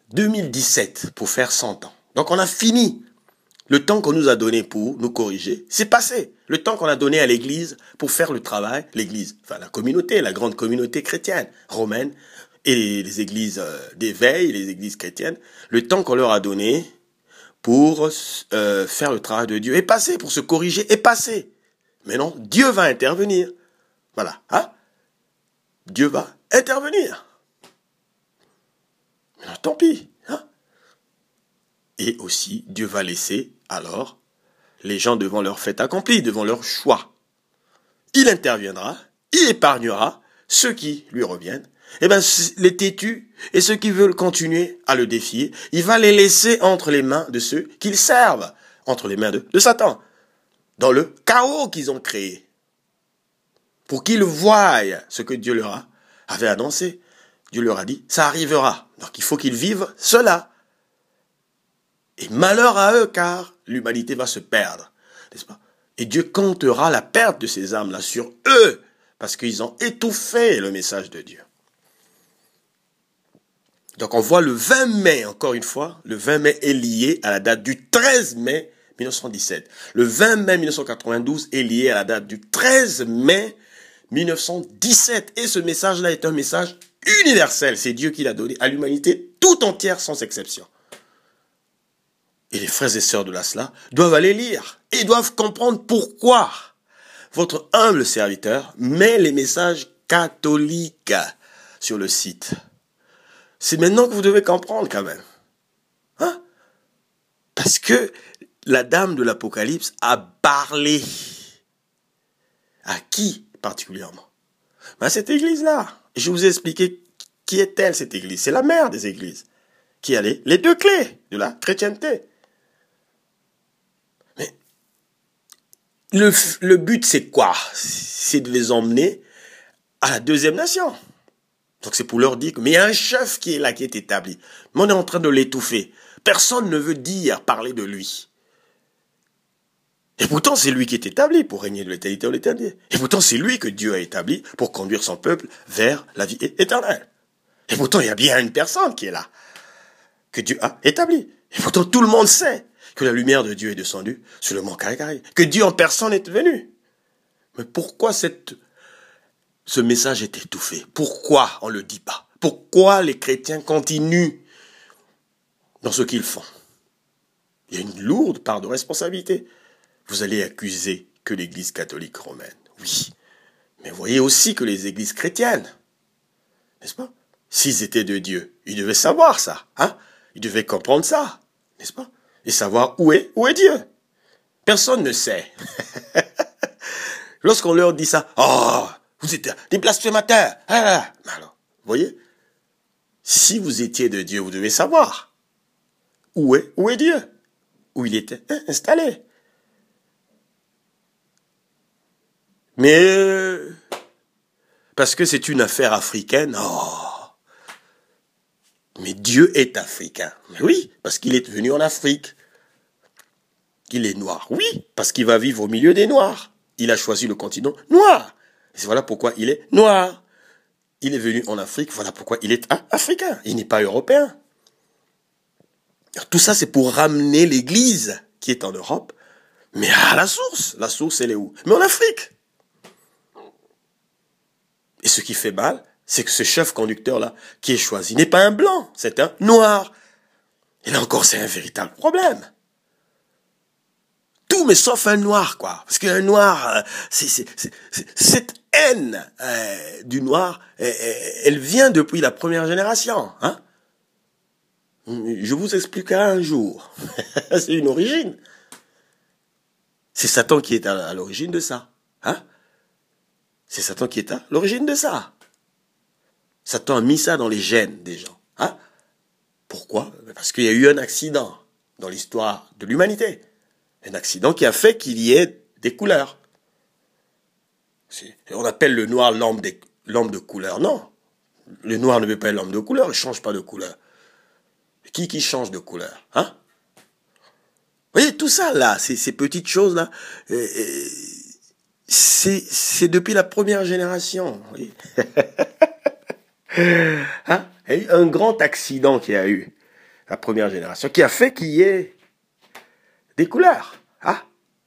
deux mille dix-sept pour faire cent ans. Donc on a fini. Le temps qu'on nous a donné pour nous corriger, c'est passé. Le temps qu'on a donné à l'Église pour faire le travail, l'Église, enfin la communauté, la grande communauté chrétienne, romaine, et les églises d'éveil, les églises chrétiennes, le temps qu'on leur a donné pour euh, faire le travail de Dieu est passé, pour se corriger est passé. Mais non, Dieu va intervenir. Voilà, hein? Dieu va intervenir. Mais non, tant pis, hein? Et aussi, Dieu va laisser, alors, les gens devant leur fait accompli, devant leur choix. Il interviendra, il épargnera ceux qui lui reviennent. Eh bien, les têtus et ceux qui veulent continuer à le défier, il va les laisser entre les mains de ceux qu'ils servent, entre les mains de, de Satan, dans le chaos qu'ils ont créé, pour qu'ils voient ce que Dieu leur a, avait annoncé. Dieu leur a dit, ça arrivera. Donc il faut qu'ils vivent cela. Et malheur à eux, car l'humanité va se perdre, n'est-ce pas? Et Dieu comptera la perte de ces âmes-là sur eux, parce qu'ils ont étouffé le message de Dieu. Donc on voit le vingt mai, encore une fois, le vingt mai est lié à la date du treize mai mille neuf cent dix-sept. Le vingt mai mille neuf cent quatre-vingt-douze est lié à la date du treize mai mille neuf cent dix-sept. Et ce message-là est un message universel. C'est Dieu qui l'a donné à l'humanité tout entière, sans exception. Et les frères et sœurs de l'Asla doivent aller lire et doivent comprendre pourquoi votre humble serviteur met les messages catholiques sur le site. C'est maintenant que vous devez comprendre quand même. Hein? Parce que la dame de l'Apocalypse a parlé. À qui particulièrement? Ben, cette église-là. Je vous ai expliqué qui est-elle, cette église. C'est la mère des églises. Qui a les, les deux clés de la chrétienté. Mais le, le but, c'est quoi? C'est de les emmener à la deuxième nation. Donc c'est pour leur dire que, mais il y a un chef qui est là, qui est établi. Mais on est en train de l'étouffer. Personne ne veut dire, parler de lui. Et pourtant, c'est lui qui est établi pour régner de l'éternité en l'éternité. Et pourtant, c'est lui que Dieu a établi pour conduire son peuple vers la vie éternelle. Et pourtant, il y a bien une personne qui est là, que Dieu a établi. Et pourtant, tout le monde sait que la lumière de Dieu est descendue sur le mont Carré, que Dieu en personne est venu. Mais pourquoi cette... ce message est étouffé? Pourquoi on ne le dit pas? Pourquoi les chrétiens continuent dans ce qu'ils font? Il y a une lourde part de responsabilité. Vous allez accuser que l'Église catholique romaine. Oui. Mais voyez aussi que les églises chrétiennes, n'est-ce pas? S'ils étaient de Dieu, ils devaient savoir ça. Hein? Ils devaient comprendre ça. N'est-ce pas? Et savoir où est, où est Dieu. Personne ne sait. Lorsqu'on leur dit ça, oh, vous êtes des blasphémateurs. Ah, alors, vous voyez, si vous étiez de Dieu, vous devez savoir où est, où est Dieu, où il était installé. Mais euh, parce que c'est une affaire africaine, oh, mais Dieu est africain. Mais oui, parce qu'il est venu en Afrique. Il est noir. Oui, parce qu'il va vivre au milieu des Noirs. Il a choisi le continent noir. Et voilà pourquoi il est noir. Il est venu en Afrique, voilà pourquoi il est africain. Il n'est pas européen. Alors, tout ça, c'est pour ramener l'Église qui est en Europe, mais à la source. La source, elle est où? Mais en Afrique. Et ce qui fait mal, c'est que ce chef conducteur-là, qui est choisi, n'est pas un blanc, c'est un noir. Et là encore, c'est un véritable problème. Tout, mais sauf un noir, quoi. Parce qu'un noir, c'est, c'est, c'est, c'est, cette haine euh, du noir, elle, elle vient depuis la première génération. Hein? Je vous expliquerai un jour. C'est une origine. C'est Satan qui est à, à l'origine de ça. Hein? C'est Satan qui est à l'origine de ça. Satan a mis ça dans les gènes des gens. Hein? Pourquoi? Parce qu'il y a eu un accident dans l'histoire de l'humanité. Un accident qui a fait qu'il y ait des couleurs. On appelle le noir l'homme des, l'homme de couleur. Non. Le noir ne veut pas être l'homme de couleur, il ne change pas de couleur. Qui qui change de couleur? Hein? Vous voyez, tout ça là, ces, ces petites choses-là, euh, euh, c'est, c'est depuis la première génération. Vous voyez? Hein? Il y a eu un grand accident qu'il y a eu. la première génération, qui a fait qu'il y ait des couleurs. Hein?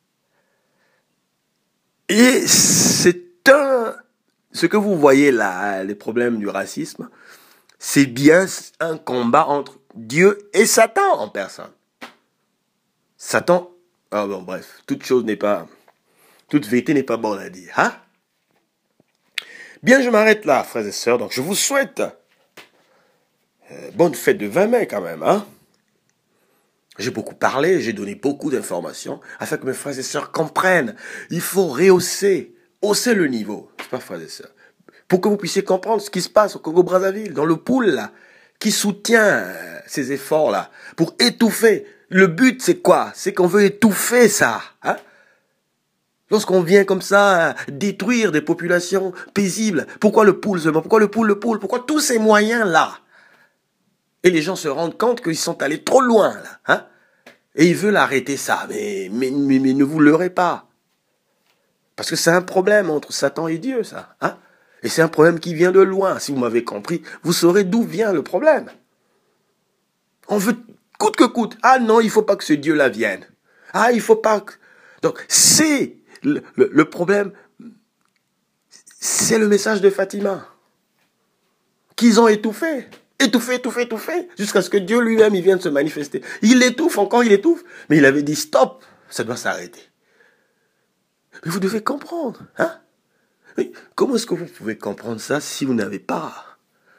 Et c'est un... Ce que vous voyez là, les problèmes du racisme, c'est bien un combat entre Dieu et Satan en personne. Satan, ah bon bref, toute chose n'est pas, toute vérité n'est pas bonne à dire. Hein? Bien, je m'arrête là, frères et sœurs. Donc je vous souhaite euh, bonne fête de vingt mai quand même. Hein? J'ai beaucoup parlé, j'ai donné beaucoup d'informations afin que mes frères et sœurs comprennent. Il faut rehausser, hausser le niveau, c'est pas frères et sœurs, pour que vous puissiez comprendre ce qui se passe au Congo-Brazzaville, dans le pool là, qui soutient euh, ces efforts là, pour étouffer. Le but c'est quoi? C'est qu'on veut étouffer ça. Hein? Lorsqu'on vient comme ça détruire des populations paisibles, pourquoi le pool seulement? Pourquoi le pool, le pool? Pourquoi tous ces moyens là? Et les gens se rendent compte qu'ils sont allés trop loin là, hein? Et ils veulent arrêter ça, mais, mais, mais, mais ne vous leurrez pas. Parce que c'est un problème entre Satan et Dieu, ça. Hein? Et c'est un problème qui vient de loin. Si vous m'avez compris, vous saurez d'où vient le problème. On veut coûte que coûte. Ah non, il ne faut pas que ce Dieu-là vienne. Ah, il ne faut pas que... Donc, c'est le, le, le problème, c'est le message de Fatima qu'ils ont étouffé. Étouffé, étouffé, étouffé, jusqu'à ce que Dieu lui-même il vienne se manifester. Il étouffe, encore il étouffe, mais il avait dit stop, ça doit s'arrêter. Mais vous devez comprendre, hein? Mais comment est-ce que vous pouvez comprendre ça si vous n'avez pas?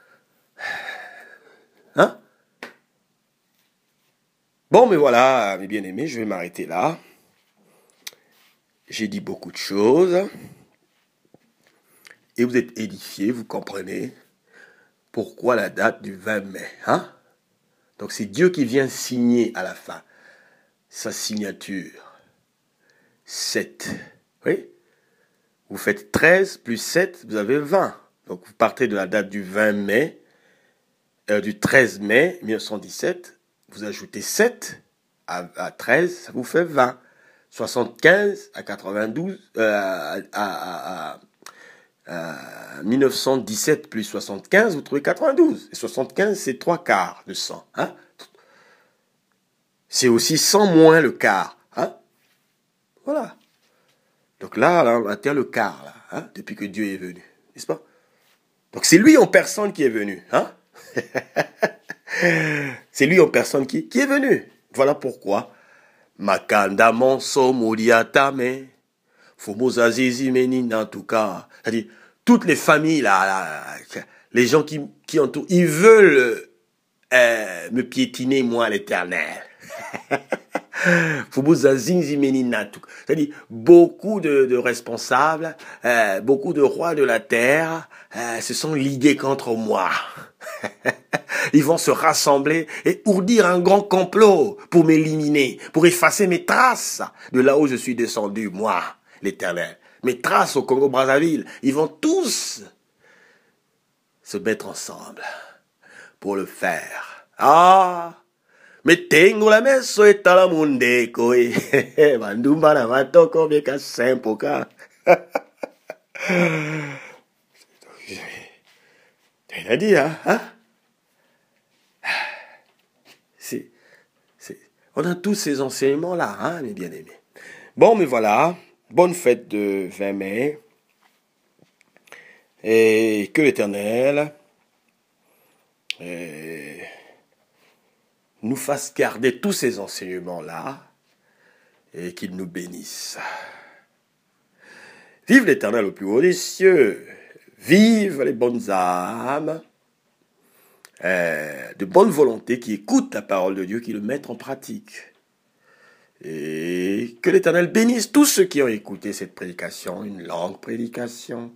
Hein? Bon, mais voilà, mes bien-aimés, je vais m'arrêter là. J'ai dit beaucoup de choses. Et vous êtes édifiés, vous comprenez pourquoi la date du vingt mai, hein? Donc c'est Dieu qui vient signer à la fin sa signature. sept. Oui? Vous faites treize plus sept, vous avez vingt. Donc vous partez de la date du vingt mai, euh, du treize mai mille neuf cent dix-sept, vous ajoutez sept à, à treize, ça vous fait vingt. soixante-quinze à quatre-vingt-douze, euh, à, à, à, à mille neuf cent dix-sept plus soixante-quinze, vous trouvez quatre-vingt-douze. Et soixante-quinze, c'est trois quarts de cent. Hein? C'est aussi cent moins le quart. Hein? Voilà. Donc là, là, on atteint le quart, là, hein, depuis que Dieu est venu. N'est-ce pas? Donc c'est lui en personne qui est venu. Hein? C'est lui en personne qui, qui est venu. Voilà pourquoi. Makanda monso muriatame. Fomozazizi menina en tout cas. C'est-à-dire, toutes les familles, là, là les gens qui, qui entourent, ils veulent euh, me piétiner, moi, l'Éternel. C'est-à-dire, beaucoup de, de responsables, euh, beaucoup de rois de la terre euh, se sont ligués contre moi. Ils vont se rassembler et ourdir un grand complot pour m'éliminer, pour effacer mes traces de là où je suis descendu, moi, l'Éternel. Mes traces au Congo-Brazzaville, ils vont tous se mettre ensemble pour le faire. Ah! Me tengo la meso et la munde koi. Bandumba na matoko beka sempoka. Tu l'as dit, hein? hein? C'est, c'est, on a tous ces enseignements-là, hein, mes bien-aimés. Bon, mais voilà. Bonne fête de vingt mai. Et que l'Éternel et nous fasse garder tous ces enseignements-là et qu'il nous bénisse. Vive l'Éternel au plus haut des cieux. Vive les bonnes âmes euh, de bonne volonté qui écoutent la parole de Dieu, qui le mettent en pratique. Et que l'Éternel bénisse tous ceux qui ont écouté cette prédication, une longue prédication.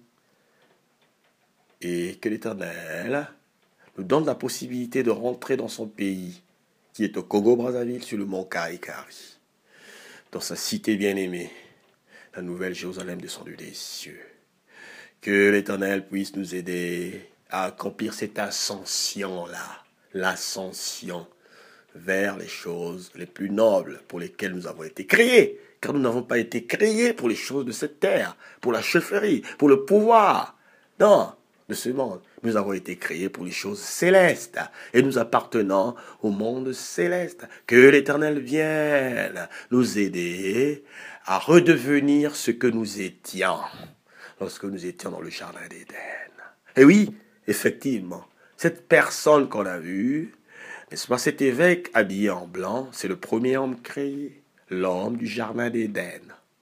Et que l'Éternel nous donne la possibilité de rentrer dans son pays, qui est au Congo-Brazzaville, sur le mont Karikari, dans sa cité bien-aimée, la nouvelle Jérusalem descendue des cieux. Que l'Éternel puisse nous aider à accomplir cette ascension-là, l'ascension vers les choses les plus nobles pour lesquelles nous avons été créés. Car nous n'avons pas été créés pour les choses de cette terre, pour la chefferie, pour le pouvoir, non, de ce monde. Nous avons été créés pour les choses célestes et nous appartenons au monde céleste. Que l'Éternel vienne nous aider à redevenir ce que nous étions lorsque nous étions dans le jardin d'Éden. Et oui, effectivement, cette personne qu'on a vue, n'est-ce pas, cet évêque habillé en blanc, c'est le premier homme créé, l'homme du jardin d'Éden.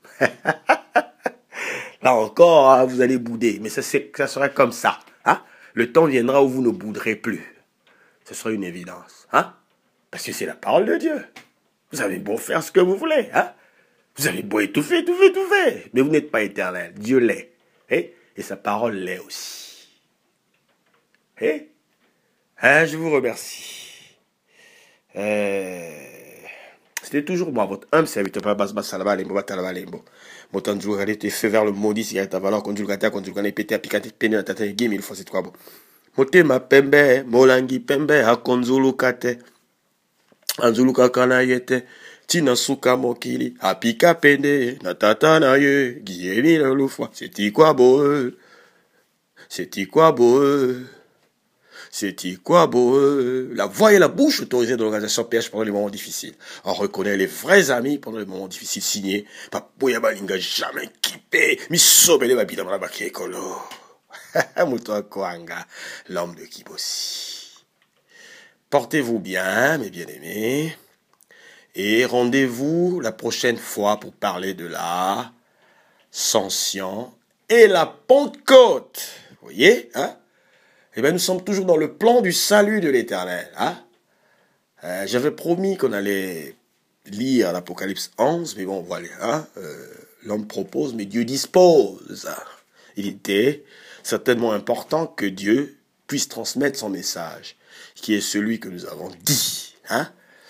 Là encore, hein, vous allez bouder, mais ça, ça sera comme ça. Hein? Le temps viendra où vous ne bouderez plus. Ce sera une évidence. Hein? Parce que c'est la parole de Dieu. Vous avez beau faire ce que vous voulez. Hein? Vous avez beau étouffer, étouffer, étouffer. Mais vous n'êtes pas éternel. Dieu l'est. Et, et sa parole l'est aussi. Et, hein, je vous remercie. Euh... C'était toujours moi, votre humble serviteur, Papa Basba Salaba Lembo, Batalaba Lembo. Motan du regardé te fait vers le maudit, si y a ta valeur, quand tu le gâtes, quand tu le gagnes, pété à piquer, péné à ta tête, game, il faut c'est quoi bon. Mote ma pembe, molangi pembe, a konzulu kate, anzulu kakana yete, tina suka mokili, a pika pende, na tata na ye, guiemi le loufoua, c'est quoi beau, c'est quoi beau. C'est quoi beau. La voix et la bouche autorisées de l'organisation P H pendant les moments difficiles. On reconnaît les vrais amis pendant les moments difficiles signés. Papoya balinga jamais kippé. Misobele babida malabaki ekolo. Moutoua Koanga, l'homme de Kibosi. Portez-vous bien, mes bien-aimés. Et rendez-vous la prochaine fois pour parler de la Ascension et la Pentecôte. Vous voyez, hein? Eh bien, nous sommes toujours dans le plan du salut de l'Éternel. Hein? Euh, J'avais promis qu'on allait lire l'Apocalypse onze, mais bon, voilà. Hein? Euh, L'homme propose, mais Dieu dispose. Il était certainement important que Dieu puisse transmettre son message, qui est celui que nous avons dit. Hein?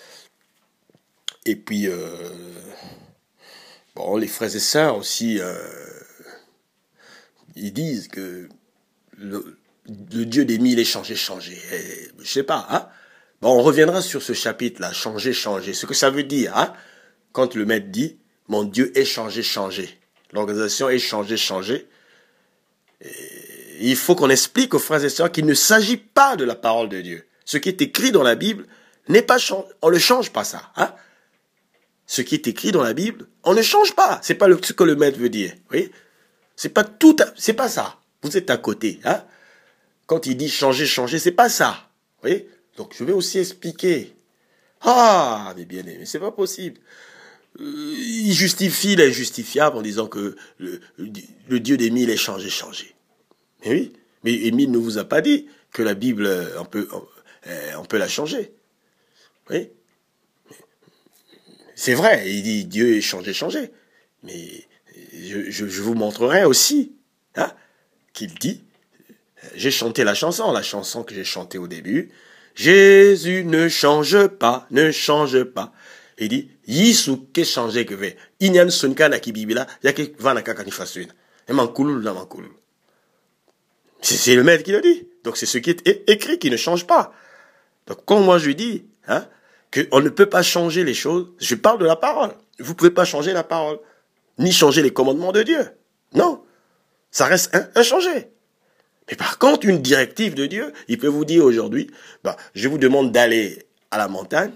Et puis, euh, bon, les frères et sœurs aussi, euh, ils disent que le... Le Dieu des mille est changé, changé. Et, je sais pas, hein. Bon, on reviendra sur ce chapitre-là, changer, changer. Ce que ça veut dire, hein. Quand le maître dit, mon Dieu est changé, changé. L'organisation est changée, changée. Et il faut qu'on explique aux frères et sœurs qu'il ne s'agit pas de la parole de Dieu. Ce qui est écrit dans la Bible n'est pas changé. On ne change pas ça, hein. Ce qui est écrit dans la Bible, on ne change pas. C'est pas le, ce que le maître veut dire. Oui. C'est pas tout, à, c'est pas ça. Vous êtes à côté, hein. Quand il dit changer, changer, c'est pas ça. Vous voyez? Donc, je vais aussi expliquer. Ah, mais bien aimé, c'est pas possible. Euh, il justifie l'injustifiable en disant que le, le Dieu des mille est changé, changé. Mais oui, mais Émile ne vous a pas dit que la Bible, on peut, on, on peut la changer. Oui. C'est vrai, il dit Dieu est changé, changé. Mais je, je, je vous montrerai aussi, hein, qu'il dit. J'ai chanté la chanson, la chanson que j'ai chantée au début. Jésus ne change pas, ne change pas. Il dit, Yisu ke change que ve. Inyan sunka na ki bibila, yake vana kaka ni fasuina. Et mankulul na mankulul. C'est le maître qui le dit. Donc c'est ce qui est écrit qui ne change pas. Donc quand moi je lui dis, hein, qu'on ne peut pas changer les choses, je parle de la parole. Vous ne pouvez pas changer la parole. Ni changer les commandements de Dieu. Non. Ça reste inchangé. Mais par contre, une directive de Dieu, il peut vous dire aujourd'hui, bah, je vous demande d'aller à la montagne.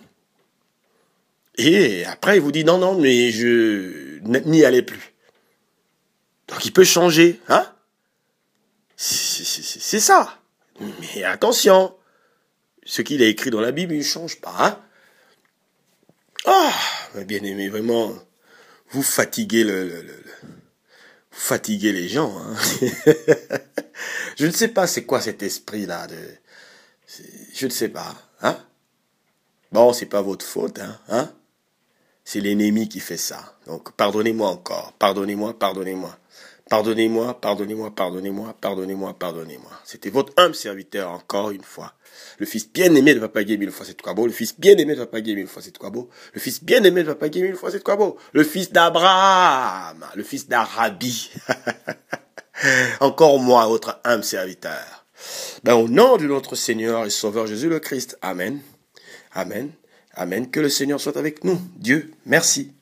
Et après, il vous dit, non, non, mais je n'y allais plus. Donc, il peut changer, hein? C'est ça. Mais attention, ce qu'il a écrit dans la Bible, il ne change pas, hein? Ah, bien aimé, vraiment, vous fatiguez le... le, le fatiguer les gens. Hein. Je ne sais pas c'est quoi cet esprit-là. De... Je ne sais pas. Hein? Bon, c'est pas votre faute. Hein? Hein? C'est l'ennemi qui fait ça. Donc, pardonnez-moi encore. Pardonnez-moi, pardonnez-moi. Pardonnez-moi, pardonnez-moi, pardonnez-moi, pardonnez-moi, pardonnez-moi. C'était votre humble serviteur, encore une fois. Le fils bien-aimé de Papa Gué, mille fois c'est quoi beau. Le fils bien-aimé de Papa Gué, mille fois c'est quoi beau. Le fils bien-aimé de Papa Gué, mille fois c'est quoi beau. Le fils d'Abraham, le fils d'Arabi. Encore moi, votre humble serviteur. Ben, au nom de notre Seigneur et Sauveur Jésus le Christ. Amen. Amen. Amen. Que le Seigneur soit avec nous. Dieu, merci.